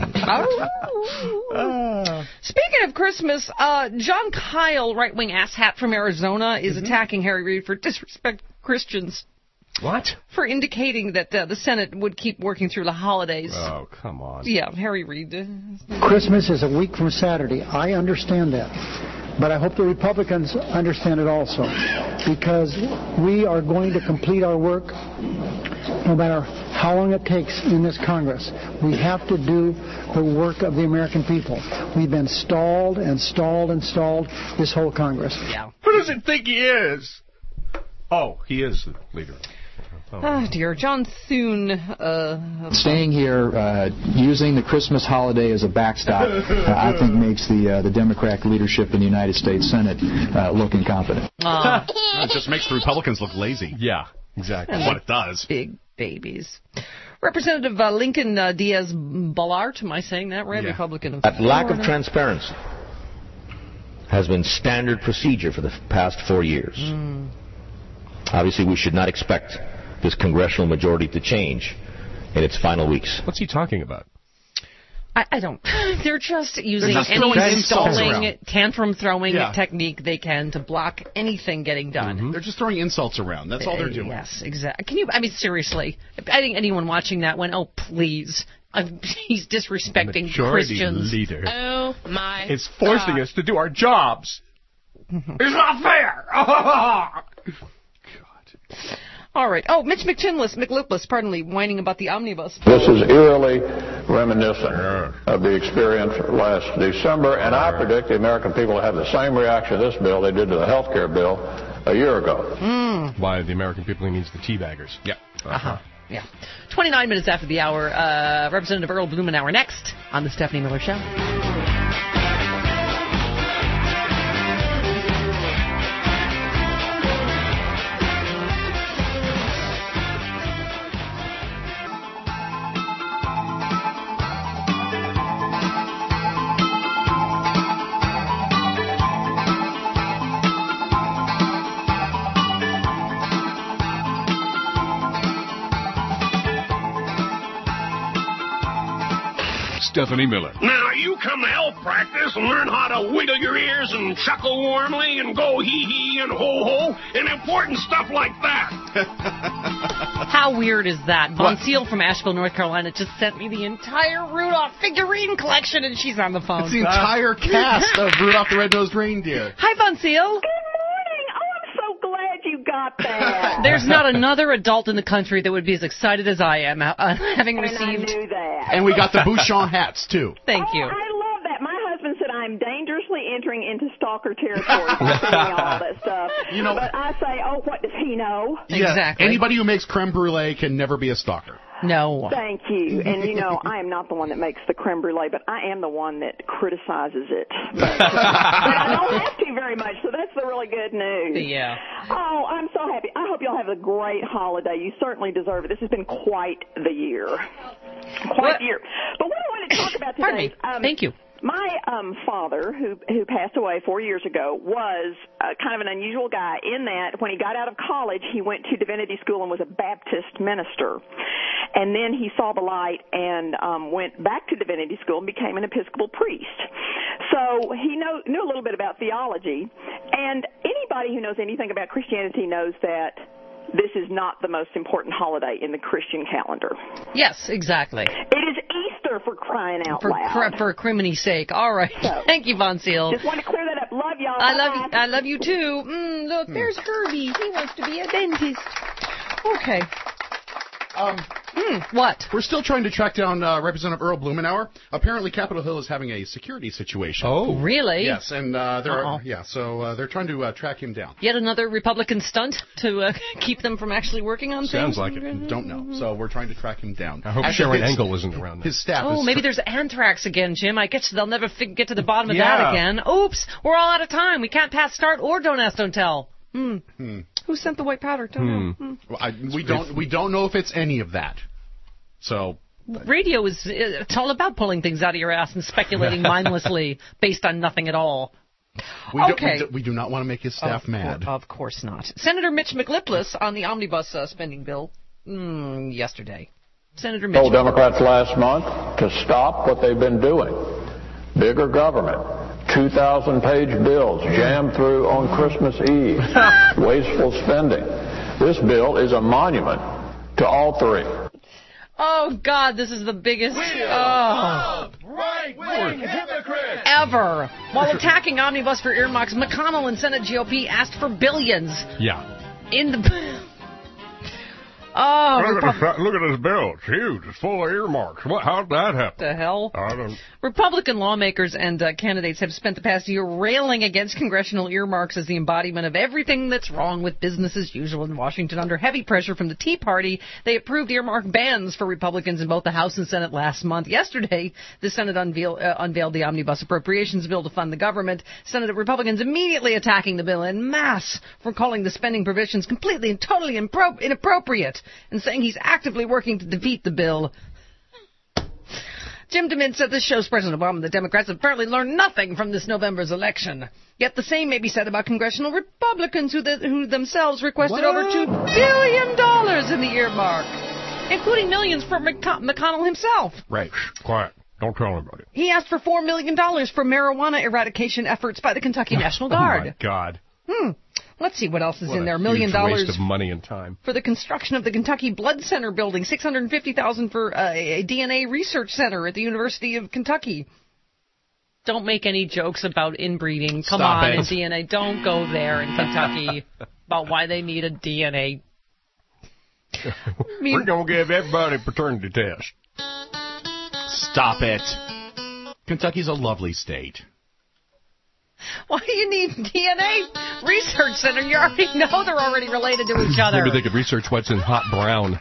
Oh. Speaking of Christmas, uh, John Kyle, right-wing asshat from Arizona, is attacking Harry Reid for disrespect Christians. What? For indicating that uh, the Senate would keep working through the holidays. Oh, come on. Yeah, Harry Reid. uh, Christmas is a week from Saturday. I understand that. But I hope the Republicans understand it also. Because we are going to complete our work no matter how long it takes in this Congress. We have to do the work of the American people. We've been stalled and stalled and stalled this whole Congress. Yeah. Who does it think he is? Oh, he is the leader. Oh. Oh, dear. John Thune. Uh, Staying here, uh, using the Christmas holiday as a backstop, uh, I think makes the uh, the Democrat leadership in the United States Senate uh, look incompetent. uh, It just makes the Republicans look lazy. Yeah, exactly. That's what it does. big babies. Representative uh, Lincoln uh, Diaz Ballart, am I saying that right? Yeah. Republican of That lack of Florida. transparency has been standard procedure for the past four years. Mm. Obviously, we should not expect this congressional majority to change in its final weeks. What's he talking about? I, I don't. They're just using just any throwing insults stalling, around. tantrum-throwing Yeah. technique they can to block anything getting done. They're just throwing insults around. That's all they're doing. Yes, exactly. Can you? I mean, seriously. I think anyone watching that went, "Oh, please." I'm, he's disrespecting Majority Christians. leader. Oh my! It's forcing God. us to do our jobs. It's not fair. All right. Oh, Mitch McChinless, McLupless, pardon me, whining about the omnibus. This is eerily reminiscent of the experience last December, and I predict the American people will have the same reaction to this bill they did to the health care bill a year ago. Mm. Why the American people he means the teabaggers. Yeah. Uh-huh. Yeah. twenty-nine minutes after the hour, uh, Representative Earl Blumenauer next on the Stephanie Miller Show. Stephanie Miller. Now, you come to health practice and learn how to wiggle your ears and chuckle warmly and go hee-hee and ho-ho and important stuff like that. How weird is that? Von Seal from Asheville, North Carolina, just sent me the entire Rudolph figurine collection, and she's on the phone. It's the entire cast of Rudolph the Red-Nosed Reindeer. Hi, Von Seal. So glad you got that. There's not another adult in the country that would be as excited as I am, uh, having and received. I knew that. And we got the Bouchon hats, too. Thank oh, you. I love that. My husband said I'm dangerously entering into stalker territory by saying all that stuff. You know, but I say, oh, what does he know? Yeah, exactly. Anybody who makes creme brulee can never be a stalker. No. Thank you. And, you know, I am not the one that makes the creme brulee, but I am the one that criticizes it. But, but I don't have to very much, so that's the really good news. Yeah. Oh, I'm so happy. I hope y'all have a great holiday. You certainly deserve it. This has been quite the year. Quite what? the year. But what I wanted to talk about today Pardon me. is, um, Thank you. My um, father, who who passed away four years ago, was uh, kind of an unusual guy in that when he got out of college, he went to divinity school and was a Baptist minister. And then he saw the light and um, went back to divinity school and became an Episcopal priest. So he know, knew a little bit about theology. And anybody who knows anything about Christianity knows that this is not the most important holiday in the Christian calendar. Yes, exactly. It is Easter, for crying out for, loud. Cr- for criminy sake. All right. So, thank you, Von Seal. Just want to clear that up. Love y'all. I love Bye-bye. you. I love you too. Mm, look, there's Herbie. He wants to be a dentist. Okay. Um, hmm, what? We're still trying to track down uh, Representative Earl Blumenauer. Apparently, Capitol Hill is having a security situation. Oh, really? Yes, and uh, they're Uh-oh. yeah, so uh, they're trying to uh, track him down. Yet another Republican stunt to uh, keep them from actually working on Sounds things? like it. Don't know. So we're trying to track him down. I hope Actually, Sharon his, Engel isn't around now. His staff Oh, is maybe there's anthrax again, Jim. I guess they'll never fig- get to the bottom of Yeah. that again. Oops, we're all out of time. We can't pass start or don't ask, don't tell. Hmm. Hmm. Who sent the white powder? Don't know. Hmm. Well, I, we don't we don't know if it's any of that. So Radio is it's all about pulling things out of your ass and speculating mindlessly based on nothing at all. we, Okay. do, we, do, we do not want to make his staff Of mad. cour- of course not. Senator Mitch McLipless on the omnibus uh, spending bill mm, yesterday. Senator Mitch. told Democrats last month to stop what they've been doing. Bigger government, two thousand page bills jammed through on Christmas Eve, wasteful spending. This bill is a monument to all three. Oh, God, this is the biggest oh, Right-wing hypocrite. ever. While attacking omnibus for earmarks, McConnell and Senate G O P asked for billions Yeah. in the... Oh, Look at, Repub- this, look at this bill. It's huge. It's full of earmarks. What? How'd that happen? the hell? I don't. Republican lawmakers and uh, candidates have spent the past year railing against congressional earmarks as the embodiment of everything that's wrong with business as usual in Washington. Under heavy pressure from the Tea Party, they approved earmark bans for Republicans in both the House and Senate last month. Yesterday, the Senate unveil, uh, unveiled the omnibus appropriations bill to fund the government. Senate Republicans immediately attacking the bill en masse for calling the spending provisions completely and totally impro- inappropriate and saying he's actively working to defeat the bill. Jim DeMint said this shows President Obama and the Democrats have apparently learned nothing from this November's election. Yet the same may be said about congressional Republicans who, the, who themselves requested What? over two billion dollars in the earmark, including millions from McC- McConnell himself. Right. Quiet. Don't tell anybody. He asked for four million dollars for marijuana eradication efforts by the Kentucky National Guard. Oh, my God. Hmm. Let's see what else is What in a there. Million huge dollars waste of money and time. for the construction of the Kentucky Blood Center building, six hundred fifty thousand dollars for uh, a D N A research center at the University of Kentucky. Don't make any jokes about inbreeding. Come Stop on, it. and D N A. Don't go there in Kentucky about why they need a D N A. mean- We're going to give everybody a paternity test. Stop it. Kentucky's a lovely state. Why do you need D N A research center? You already know they're already related to each other. Maybe they could research what's in hot brown.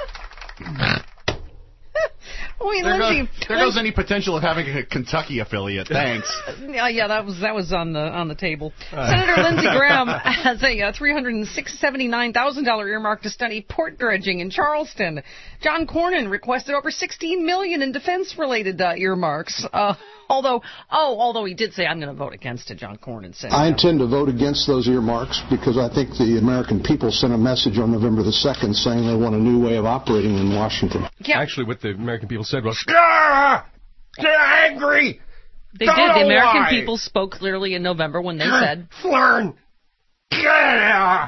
Wait, There, Lindsay, goes, there goes any potential of having a Kentucky affiliate. Thanks. Yeah, yeah, that was that was on the on the table. Senator Lindsey Graham has a uh, three hundred seventy-nine thousand dollars earmark to study port dredging in Charleston. John Cornyn requested over sixteen million dollars in defense-related uh, earmarks. Uh, although, oh, although he did say, "I'm going to vote against it." John Cornyn said. I intend to vote against those earmarks because I think the American people sent a message on November the second saying they want a new way of operating in Washington. Yeah. Actually, what the American people said was, "Scar! Get angry. They Don't did. The know American why. people spoke clearly in November when they said, Flern. Yeah.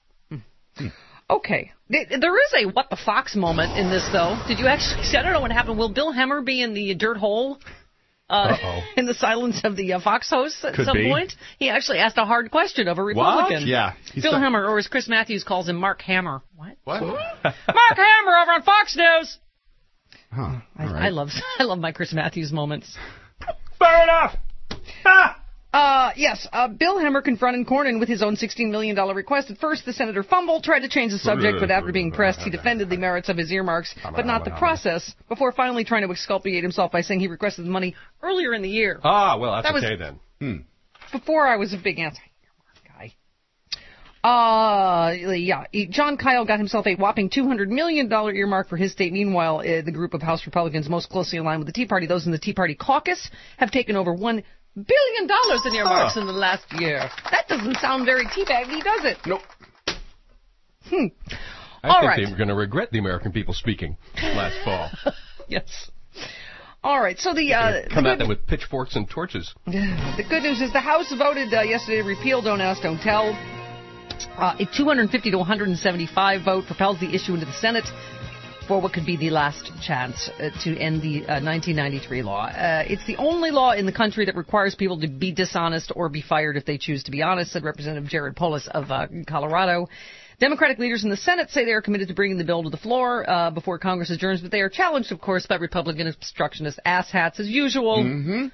okay. Th- There is a what the fox moment in this, though. Did you actually see? I don't know what happened. Will Bill Hemmer be in the dirt hole? Uh, Uh-oh. in the silence of the uh, Fox hosts at Could some be. point? He actually asked a hard question of a Republican. What? Yeah. He's Bill done- Hemmer, or as Chris Matthews calls him, Mark Hammer. What? What? Mark Hammer over on Fox News. Huh. I, All right. I love I love my Chris Matthews moments. Fair enough. Ah. Uh, yes, uh, Bill Hemmer confronted Cornyn with his own sixteen million dollars request. At first, the senator fumbled, tried to change the subject, but after being pressed, he defended the merits of his earmarks, but not the process, before finally trying to exculpate himself by saying he requested the money earlier in the year. Ah, well, that's That was- okay then. Hmm. Before I was a big anti-earmark guy. Uh, yeah, he- John Kyle got himself a whopping two hundred million dollars earmark for his state. Meanwhile, uh, the group of House Republicans most closely aligned with the Tea Party, those in the Tea Party caucus, have taken over one billion dollars in earmarks Huh. in the last year. That doesn't sound very teabaggy, does it? Nope. Hmm. I All think right. they're going to regret the American people speaking last fall. Yes. All right. So the uh, Come the at them with pitchforks and torches. The good news is the House voted uh, yesterday to repeal Don't Ask, Don't Tell. Uh, a two hundred fifty to one hundred seventy-five vote propels the issue into the Senate for what could be the last chance uh, to end the uh, nineteen ninety-three law. Uh, it's the only law in the country that requires people to be dishonest or be fired if they choose to be honest, said Representative Jared Polis of uh, Colorado. Democratic leaders in the Senate say they are committed to bringing the bill to the floor uh, before Congress adjourns, but they are challenged, of course, by Republican obstructionist asshats as usual. Mm-hmm.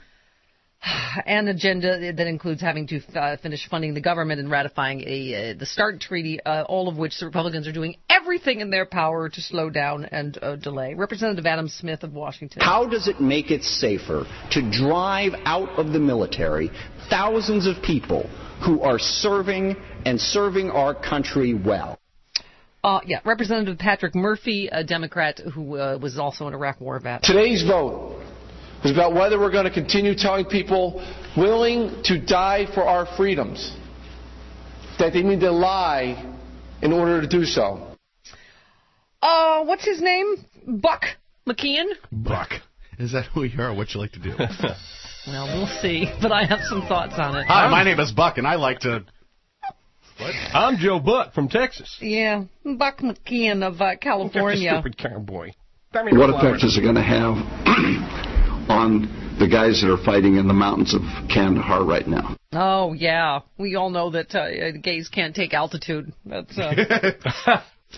An agenda that includes having to uh, finish funding the government and ratifying a uh, the START treaty, uh, all of which the Republicans are doing everything in their power to slow down and uh, delay. Representative Adam Smith of Washington. How does it make it safer to drive out of the military thousands of people who are serving and serving our country well? Uh, yeah, Representative Patrick Murphy, a Democrat who uh, was also an Iraq War vet. Today's vote is about whether we're going to continue telling people willing to die for our freedoms that they need to lie in order to do so. Uh, what's his name? Buck McKeon? Buck. Is that who you are? What you like to do? Well, we'll see, but I have some thoughts on it. Hi, my name is Buck, and I like to... What? I'm Joe Buck from Texas. Yeah, Buck McKeon of uh, California. Stupid cowboy. What effect is it going to have on the guys that are fighting in the mountains of Kandahar right now? Oh, yeah. We all know that uh, gays can't take altitude. That's uh...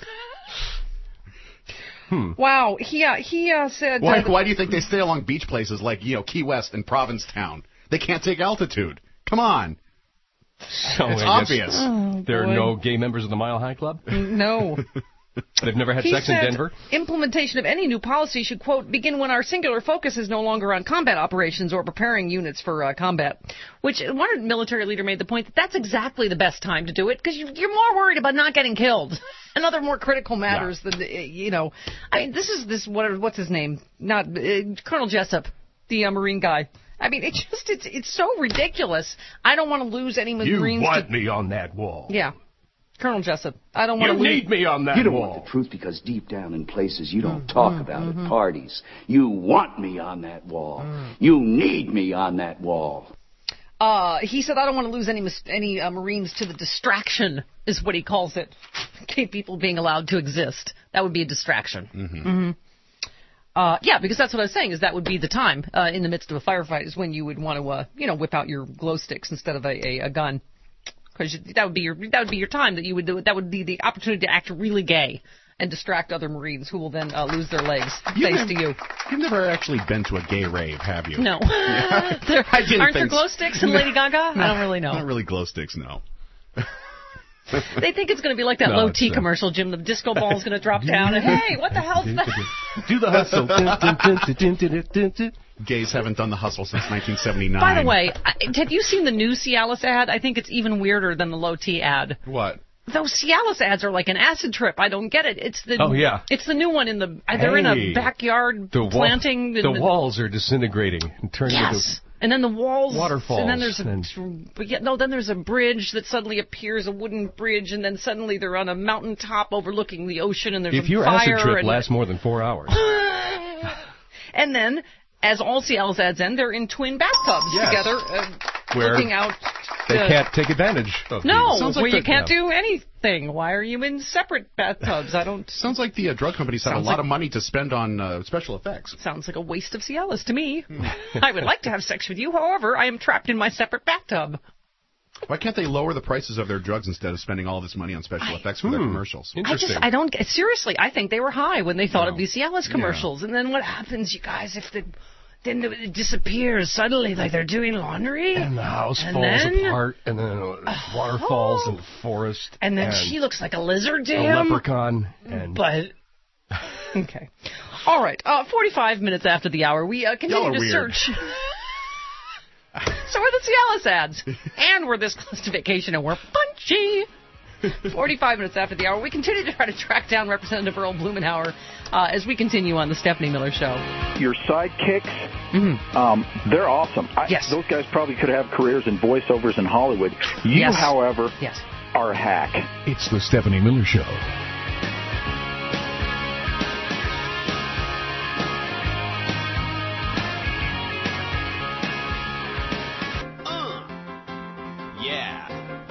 hmm. Wow. He, uh, he uh, said... Why, uh, why do you think they stay along beach places like, you know, Key West and Provincetown? They can't take altitude. Come on. So it's I guess obvious. Oh, there are boy. no gay members of the Mile High Club? No. They've never had He sex in said Denver? implementation of any new policy should, quote, begin when our singular focus is no longer on combat operations or preparing units for uh, combat. Which one military leader made the point that that's exactly the best time to do it because you, you're more worried about not getting killed and other more critical matters yeah. than, uh, you know. I mean, this is this, what, what's his name? Not uh, Colonel Jessup, the uh, Marine guy. I mean, it just, it's it's so ridiculous. I don't want to lose any Marines. You want to... me on that wall. Yeah. Colonel Jessup, I don't want you to need me on that You don't wall. want the truth because deep down in places you don't talk mm-hmm, about mm-hmm. at parties. You want me on that wall. Mm. You need me on that wall. Uh, he said, I don't want to lose any any uh, Marines to the distraction, is what he calls it. Keep people being allowed to exist. That would be a distraction. Mm-hmm. Mm-hmm. Uh, yeah, because that's what I was saying, is that would be the time uh, in the midst of a firefight is when you would want to, uh, you know, whip out your glow sticks instead of a, a, a gun. Because that would be your that would be your time that you would do. That would be the opportunity to act really gay and distract other Marines who will then uh, lose their legs you thanks never, to you. You've never actually been to a gay rave, have you? No. Yeah. there, I didn't aren't think there glow sticks in Lady Gaga? No, I don't really know. Not really glow sticks, no. They think it's going to be like that no, low T uh, commercial, Jim. The disco ball's going to drop down. And, hey, what the hell's that? Do the hustle. Gays haven't done the hustle since nineteen seventy-nine. By the way, I, have you seen the new Cialis ad? I think it's even weirder than the low T ad. What? Those Cialis ads are like an acid trip. I don't get it. It's the oh yeah. It's the new one in the. They're hey, in a backyard the planting. Wall, the, the walls are disintegrating and turning yes. into. And then the walls, waterfalls, and then there's a, and but yeah, no, then there's a bridge that suddenly appears, a wooden bridge, and then suddenly they're on a mountaintop overlooking the ocean, and there's if a your fire. acid trip and, lasts more than four hours. And then as all Cialis ads end, they're in twin bathtubs Yes. together, uh, Where looking out. They to- can't take advantage of No, these. Sounds like where the- you can't yeah. do anything. Why are you in separate bathtubs? I don't. Sounds like the uh, drug companies have a Sounds lot like- of money to spend on uh, special effects. Sounds like a waste of Cialis to me. I would like to have sex with you, however, I am trapped in my separate bathtub. Why can't they lower the prices of their drugs instead of spending all this money on special effects for their Hmm. commercials? I just, I don't get, seriously, I think they were high when they thought No. of these Cialis commercials. And then what happens, you guys, if the, then it disappears suddenly like they're doing laundry? And the house And falls then- apart, and then uh, waterfalls in the forest. And then she looks like a lizard to a him. leprechaun. And But, okay. All right, uh, forty-five minutes after the hour, we uh, Y'all continue are to weird. search. So we're the Cialis ads. And we're this close to vacation, and we're punchy. forty-five minutes after the hour, we continue to try to track down Representative Earl Blumenauer uh, as we continue on the Stephanie Miller Show. Your sidekicks, Mm-hmm. um, they're awesome. I, Yes. Those guys probably could have careers in voiceovers in Hollywood. You, Yes. however, yes. are a hack. It's the Stephanie Miller Show. Yeah.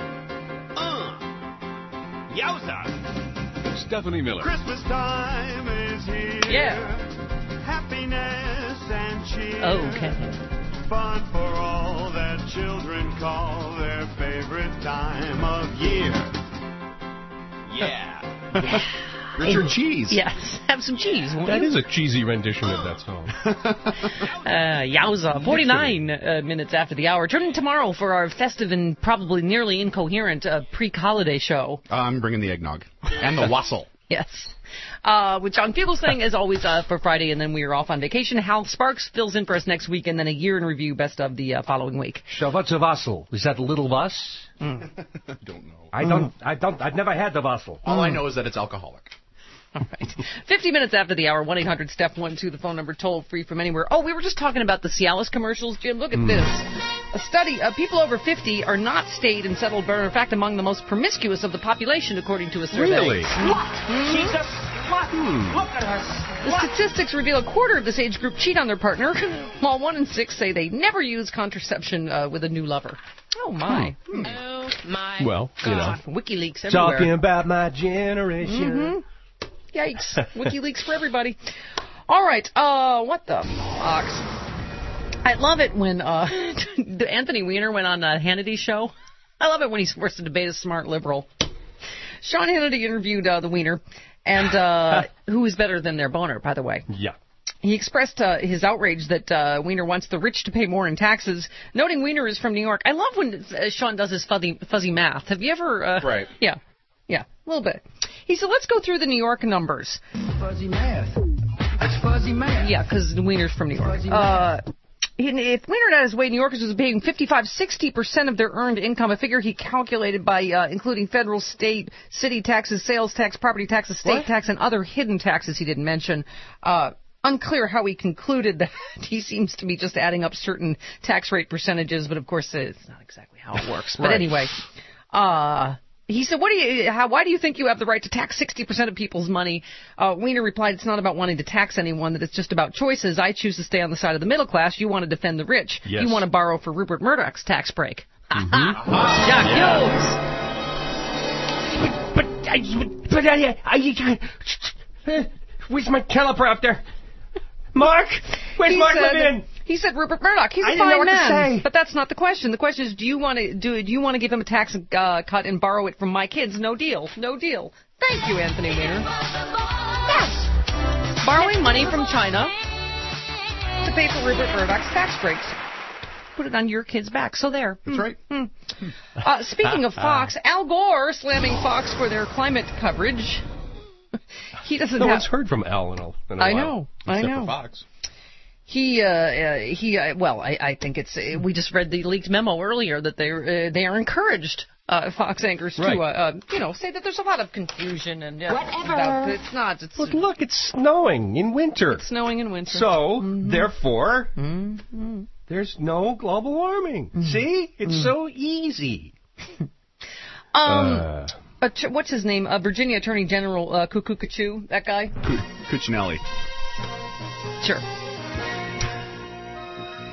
Uh. Yowza. Stephanie Miller. Christmas time is here. Yeah. Happiness and cheer. Okay. Fun for all that children call their favorite time of year. Yeah. Richard Cheese. Yes, have some cheese, won't That you? is a cheesy rendition of that song. Uh, yowza. forty-nine uh, minutes after the hour. Tune in tomorrow for our festive and probably nearly incoherent uh, pre-holiday show. I'm bringing the eggnog and the wassail. Yes. Uh, with John Fugelsang, as always, uh, for Friday, and then we are off on vacation. Hal Sparks fills in for us next week, and then a year in review, best of the uh, following week. So what's a Vassal? Is that a little Voss? Mm. Don't know. I don't, I don't, I've never had the Vassal. All I know is that it's alcoholic. All right. fifty minutes after the hour, one eight hundred step one two, the phone number, toll free from anywhere. Oh, we were just talking about the Cialis commercials, Jim. Look at Hmm. this. A study, uh, people over fifty are not stayed and settled, but are in fact among the most promiscuous of the population, according to a survey. Really? Mhm. She's a slut. Hmm. Look at her. The statistics reveal a quarter of this age group cheat on their partner, while one in six say they never use contraception uh, with a new lover. Oh, my. Hmm. Oh my. Well, you know. WikiLeaks everywhere. Talking about my generation. Mhm. Yikes. WikiLeaks for everybody. All right. Uh, what the fox? I love it when uh, Anthony Weiner went on uh, Hannity's show. I love it when he's forced to debate a smart liberal. Sean Hannity interviewed uh, the Weiner, and uh, who is better than their boner, by the way. Yeah. He expressed uh, his outrage that uh, Weiner wants the rich to pay more in taxes, noting Weiner is from New York. I love when uh, Sean does his fuzzy, fuzzy math. Have you ever... Uh, Right. Yeah. Yeah, a little bit. He said, let's go through the New York numbers. Fuzzy math. It's fuzzy math. Yeah, because Weiner's from New York. Uh, if Weiner got his way, New Yorkers was paying fifty-five, sixty percent of their earned income, a figure he calculated by uh, including federal, state, city taxes, sales tax, property taxes, state What? tax, and other hidden taxes he didn't mention. Uh, unclear how he concluded that. He seems to be just adding up certain tax rate percentages, but of course it's not exactly how it works. But Right. anyway, uh, he said, "What do you? How, why do you think you have the right to tax sixty percent of people's money?" Uh, Weiner replied, "It's not about wanting to tax anyone. That it's just about choices. I choose to stay on the side of the middle class. You want to defend the rich. Yes. You want to borrow for Rupert Murdoch's tax break." Mm-hmm. Jack Hughes. But, I, but I, I, I, where's my teleprompter? Mark, where's He Mark said- Levin? He said Rupert Murdoch. He's a I didn't know fine what to man, say. but that's not the question. The question is, do you want to do? Do you want to give him a tax uh, cut and borrow it from my kids? No deal. No deal. Thank you, Anthony Weiner. Yes. Borrowing money from China to pay for Rupert Murdoch's tax breaks. Put it on your kid's back. So there. That's right. Hmm. Uh, speaking of Fox, Al Gore slamming Fox for their climate coverage. He doesn't No have. one's heard from Al in a, in a I while. know. I Except know. for Fox. He, uh, uh, he, uh, well, I, I think it's. Uh, we just read the leaked memo earlier that they, uh, they are encouraged, uh, Fox anchors Right. to, uh, uh, you know, say that there's a lot of confusion and uh, Whatever. about- it's not. It's Look, look, it's snowing in winter. It's snowing in winter. So, Mhm. therefore, Mhm. there's no global warming. See? It's so easy. Um, Uh, uh, ch- what's his name? Uh, Virginia Attorney General uh, Cuckoo Cuckoo, that guy. Cuccinelli. Sure.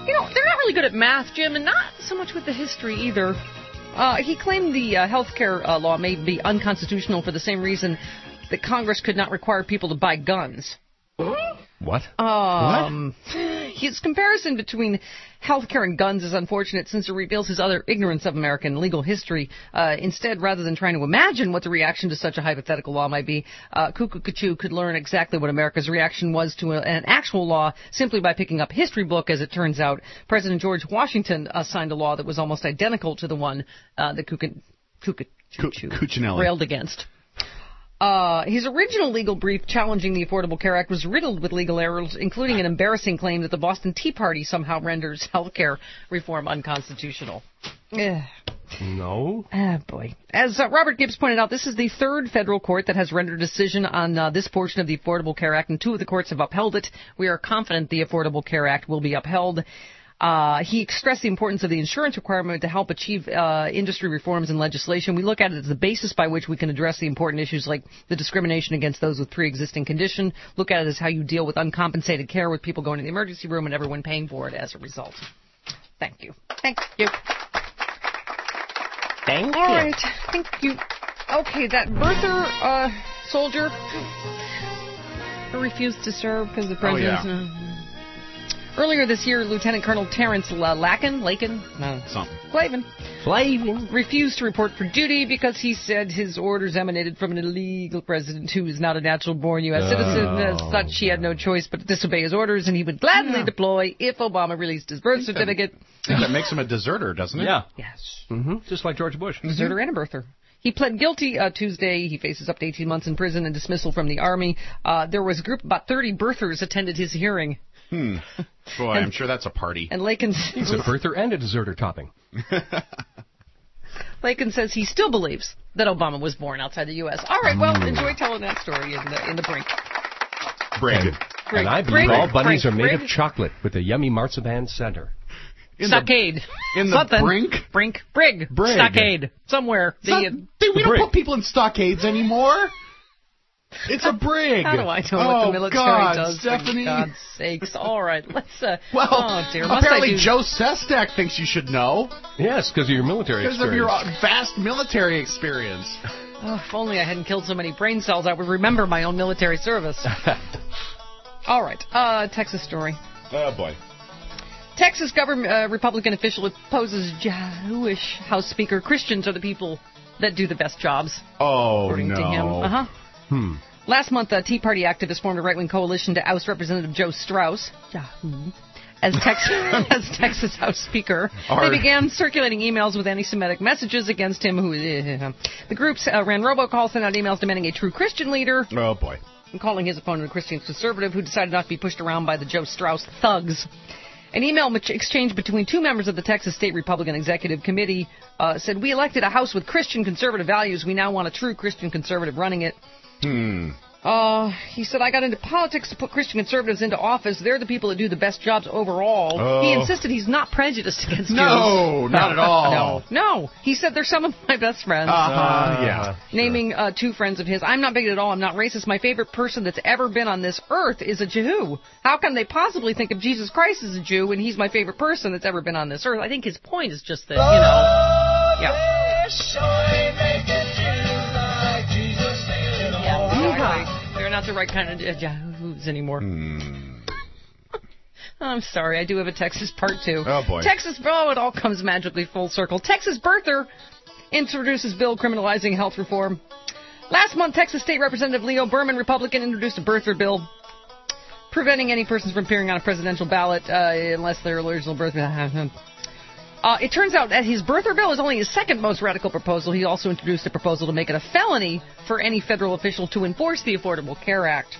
You know, they're not really good at math, Jim, and not so much with the history either. Uh, he claimed the uh, health care uh, law may be unconstitutional for the same reason that Congress could not require people to buy guns. What? Um, what? His comparison between healthcare and guns is unfortunate since it reveals his utter ignorance of American legal history. Uh, instead, rather than trying to imagine what the reaction to such a hypothetical law might be, uh, Cuckoo Kachu could learn exactly what America's reaction was to a, an actual law simply by picking up a history book. As it turns out, President George Washington uh, signed a law that was almost identical to the one uh, that Cuckoo Kachu railed against. Uh, his original legal brief challenging the Affordable Care Act was riddled with legal errors, including an embarrassing claim that the Boston Tea Party somehow renders health care reform unconstitutional. Ugh. No. Ah, boy. As uh, Robert Gibbs pointed out, this is the third federal court that has rendered a decision on uh, this portion of the Affordable Care Act, and two of the courts have upheld it. We are confident the Affordable Care Act will be upheld. Uh, he stressed the importance of the insurance requirement to help achieve uh, industry reforms and legislation. We look at it as the basis by which we can address the important issues like the discrimination against those with pre-existing condition. Look at it as how you deal with uncompensated care with people going to the emergency room and everyone paying for it as a result. Thank you. Thank you. Thank All you. right. Thank you. Okay, that birther uh, soldier who refused to serve because the president's... Oh, yeah. uh, Earlier this year, Lieutenant Colonel Terrence Lakin, Lakin, no, something, Flavin, Flavin, refused to report for duty because he said his orders emanated from an illegal president who is not a natural-born U S citizen. As such, he had no choice but to disobey his orders, and he would gladly Yeah. deploy if Obama released his birth certificate. I think that makes him a deserter, doesn't it? Yeah. Yes. Mm-hmm. Just like George Bush. Deserter and a birther. He pled guilty uh, Tuesday. He faces up to eighteen months in prison and dismissal from the Army. Uh, there was a group of about thirty birthers attended his hearing. Hmm. Boy, And- I'm sure that's a party. And Lakin, He's a birther and a deserter topping. Lakin says he still believes that Obama was born outside the U S All right, well, enjoy telling that story in the in the brink. Brig. And, Brig. and I believe Brig. all bunnies Brig. are made Brig. of chocolate with a yummy marzipan center. In the- Stockade. in the Something. brink? Brink. Brig. Brig. Stockade. Somewhere. The, Stock- uh, Dude, we don't brig. put people in stockades anymore. It's a brig. How do I know oh, what the military God, does? Stephanie. For God's sakes. All right, let's. Uh, Well, oh dear. Must I apparently do- Joe Sestak thinks you should know Yes, because of your military because of your experience. uh, vast military experience. Oh, if only I hadn't killed so many brain cells, I would remember my own military service. All right, uh, Texas story. Oh boy. Texas government uh, Republican official opposes Jewish House Speaker. Christians are the people that do the best jobs, Oh according no. to him. Uh-huh. Hmm. Last month, a Tea Party activist formed a right-wing coalition to oust Representative Joe Strauss Yahoo, as, Tex- as Texas House Speaker. Our- They began circulating emails with anti-Semitic messages against him. Who uh, the groups uh, ran robocalls, sent out emails demanding a true Christian leader, Oh boy. and calling his opponent a Christian conservative who decided not to be pushed around by the Joe Strauss thugs. An email much- exchange between two members of the Texas State Republican Executive Committee uh, said, "We elected a House with Christian conservative values. We now want a true Christian conservative running it." Hmm. Uh, he said, "I got into politics to put Christian conservatives into office. They're the people that do the best jobs overall." Oh. He insisted he's not prejudiced against No, Jews. not at all. No, no. He said they're some of my best friends. Uh-huh, yeah. Naming uh, two friends of his. "I'm not bigoted at all. I'm not racist. My favorite person that's ever been on this earth is a Jew. How can they possibly think of Jesus Christ as a Jew when he's my favorite person that's ever been on this earth?" I think his point is just that, you know. Yeah. Yeah, exactly. They're not the right kind of uh, Yahoos anymore. I'm sorry, I do have a Texas part two. Oh, boy. Texas, oh, it all comes magically full circle. Texas birther introduces bill criminalizing health reform. Last month, Texas State Representative Leo Berman, Republican, introduced a birther bill preventing any persons from appearing on a presidential ballot uh, unless their original birth... Uh, it turns out that his birther bill is only his second most radical proposal. He also introduced a proposal to make it a felony for any federal official to enforce the Affordable Care Act.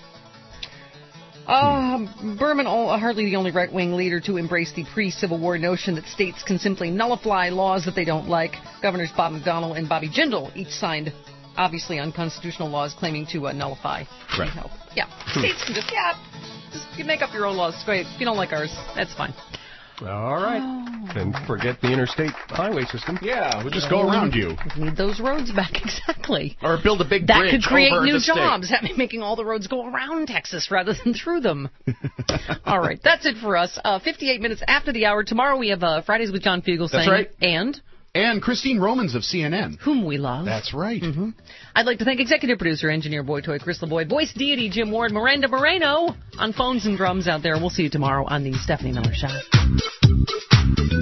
Uh, Berman, all, hardly the only right-wing leader to embrace the pre-Civil War notion that states can simply nullify laws that they don't like. Governors Bob McDonnell and Bobby Jindal each signed obviously unconstitutional laws claiming to uh, nullify Right. help. Yeah, states can just, yeah, just you make up your own laws. It's great. If you don't like ours, that's fine. All right. And forget the interstate highway system. Yeah, we'll just go around you. We need those roads back, exactly. Or build a big that bridge could create over new the state. jobs, having making all the roads go around Texas rather than through them. All right, that's it for us. Uh, fifty-eight minutes after the hour. Tomorrow we have uh, Fridays with John Fugelsang. That's right. And? And Christine Romans of C N N. Whom we love. That's right. Mm-hmm. I'd like to thank executive producer, engineer Boy Toy, Chris LeBoy, voice deity Jim Ward, Miranda Moreno on phones and drums out there. We'll see you tomorrow on the Stephanie Miller Show.